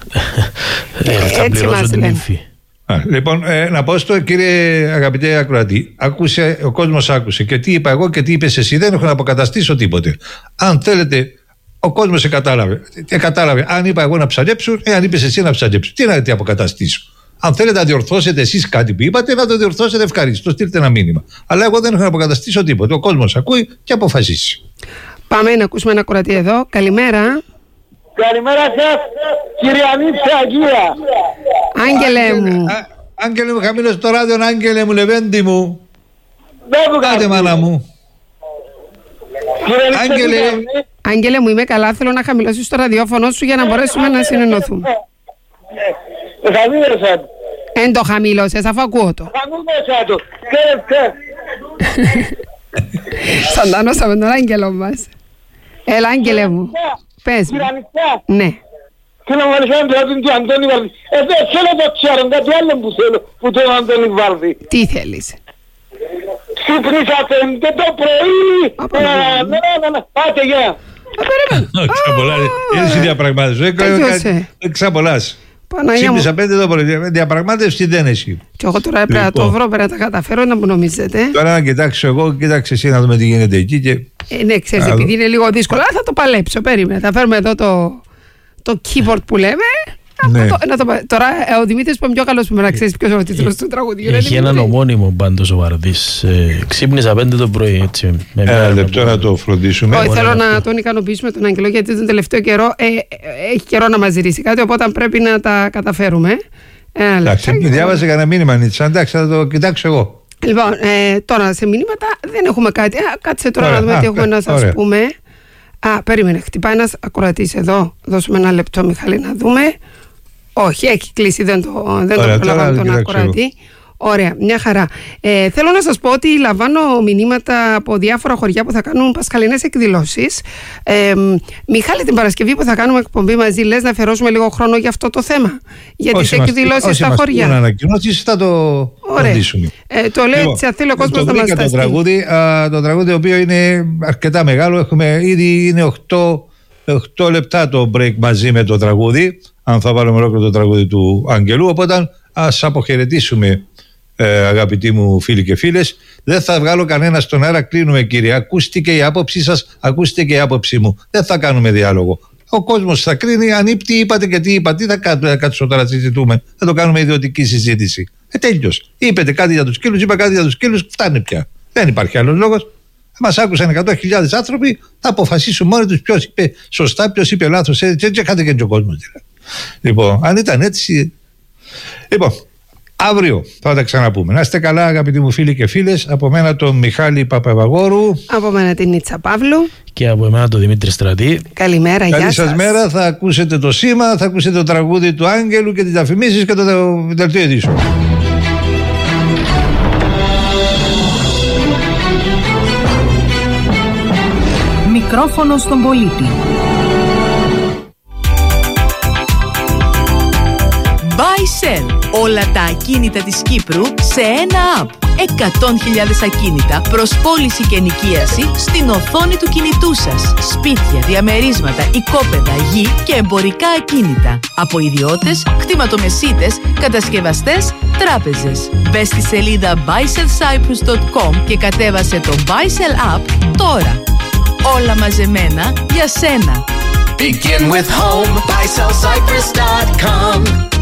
[SPEAKER 5] θα πληρώσουν την ύφη.
[SPEAKER 3] Α, λοιπόν, ε, να πω στο κύριε αγαπητέ ακροατή, άκουσε, ο κόσμος άκουσε και τι είπα εγώ και τι είπες εσύ. Δεν έχω να αποκαταστήσω τίποτε. Αν θέλετε, ο κόσμος σε κατάλαβε. Ε, κατάλαβε. Αν είπα εγώ να ψαλέψουν, ε, αν είπες εσύ να ψαλέψουν. Τι να τι αποκαταστήσω. Αν θέλετε να διορθώσετε εσείς κάτι που είπατε, να το διορθώσετε ευχαρίστως. Στείλτε ένα μήνυμα. Αλλά εγώ δεν έχω να αποκαταστήσω τίποτε. Ο κόσμος ακούει και αποφασίσει.
[SPEAKER 4] Πάμε να ακούσουμε ένα ακροατή εδώ. Καλημέρα.
[SPEAKER 2] Καλημέρα σας, Κυριανίτσα Αγία.
[SPEAKER 4] Άγγελε μου.
[SPEAKER 3] Α, Άγγελε μου, χαμήλωσε το ράδιο, Άγγελε μου, λεβέντη μου. Άντε μάνα μου.
[SPEAKER 4] Άγγελε. Άγγελε μου, είμαι καλά, θέλω να χαμηλώσεις το ραδιόφωνο σου για να μπορέσουμε να συνεννοθούμε.
[SPEAKER 2] Το χαμήλωσα το.
[SPEAKER 4] Εν το χαμήλωσες, αφού ακούω το.
[SPEAKER 2] Χαμήλωσα το. Κέρευτε.
[SPEAKER 4] Σαντάνωσα με τον Άγγελο μας. Έλα, Άγγελε μου. Πες μου. Ναι.
[SPEAKER 2] Θέλω να βάλεις έναν τραγούδι του Αντώνη Βαρδί. Ε, δεν θέλω το ξέρω, κάτι άλλο που θέλω που το Αντώνη Βαρδί.
[SPEAKER 4] Τι θέλεις?
[SPEAKER 2] Ξύπνησατε και το πρωί. Ναι, ναι, ναι, πάτε γεια.
[SPEAKER 3] Ξαπολάς, είναι η διαπραγμάτευση. Ξαπολάς. Ξύπνησα πέντε το πρωί, διαπραγμάτευση δεν έχει.
[SPEAKER 4] Και εγώ τώρα έπρεπε να το βρω, πρέπει να τα καταφέρω, να μου νομίζετε.
[SPEAKER 3] Τώρα να κοιτάξω εγώ, κοίταξε εσύ να δούμε τι γίνεται εκεί και...
[SPEAKER 4] Ε, ναι, ξέρεις, επειδή είναι λίγο δύσκολο, θα το παλέψω, περίμενε. Θα φέρουμε εδώ το, το keyboard που λέμε. Ναι. Το, να το, τώρα ο Δημήτρης που είναι πιο καλός που με να ξέρεις ποιος είναι ο τίτλος του τραγουδιού.
[SPEAKER 5] Έχει έναν ομώνυμο πάντως ο Βαρδής. Ε, ξύπνησα πέντε το πρωί, έτσι.
[SPEAKER 3] Ένα λεπτό να το φροντίσουμε.
[SPEAKER 4] Όχι, θέλω να τον ικανοποιήσουμε τον Άγγελο, γιατί τον τελευταίο καιρό ε, έχει καιρό να μας ζητήσει κάτι, οπότε πρέπει να τα καταφέρουμε.
[SPEAKER 3] Εντάξει, διάβαζε κανένα μήνυμα, Νίτσα. Εντάξει, θα το κοιτάξω εγώ.
[SPEAKER 4] Λοιπόν, ε, τώρα σε μηνύματα δεν έχουμε κάτι. Α, κάτσε τώρα ωραία, να δούμε α, τι έχουμε α, να σας ωραία. πούμε. Α, περίμενε, χτυπάει ένας ακροατής εδώ. Δώσουμε ένα λεπτό, Μιχάλη, να δούμε. Όχι, έχει κλείσει, δεν το, δεν ωραία, το προλάβαμε τον ακροατή. Ωραία, μια χαρά. Ε, θέλω να σας πω ότι λαμβάνω μηνύματα από διάφορα χωριά που θα κάνουν πασχαλινές εκδηλώσεις. Ε, Μιχάλη, την Παρασκευή που θα κάνουμε εκπομπή μαζί, λες να αφιερώσουμε λίγο χρόνο για αυτό το θέμα? Για τις εκδηλώσεις στα χωριά.
[SPEAKER 3] Να ανακοινώσεις θα το φροντίσουμε.
[SPEAKER 4] Ε, το λέει έτσι, θέλει ο κόσμος να μας τα
[SPEAKER 3] στείλει. Το τραγούδι, α, το τραγούδι το οποίο είναι αρκετά μεγάλο. Έχουμε, ήδη είναι οκτώ λεπτά το break μαζί με το τραγούδι. Αν θα βάλουμε ολόκληρο το τραγούδι του Αγγελού. Οπότε ας αποχαιρετήσουμε, ε, αγαπητοί μου φίλοι και φίλες. Δεν θα βγάλω κανένα στον αέρα, κλείνουμε κύριε. Ακούστηκε η άποψή σας, ακούστηκε και η άποψή μου. Δεν θα κάνουμε διάλογο. Ο κόσμος θα κρίνει αν τι είπατε και τι είπατε. Τι θα κάτσω τώρα να συζητούμε? Θα το κάνουμε ιδιωτική συζήτηση. Ε, τέλειωσε. Είπετε κάτι για τους σκύλους, είπα κάτι για τους σκύλους, φτάνει πια. Δεν υπάρχει άλλος λόγος. Μας άκουσαν εκατό χιλιάδες άνθρωποι, θα αποφασίσουν μόνοι τους ποιος είπε σωστά, ποιος είπε λάθος. Έτσι, έτσι είχατε και ο κόσμος δηλαδή. Λοιπόν, αν ήταν έτσι. Λοιπόν, αύριο θα τα ξαναπούμε. Να είστε καλά, αγαπητοί μου φίλοι και φίλες. Από μένα τον Μιχάλη Παπαβαγόρου.
[SPEAKER 4] Από μένα την Νίτσα Παύλου.
[SPEAKER 5] Και από εμένα τον Δημήτρη Στρατή.
[SPEAKER 4] Καλημέρα,
[SPEAKER 3] καλή
[SPEAKER 4] γεια
[SPEAKER 3] σας.
[SPEAKER 4] σας.
[SPEAKER 3] μέρα. Θα ακούσετε το σήμα, θα ακούσετε το τραγούδι του Άγγελου και τις διαφημίσεις και το δελτίο ειδήσεων.
[SPEAKER 6] μικρόφωνο στον πολίτη.
[SPEAKER 20] Buy-Sell. Όλα τα ακίνητα της Κύπρου σε ένα app. εκατό χιλιάδες ακίνητα προς πώληση και ενοικίαση στην οθόνη του κινητού σας. Σπίτια, διαμερίσματα, οικόπεδα, γη και εμπορικά ακίνητα. Από ιδιώτες, κτηματομεσίτες, κατασκευαστές, τράπεζες. Μπες στη σελίδα buy sell cyprus dot com και κατέβασε το Buy-Sell app τώρα. Όλα μαζεμένα για σένα.
[SPEAKER 8] Begin with home. buy sell cyprus dot com.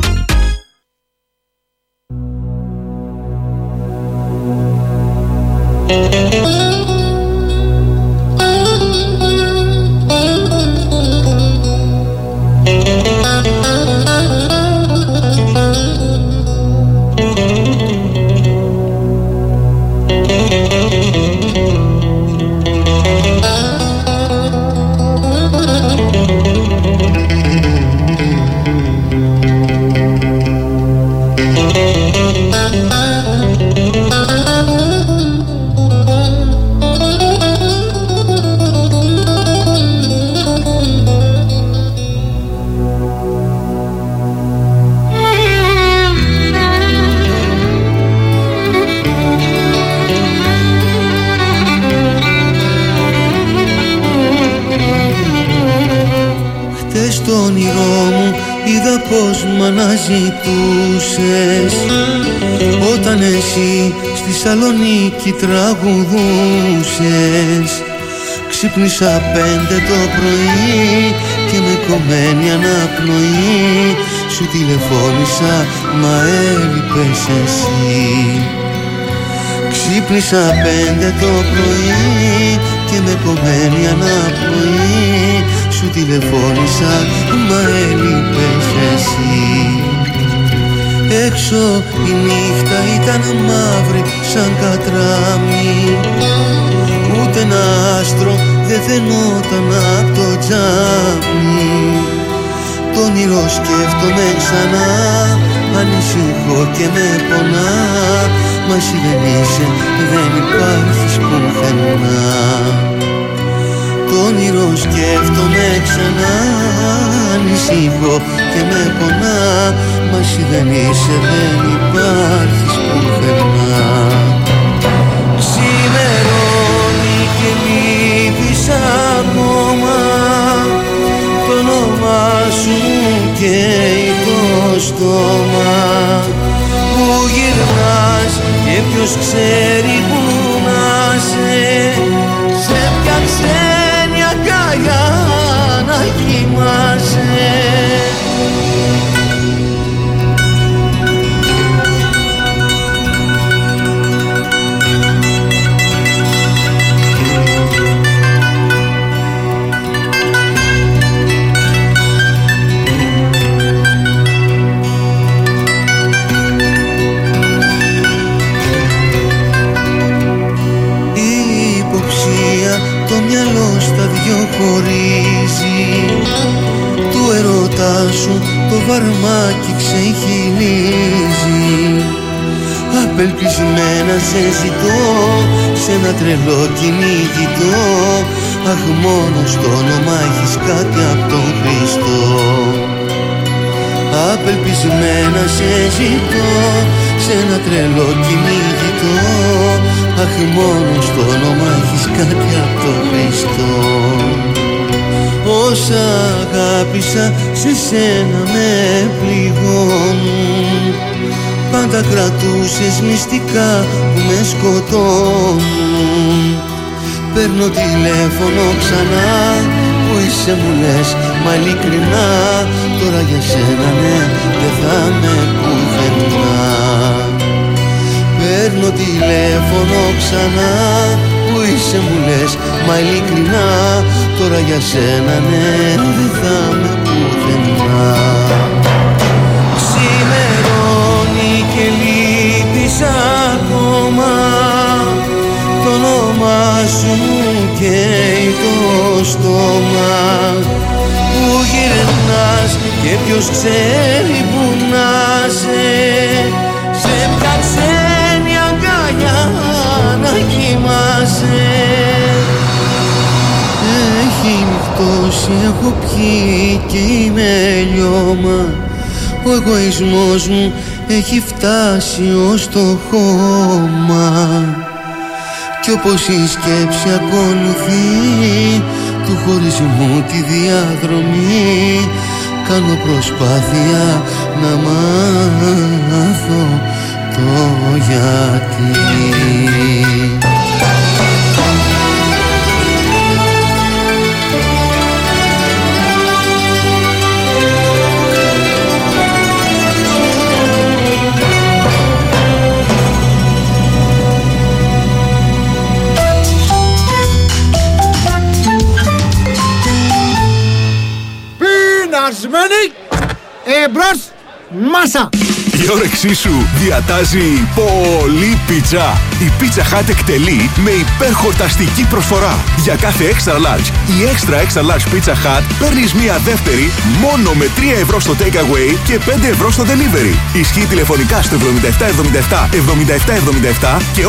[SPEAKER 12] πως μ' αναζητούσες όταν εσύ στη Σαλονίκη τραγουδούσες. Ξύπνησα πέντε το πρωί και με κομμένη αναπνοή σου τηλεφώνησα, μα έλειπες εσύ. Ξύπνησα πέντε το πρωί και με κομμένη αναπνοή σου τηλεφώνησα, μα έλειπες εσύ. Έξω η νύχτα ήταν μαύρη σαν κατράμι, ούτε ένα άστρο δεν φαινόταν απ' το τζάμι. Το όνειρο σκέφτομαι ξανά, ανησυχώ και με πονά, μα εσύ δεν είσαι, δεν υπάρχεις πουθενά. Το όνειρο σκέφτομαι ξανά, ανησυχώ και με πονά, μα εσύ δεν είσαι, δεν υπάρχεις πουθενά. Ξημερώνει και λείπεις ακόμα, το όνομά σου καίει το στόμα. Πού γυρνάς και ποιος ξέρει που να σε, σε ποια ξένη αγκαλιά να κοιμάσαι. Χωρίζει του ερώτα σου το βαρμάκι ξεχυλίζει. Απελπισμένα σε ζητώ σε ένα τρελό κυνηγητό, αχ μόνο στο όνομα έχεις κάτι απ' τον Χριστό. Απελπισμένα σε ζητώ σε ένα τρελό κυνηγητό, αχ μόνο στο όνομα έχεις κάτι απ' τον Χριστό. Όσα αγάπησα σε σένα με πληγώνουν, πάντα κρατούσες μυστικά που με σκοτώνουν. Παίρνω τηλέφωνο ξανά, που είσαι μου λες, μα ειλικρινά, τώρα για σένα ναι, δεν θα με πουθενά. Παίρνω τηλέφωνο ξανά, που είσαι μου λες, μα ειλικρινά, τώρα για σένα ναι, δεν θα με πουθενά. Ξημερώνει και λείπεις ακόμα, το όνομά σου καίει το στόμα. Πού γυρνάς και ποιος ξέρει που να σε, σε ποια ξένη αγκαλιά να κοιμάσαι. Έχει νυχτώσει, έχω πιει και είμαι λιώμα. Ο εγωισμός μου έχει φτάσει ως το χώμα. Κι όπως η σκέψη ακολουθεί του χωρισμού τη διαδρομή, κάνω προσπάθεια να μάθω το γιατί.
[SPEAKER 6] Πεινασμένη, εμπρός, μάσα!
[SPEAKER 9] Η όρεξή σου διατάζει πολύ πίτσα. Η Pizza Hut εκτελεί με υπερχορταστική προσφορά. Για κάθε extra large ή extra extra large Pizza Hut παίρνεις μία δεύτερη μόνο με τρία ευρώ στο takeaway και πέντε ευρώ στο delivery. Ισχύει τηλεφωνικά στο εβδομήντα επτά εβδομήντα επτά εβδομήντα επτά εβδομήντα επτά και